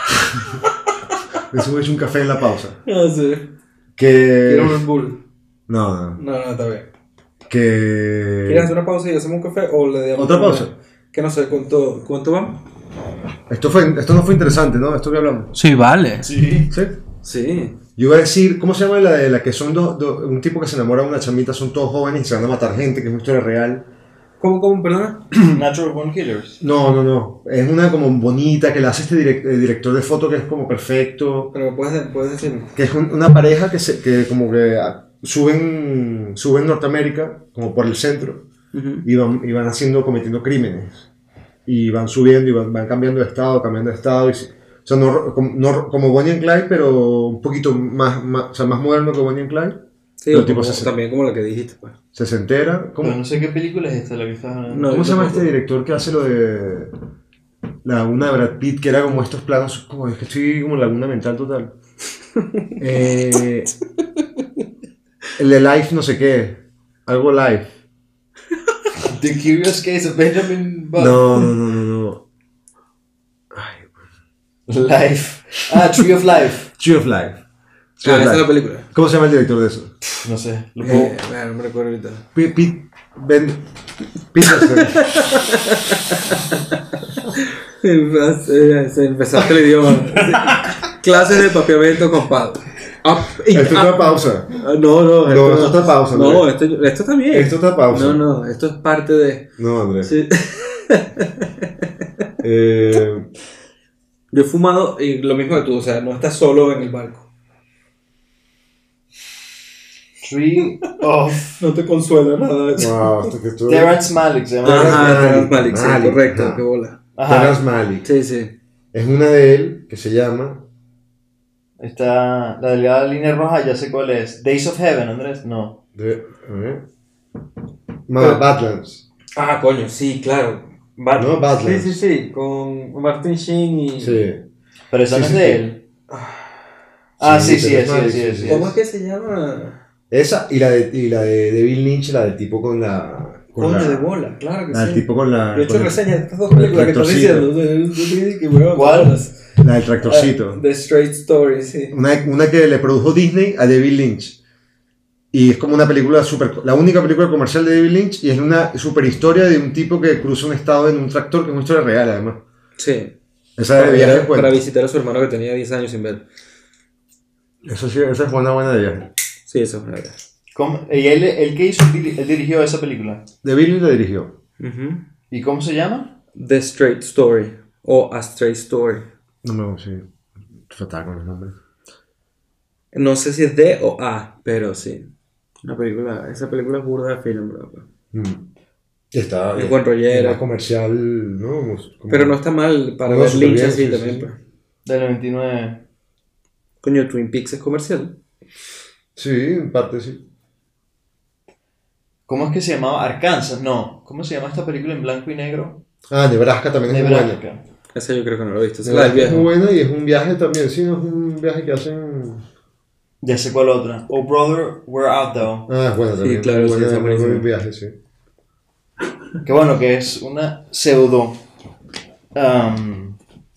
Me he hecho un café en la pausa. No sé. Que... Quiero un Red Bull. No, no. No, no, está bien. Que... ¿Quieres hacer una pausa y hacemos un café o le damos ¿Otra una- pausa? Que no sé, ¿cuánto, cuánto vamos? Esto, fue, esto no fue interesante, ¿no? Esto que hablamos. Sí, vale. Sí. ¿Sí? Sí. Yo iba a decir, ¿cómo se llama la de la que son dos, dos- un tipo que se enamora de una chamita, son todos jóvenes y se van a matar gente, que es una historia real? ¿Cómo, cómo, perdona? Natural Born Killers. No, no, no. Es una como bonita que la hace este direct- el director de foto que es como perfecto. Pero puedes, puedes decir. Que es un- una pareja que, se, que como que ah, suben, suben Norteamérica, como por el centro, y van, y van haciendo, cometiendo crímenes. Y van subiendo y van, van cambiando de estado, cambiando de estado. Y, si- o sea, no, como, no, como Bonnie and Clyde, pero un poquito más, más, o sea, más moderno que Bonnie and Clyde. Sí, Pero o tipo como- se- también como la que dijiste, pues. Se se entera. ¿Cómo, Pero no sé qué película es esta la que estás hablando. No, ¿cómo yo se llama tampoco. este director que hace lo de la una de Brad Pitt, que era como estos planos, como es que estoy como en laguna mental total? Eh, el de Life no sé qué, algo Life. The Curious Case of Benjamin Button. No, no, no, no, no. Ay, Life. Ah, Tree of Life. Tree of Life. Tree Ah, of esa es Life. la película. ¿Cómo se llama el director de eso? No sé. Lo puedo... Eh, bueno, no me recuerdo ahorita. Pete, Pete, Ben, Peterson. Eh, se empezaste el idioma. Clases de papiamento con palo. Ah, y- Esto es ah, una pausa. ah, no, no, No, esto está pausa, No, Andrés. esto, esto está bien. Esto está pausa. No, no, esto es parte de. No, Andrés. Sí. Eh, Yo he fumado y lo mismo que tú, o sea, no estás solo en el barco. Tree of... No te consuela nada eso. wow, esto que estuvo. Terrence Malick se llama. Ajá, Terrence Terrence Malick, sí, Malick, correcto, ajá. qué bola. Ajá. Terrence Malick. Sí, sí. Es una de él que se llama. Está la delgada línea roja, ya sé cuál es. Days of Heaven, Andrés. No. De, a ver. Ma- Badlands. Ah, coño, sí, claro. Bat- No, Badlands. Sí, sí, sí, con Martin Sheen y... Sí. Pero esa Sí, no es sí, de sí. él. Ah, sí, Sí, sí, Terrence es, sí, Malick, sí, sí, es, sí. sí, ¿Cómo es. es que se llama? Esa y la de, y la de, de Bill Lynch, la del tipo con la. Con Coño la, de bola, claro que La del sí. tipo con la. Yo he hecho con el- reseñas de estas dos con el películas que estás tractorcito. diciendo. O sea, yo dije que, weón, ¿Cuál? bolas. La del tractorcito. Ah, The Straight Story, sí. Una, una que le produjo Disney a David Lynch. Y es como una película super, la única película comercial de David Lynch, y es una super historia de un tipo que cruza un estado en un tractor, que es una historia real además. Sí. Esa de Para, viaje para, cuenta. para visitar a su hermano que tenía diez años sin ver. Eso sí, esa es una buena de viaje. Sí, eso es una verdad. ¿Cómo? ¿Y él, él qué hizo? Él dirigió esa película. David Lynch la dirigió. Uh-huh. ¿Y cómo se llama? The Straight Story. O A Straight Story. No me sí. Fatal con los nombres. No sé si es D o A, pero sí. Una película, esa película es burda de film, bro. Mm. Está Es buen rollero. más comercial, ¿no? Como- Pero no está mal para No, ver súper Lynch bien, así sí, también, sí, pues. Del veintinueve. Coño, Twin Peaks es comercial. Sí, en parte sí. ¿Cómo es que se llamaba? Arkansas, no. ¿Cómo se llama esta película en blanco y negro? Ah, Nebraska también es muy buena. Nebraska. Esa yo creo que no lo he visto. Esa es la del Nebraska es muy viejo. buena y es un viaje también, sí, no es un viaje que hacen... Ya sé cuál otra. Oh Brother, We're Out Though. Ah, es buena también. claro, buena, sí, está muy buenísima. buen viaje, sí. Que bueno, que es una pseudo. Um,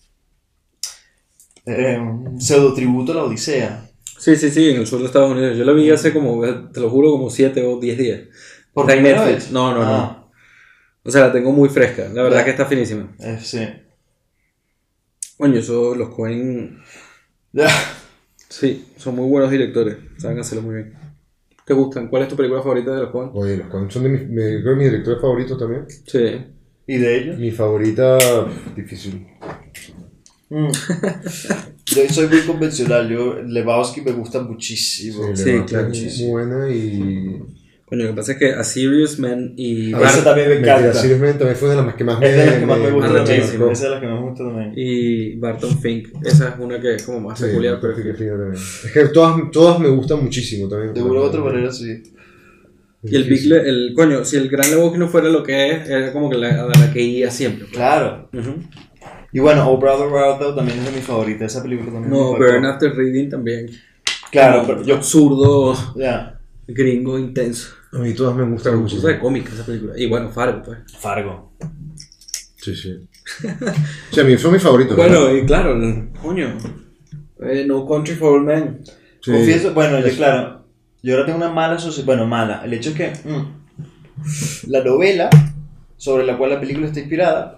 eh, un pseudo tributo a la Odisea. Sí, sí, sí, en el sur de Estados Unidos. Yo la vi hace como, te lo juro, como siete o diez días. ¿Por Está en primera Netflix. vez? No, no, no. Ah, O sea, la tengo muy fresca. La verdad Ya. que está finísima. eh, sí. Coño, eso, los Coen, Ya. sí, son muy buenos directores. Saben hacerlo muy bien. ¿Te gustan? ¿Cuál es tu película favorita de los Coen? Oye, los Coen son de mis, me- creo que mis directores favoritos también. Sí. ¿Y de ellos? Mi favorita, difícil. Mm. Yo soy muy convencional. Yo, Lebowski me gusta muchísimo. Sí, Levanter claro, es muchísimo. muy buena y... Coño, lo que pasa es que A Serious Man y, A Esa ver, también me Mentira, encanta. Serious Man también fue una de las que más me... Es de las que más me gusta me también. marcó. Esa es de las que más me gusta también. y Barton Fink. Esa es una que es como más Sí, peculiar, pero sí, que fino también. Es que todas, todas me gustan muchísimo también. De una u otra manera, sí. Y el Big, Le- el coño, si el Gran Lebowski no fuera lo que es, era como que la, a la que iba siempre. pues. Claro. Ujú. Y bueno, Oh Brother, Where Art Thou también es de mi favorita. Esa película también me No, impactó. Burn After Reading también. Claro, Como pero yo. absurdo, Ya. gringo, intenso. A mí todas me gustan Pero muchísimo. de cómica esa película. Y bueno, Fargo, pues. Fargo. Sí, sí. Sí, a mí son mis favoritos. Bueno, ¿verdad? y claro, coño. eh, No Country for Old Men. Sí. Confieso, bueno, yo Es- claro. Yo ahora tengo una mala asociación. Bueno, mala. El hecho es que. mm, la novela sobre la cual la película está inspirada.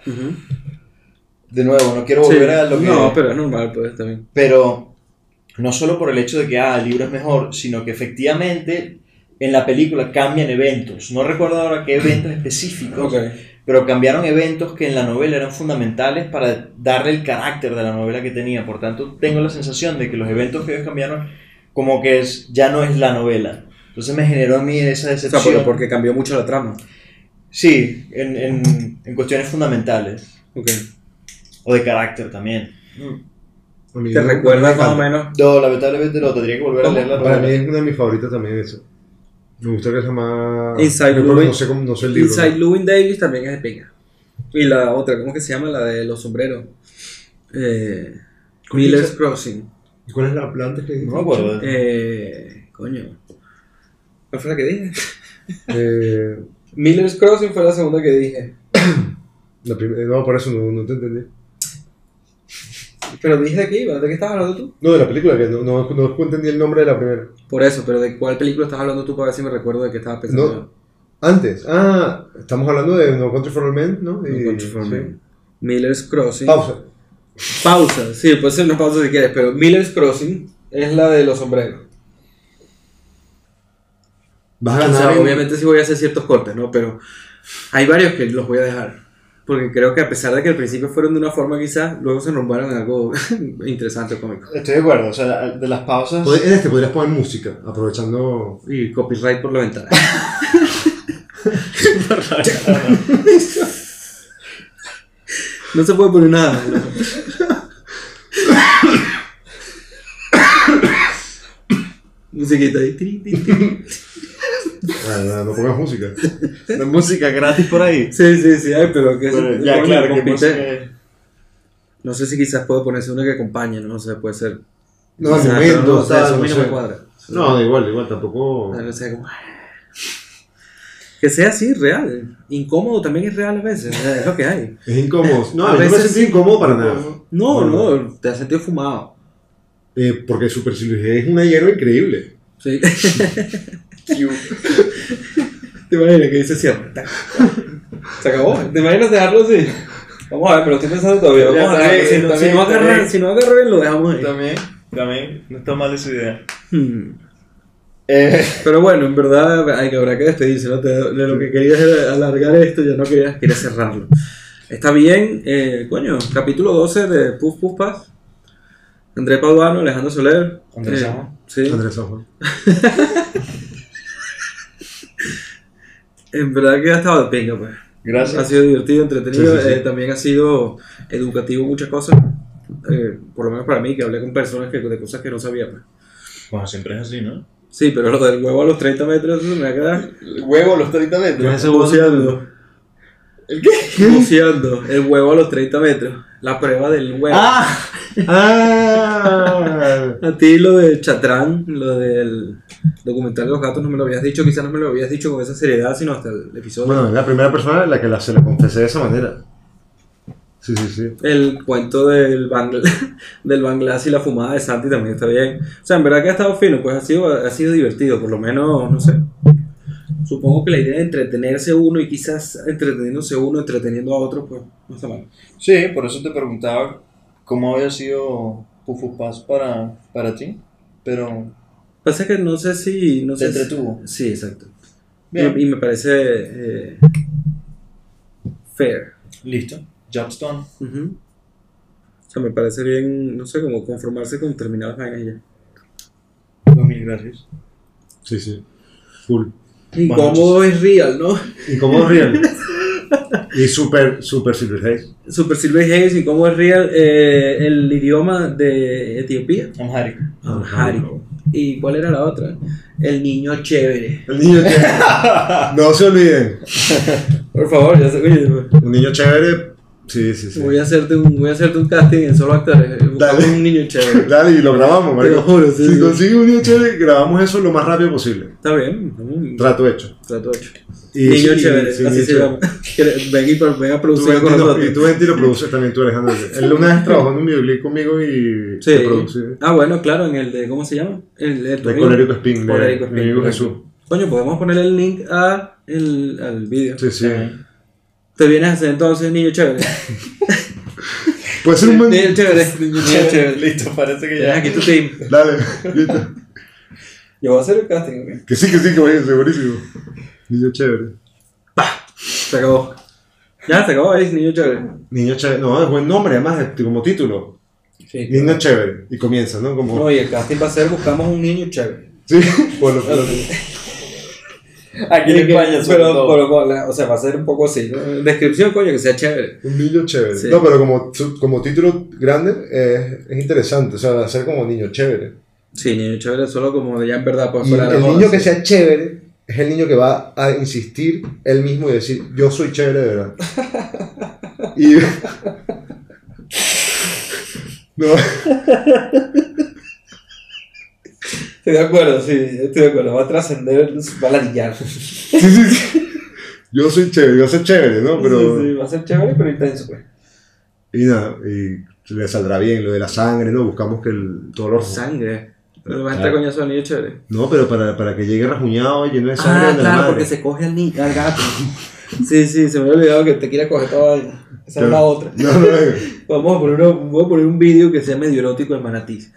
De nuevo, no quiero volver a lo que. No, pero es normal, pues también. Pero no solo por el hecho de que ah, el libro es mejor, sino que efectivamente en la película cambian eventos. No recuerdo ahora qué eventos específicos, Ok. pero cambiaron eventos que en la novela eran fundamentales para darle el carácter de la novela que tenía. Por tanto, tengo la sensación de que los eventos que ellos cambiaron, como que es, ya no es la novela. Entonces me generó a mí esa O decepción. sea, porque, porque cambió mucho la trama. Sí, en, en, en cuestiones fundamentales. Ok. O de carácter también. A mí ¿Te me- recuerdas me más o encanta. menos? No, lamentablemente no, tendría que volver a leer la Para mí novela. es una de mis favoritas también eso. Me gusta que se llama... Inside no, Llewyn. no sé cómo, no sé el libro. Inside ¿no? Llewyn Davis también es de pinga. Y la otra, ¿cómo que se llama? La de los sombreros. Eh, Coño, Miller's esa- Crossing. ¿Y cuál es la la antes que dijiste? No me acuerdo. Eh, coño. ¿Cuál fue la que dije? Eh, Miller's Crossing fue la segunda que dije. la prim- eh, no, por eso no, no te entendí. Pero dije de qué iba, ¿de qué estabas hablando tú? No, de la película, que no, no, no entendí el nombre de la primera. Por eso, pero ¿de cuál película estás hablando tú para ver si me recuerdo de qué estaba pensando? No, antes. Ah, estamos hablando de No Country for Old Men, ¿no? yo? Y- No Country for sí. Men. Miller's Crossing. Pausa. Pausa, sí, puede ser una pausa si quieres, pero Miller's Crossing es la de los sombreros. Vas a O ganar. sea, en- obviamente sí voy a hacer ciertos cortes, ¿no? Pero hay varios que los voy a dejar. Porque creo que a pesar de que al principio fueron de una forma quizás, luego se nombraron en algo interesante o cómico. Estoy de acuerdo, o sea, de las pausas. Pod- En este podrías poner música, aprovechando. Y copyright por la ventana. No se puede poner nada. ¿no? Musiquita ahí. Tri, tri, tri. Ah, no, no pongas música. de música gratis por ahí. Sí, sí, sí, ay, pero que Pero eso- ya, coño, claro, que compite. música es- No sé si quizás puedo ponerse una que acompañe, no sé, puede ser. No, al Quizás, momento, pero no, o sea, tal, eso a no mí no sé. me cuadra. No, da igual, da igual, tampoco. O sea, como- Que sea así, real. Incómodo también es real a veces, o sea, es lo que hay. Es incómodo. No, A yo no me veces sentí sí. incómodo para nada. No, No. no, te has sentido fumado. Eh, porque Super Silver G es una hierba increíble. Sí. ¿Te imaginas que dice cierre? Se acabó. ¿Te imaginas dejarlo así? Vamos a ver, pero estoy pensando todavía. Vamos Ya, a dejarlo. también, Si no, si también, no agarra, también. si no agarra bien, lo dejamos ahí. También, también, no está mal esa idea. Hmm. Eh, Pero bueno, en verdad hay que habrá que despedirse, ¿no? Te- de lo que querías era alargar esto, ya no querías, querías cerrarlo. Está bien, eh, coño, capítulo doce de Puff Puff Pass. Andrés Paduano, Alejandro Soler. Andrés eh, Sajo. Sí. Andrés Sajo. En verdad que ha estado de pinga, pues. Gracias. Ha sido divertido, entretenido, Sí, sí, sí. eh, también ha sido educativo muchas cosas. Eh, por lo menos para mí, que hablé con personas que, de cosas que no sabía, pues. Bueno, siempre es así, ¿no? Sí, pero lo del huevo a los treinta metros, eso se me queda Huevo a los treinta metros. Ese buceando. ¿El qué? Buceando, el huevo a los treinta metros. La prueba del huevo. ¡Ah! ¡Ah! A ti lo del Chatrán, lo del documental de los gatos, no me lo habías dicho, quizás no me lo habías dicho con esa seriedad, sino hasta el episodio. Bueno, es la primera persona a la que la, se la confesé de esa manera. Sí, sí, sí. El cuento del, bangla, del Bangladesh y la fumada de Santi también está bien. O sea, en verdad que ha estado fino, pues ha sido, ha sido divertido, por lo menos, no sé. Supongo que la idea de entretenerse uno y quizás entreteniéndose uno, entreteniendo a otro, pues no está mal. Sí, por eso te preguntaba cómo había sido Pufu Paz para, para ti, pero Pasa que no sé si... No te sé si- entretuvo. Sí, exacto. Bien, Y, y me parece eh, fair. listo. Job's done. Ujú. O sea, me parece bien, no sé, como conformarse con terminadas vainas y ya. Pues mil gracias. Sí, sí. Full. Incómodo es real, ¿no? Incómodo real. Y super, super Silver Haze. Super Silver Haze, incómodo es real. Eh, el idioma de Etiopía. Amharic. Amhárico. ¿Y cuál era la otra? El niño chévere. El niño chévere. No se olviden. Por favor, ya se oye, Un niño chévere. Sí, sí, sí. voy a hacerte un, voy a hacerte un casting en solo actores. Buscamos Dale. un niño chévere. Dale, y lo grabamos, Te marico. lo juro, sí, Si sí. consigues un niño chévere, grabamos eso lo más rápido posible. Está bien. un Trato hecho. Trato hecho. Y- Niño y- chévere, sí, así niño se chévere. llama. Ven y por- ven a Tú, producir Venti, con no, nosotros. y tú, Venti, lo produces también tú, Alejandro. Él una vez trabajó en un videoclip conmigo y Sí. te produce. Ah, bueno, claro, en el de, ¿cómo se llama? El de, tu De amigo. Colérico Spin, de Colérico mi amigo correcto. Jesús. Coño, podemos ponerle el link a el, al video. Sí, sí. Te vienes a hacer entonces niño chévere. Puede ser un buen. Niño chévere. Niño chévere. Listo, parece que Tienes ya. aquí tu team. Dale, listo. Yo voy a hacer el casting, ¿ok? Que sí, que sí, que vaya, segurísimo. Niño chévere. Se acabó. Ya, se acabó ahí, niño chévere. Niño chévere. No, es buen nombre, además, de- como título. Sí. Niño chévere. Y comienza, ¿no? Como. No, y el casting va a ser buscamos un niño chévere. Sí, por lo por lo- Aquí en Y que- España, sobre pero, todo. pero con la- o sea, va a ser un poco así, ¿no? Descripción, coño, que sea chévere. Un niño chévere. Sí. No, pero como, su- como título grande eh, es interesante. O sea, hacer como niño chévere. Sí, niño chévere, solo como ya en verdad, pues Y fuera de la el joda, niño que sí. sea chévere es el niño que va a insistir él mismo y decir, yo soy chévere de verdad. Y... No, Estoy de acuerdo, sí, estoy de acuerdo. Va a trascender, va a ladillar. sí, sí, sí. Yo soy chévere, yo soy chévere, ¿no? Pero... Sí, sí, va a ser chévere, pero intenso, pues. Y nada, y le saldrá bien lo de la sangre, ¿no? Buscamos que el dolor... Sangre. Pero va a estar Claro. coñazo al niño chévere. No, pero para, para que llegue rajuñado, lleno de sangre Ah, de la claro, madre. porque se coge al niño, al gato. Sí, sí, se me había olvidado que te quiere coger toda vaina. Esa es la otra. No, no, no. Vamos a poner, una- voy a poner un vídeo que sea medio erótico de manatís.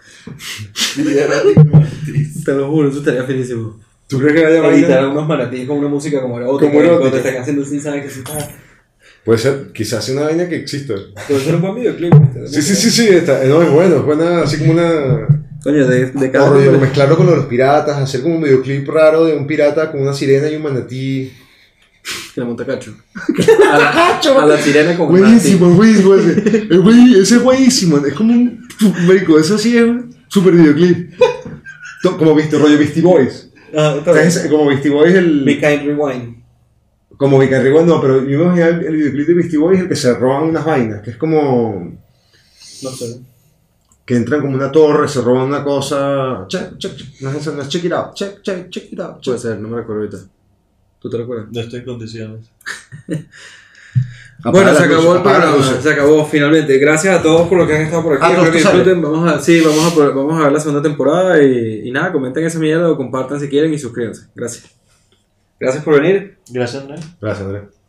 Te lo juro, eso estaría finísimo. ¿Tú crees que haya Editar vaina? unos manatís con una música como erótica. Como erótica. Cuando te están haciendo así, sabes que sí está. Puede ser, quizás sea una vaina que exista. Puede ser un buen videoclip. ¿viste? Sí, sí, sí, sí, está, no, es bueno, es buena, así como una... Coño, de, de cada O rollo, número- mezclarlo con lo de los piratas, hacer como un videoclip raro de un pirata con una sirena y un manatí. Que le monta cacho. A la, a la sirena con Buenísimo, es buenísimo ese. Es buenísimo, ese es buenísimo. Es como un. Médico, eso sí es un super videoclip. To- Como viste, rollo Beastie Boys. Ah, está O sea, bien. es como Beastie Boys el. Be Kind Rewind. Como Vicar Rewind, no, pero yo me imagino el, el videoclip de Beastie Boys el que se roban unas vainas, que es como. No sé. Que entran como una torre, se roban una cosa. Check, check, check. No es eso, no es check it out. Check, check, check it out. Puede Check. ser, no me recuerdo ahorita. ¿Tú te recuerdas? No estoy en condiciones. Apaga Bueno, las se acabó luces, el apaga las programa, luces. se acabó finalmente. Gracias a todos por lo que han estado por aquí. Ah, Espero ¿tú- que tú sales? disfruten. Vamos a, sí, vamos a, por- vamos a ver la segunda temporada y, y nada, comenten esa mierda o compartan si quieren y suscríbanse. Gracias. Gracias por venir. Gracias, Andrés. Gracias, Andrés.